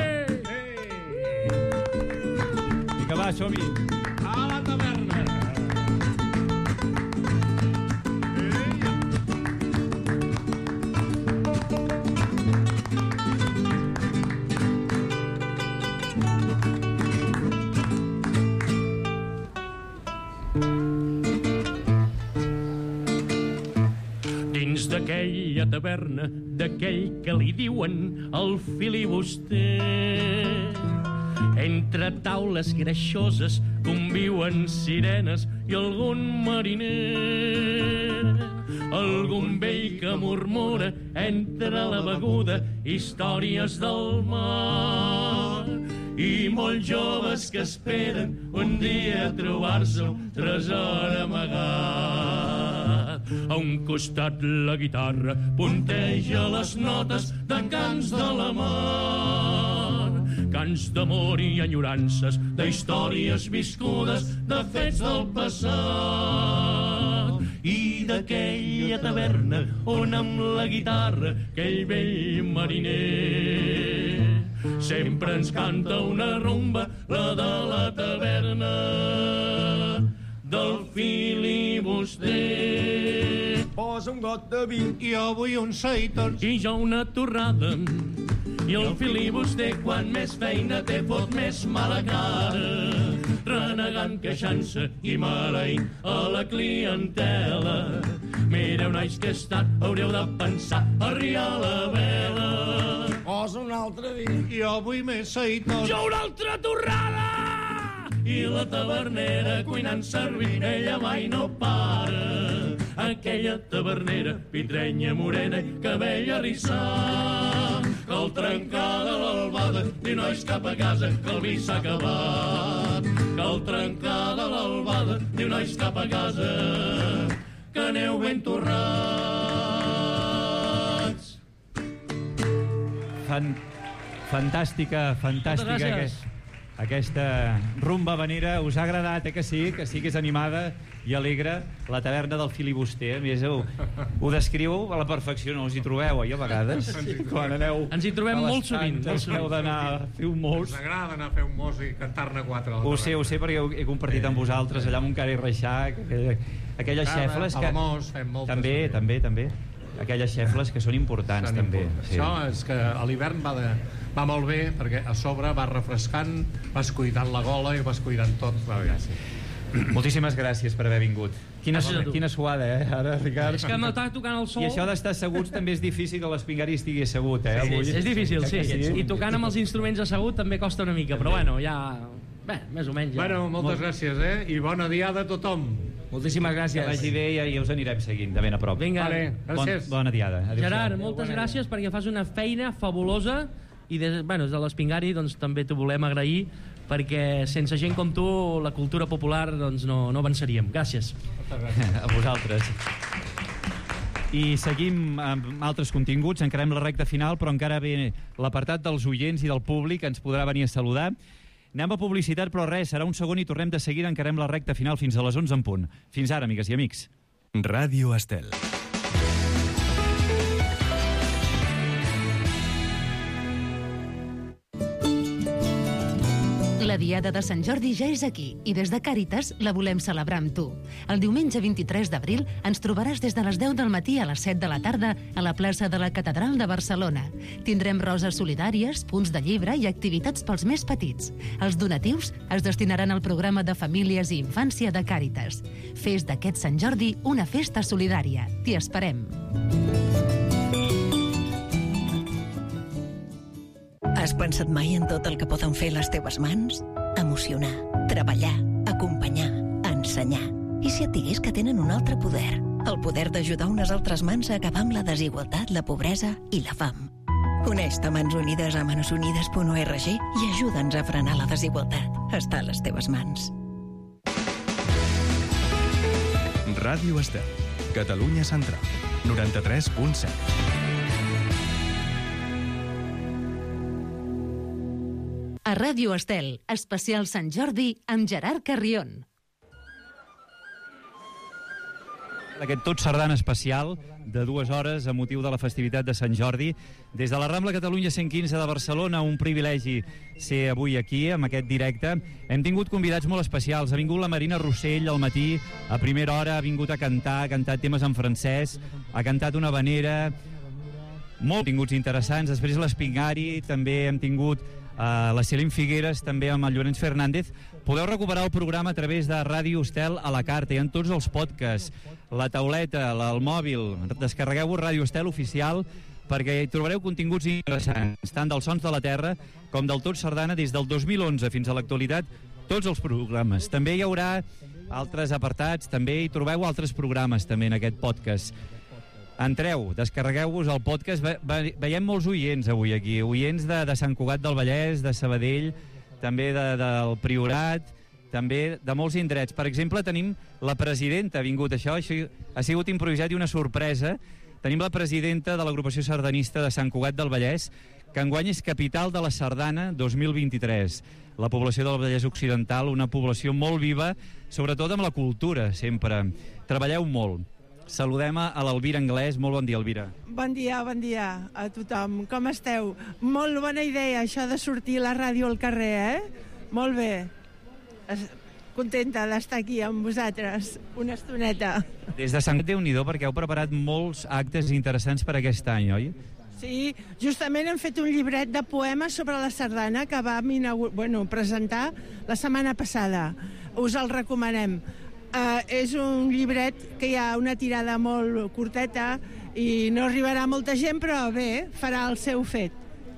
Vinga, va, som-hi! A la taverna! Dins d'aquella taverna, d'aquell que li diuen el Filibuster, Entre taules greixoses conviuen sirenes i algun mariner. Algun vell que murmura entre la beguda històries del mar. I molts joves que esperen un dia trobar-se un tresor amagat. A un costat la guitarra punteja les notes de cants de la mar. Cants d'amor i enyorances, d'històries viscudes, de fets del passat. I d'aquella taverna on amb la guitarra aquell vell mariner sempre ens canta una rumba, la de la taverna del filibuster. Posa un got de vi i jo vull un seitons. I jo una torrada. I el filibuster, quan més feina té, fot més mala cara. Renegant, queixant-se i maleint a la clientela. Mireu, nois, que he estat, hauríeu de pensar a riar la vela. Posa un altre vi i jo vull més seitons. Jo una altra torrada! I la tavernera cuinant servint, ella mai no para. Aquella tavernera, pitrenya morena i cabell arrissat, que al trencar de l'albada diu, nois, cap a casa, que el vi s'ha acabat. Que al trencar de l'albada diu, nois, cap a casa, que aneu ben torrats. Fantàstica aquesta rumba vanera. Us ha agradat, que sí que és animada i alegre, la taverna del filibuster. A més, ho descriu a la perfecció, no us hi trobeu, a vegades? Quan aneu... Ens hi trobem molt sovint. Heu d'anar a fer un mos. Ens agrada anar a fer un mos i cantar-ne 4. Ho sé, perquè he compartit amb vosaltres allà a Montcada i Reixac, aquelles xefles que... A la Mos fem moltes. També. Aquelles xefles que són importants, també. Sí. Això és que a l'hivern va molt bé, perquè a sobre va refrescant, vas cuidant la gola i vas cuidant tot. Sí. Moltíssimes gràcies per haver vingut. Quina suada, ara, Ricard? És que m'està tocant el sol. I això d'estar asseguts també és difícil, que l'Espingari estigui assegut, Sí, és difícil, sí. I tocant amb els instruments assegut també costa una mica, però bueno, ja... Bé, més o menys ja. Bueno, moltes gràcies, i bona diada a tothom. Moltíssimes gràcies. Que vagi bé i us anirem seguint de ben a prop. Vinga. Vale, gràcies. Bona diada. Gerard, moltes gràcies perquè fas una feina fabulosa i des de l'Espingari doncs, també t'ho volem agrair, perquè sense gent com tu la cultura popular doncs, no avançaríem. Gràcies. A vosaltres. I seguim amb altres continguts, encarem la recta final, però encara ve l'apartat dels oients i del públic, ens podrà venir a saludar. Anem a publicitat, però res, serà un segon i tornem de seguida, encarem la recta final fins a les 11 en punt. Fins ara, amigues i amics. Ràdio Estel. La Diada de Sant Jordi ja és aquí i des de Càritas la volem celebrar amb tu. El diumenge 23 d'abril ens trobaràs des de les 10 del matí a les 7 de la tarda a la plaça de la Catedral de Barcelona. Tindrem roses solidàries, punts de llibre i activitats pels més petits. Els donatius es destinaran al programa de famílies i infància de Càritas. Fes d'aquest Sant Jordi una festa solidària. T'hi esperem. Has pensat mai en tot el que poden fer les teves mans? Emocionar, treballar, acompanyar, ensenyar. I si et digués que tenen un altre poder? El poder d'ajudar unes altres mans a acabar amb la desigualtat, la pobresa i la fam. Uneix-te a Mans Unides a manosunides.org i ajuda'ns a frenar la desigualtat. Està a les teves mans. Ràdio Estel, Catalunya Central, 93.7. A Ràdio Estel, especial Sant Jordi amb Gerard Carrión. Aquest tot sardana especial de 2 hores a motiu de la festivitat de Sant Jordi. Des de la Rambla Catalunya 115 de Barcelona, un privilegi ser avui aquí, amb aquest directe. Hem tingut convidats molt especials. Ha vingut la Marina Rossell al matí, a primera hora ha vingut a cantar, ha cantat temes en francès, ha cantat una habanera, molt tinguts interessants. Després l'Espingari, també hem tingut la Celine Figueres, també amb el Llorenç Fernández. Podeu recuperar el programa a través de Ràdio Estel a la carta. Hi ha tots els podcasts, la tauleta, el mòbil. Descarregueu-vos Ràdio Estel oficial perquè hi trobareu continguts interessants, tant dels Sons de la Terra com del Tot Sardana des del 2011 fins a l'actualitat, tots els programes. També hi haurà altres apartats, també hi trobeu altres programes també en aquest podcast. Entreu, descarregueu-vos el podcast. Veiem molts oients avui aquí, oients de Sant Cugat del Vallès, de Sabadell, també del Priorat, també de molts indrets. Per exemple, tenim la presidenta, ha vingut això ha sigut improvisat i una sorpresa. Tenim la presidenta de l'agrupació sardanista de Sant Cugat del Vallès, que enguany és capital de la Sardana 2023. La població del Vallès Occidental, una població molt viva, sobretot amb la cultura, sempre. Treballeu molt. Saludem a l'Elvira Anglès. Molt bon dia, Elvira. Bon dia a tothom. Com esteu? Molt bona idea, això de sortir a la ràdio al carrer, Molt bé. Contenta d'estar aquí amb vosaltres una estoneta. Des de Sant Déu-n'hi-do, perquè heu preparat molts actes interessants per aquest any, oi? Sí, justament hem fet un llibret de poemes sobre la sardana que vam presentar la setmana passada. Us el recomanem. És un llibret que hi ha una tirada molt curteta i no arribarà molta gent, però bé, farà el seu fet.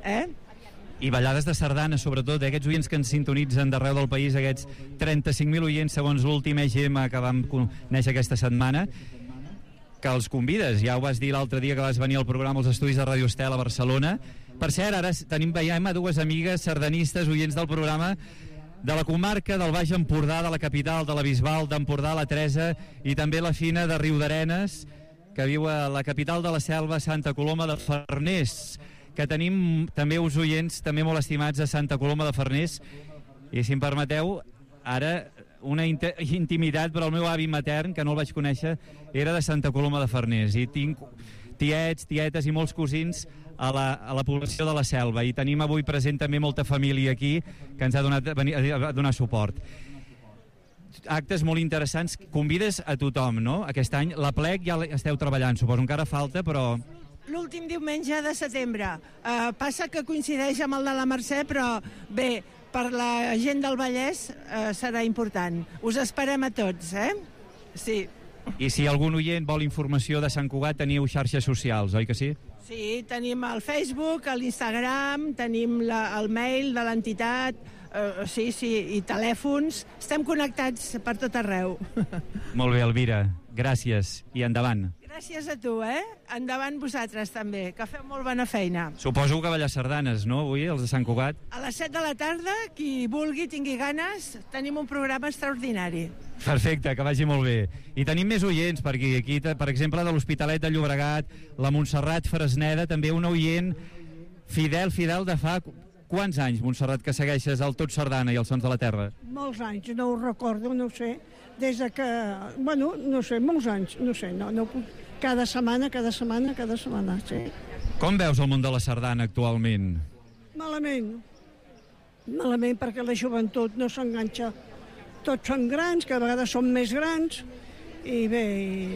I ballades de sardana, sobretot, aquests oients que ens sintonitzen d'arreu del país, aquests 35.000 oients segons l'últim EGM que vam conèixer aquesta setmana, que els convides. Ja ho vas dir l'altre dia que vas venir al programa als estudis de Ràdio Estel a Barcelona. Per cert, ara veiem a dues amigues sardanistes, oients del programa, de la comarca del Baix Empordà, de la capital, de la Bisbal d'Empordà, la Teresa, i també la Fina de Riudarenes, que viu a la capital de la Selva, Santa Coloma de Farners, que tenim també uns oients també molt estimats a Santa Coloma de Farners. I si em permeteu, ara una intimitat, però el meu avi matern, que no el vaig conèixer, era de Santa Coloma de Farners, i tinc tiets, tietes i molts cosins a la població de la Selva, i tenim avui present també molta família aquí que ens ha donat suport. Actes molt interessants. Convides a tothom, no? Aquest any la plec ja esteu treballant, suposo, encara falta, però... L'últim diumenge de setembre. Passa que coincideix amb el de la Mercè, però bé, per la gent del Vallès serà important. Us esperem a tots, Sí. I si algun oient vol informació de Sant Cugat, teniu xarxes socials, oi que sí? Sí, tenim el Facebook, l'Instagram, tenim el mail de l'entitat, sí, i telèfons. Estem connectats per tot arreu. Molt bé, Elvira, gràcies i endavant. Gràcies a tu, Endavant vosaltres també, que feu molt bona feina. Suposo que ballar sardanes, no, avui, els de Sant Cugat? A les 7 de la tarda, qui vulgui, tingui ganes, tenim un programa extraordinari. Perfecte, que vagi molt bé. I tenim més oients per aquí, per exemple, de l'Hospitalet de Llobregat, la Montserrat Fresneda, també un oient fidel de fa... Quants anys, Montserrat, que segueixes el Tot Sardana i els Sons de la Terra? Molts anys, no ho recordo, no ho sé. Des de que... Bueno, no sé, molts anys, no sé, no puc... Cada setmana, sí. Com veus el món de la sardana actualment? Malament, perquè la joventut no s'enganxa. Tots són grans, que a vegades són més grans, i bé...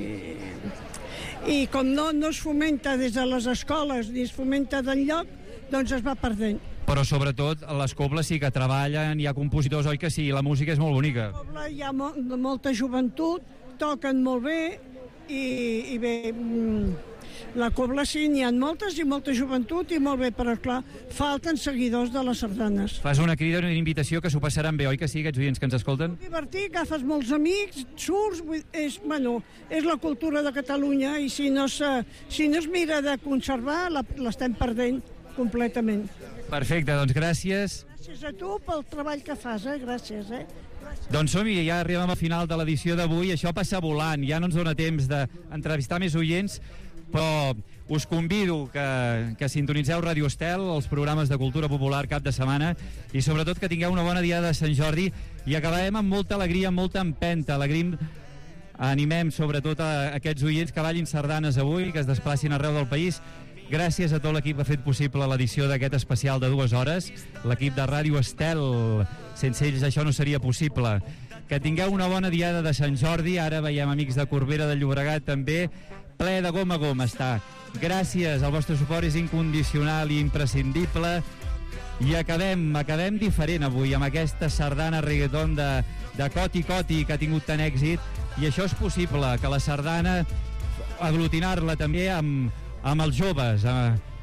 I com no es fomenta des de les escoles ni es fomenta d'enlloc, doncs es va perdent. Però sobretot a les cobles sí que treballen, hi ha compositors, oi que sí? La música és molt bonica. A la cobla hi ha molta joventut, toquen molt bé, i bé, la cobla sí, n'hi ha moltes i molta joventut i molt bé, però clar, falten seguidors de les sardanes. Fas una crida, una invitació, que s'ho passaran bé, oi que sí, aquests oients que ens escolten? Divertir, agafes molts amics, surts, és la cultura de Catalunya, i si no es mira de conservar, l'estem perdent completament. Perfecte, doncs gràcies. Gràcies a tu pel treball que fas, gràcies, Doncs som-hi, ja arribem al final de l'edició d'avui. Això passa volant, ja no ens dona temps d'entrevistar més oients, però us convido que sintonitzeu Ràdio Estel, els programes de cultura popular cap de setmana, i sobretot que tingueu una bona diada de Sant Jordi, i acabem amb molta alegria, amb molta empenta. Animem sobretot a aquests oients que ballin sardanes avui, que es desplacin arreu del país. Gràcies a tot l'equip que ha fet possible l'edició d'aquest especial de 2 hores, l'equip de Ràdio Estel. Sense ells això no seria possible. Que tingueu una bona diada de Sant Jordi. Ara veiem amics de Corbera de Llobregat també. Ple de gom a gom està. Gràcies, el vostre suport és incondicional i imprescindible. I acabem diferent avui, amb aquesta sardana reggaeton de Coti Coti, que ha tingut tant èxit. I això és possible, que la sardana, aglutinar-la també amb els joves,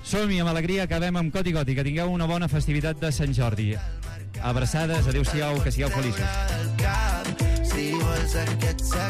Som-hi, amb alegria, acabem amb Coti Coti. Que tingueu una bona festivitat de Sant Jordi. Abraçades, adeu-siau, que sigueu feliços. Si vols aquest secret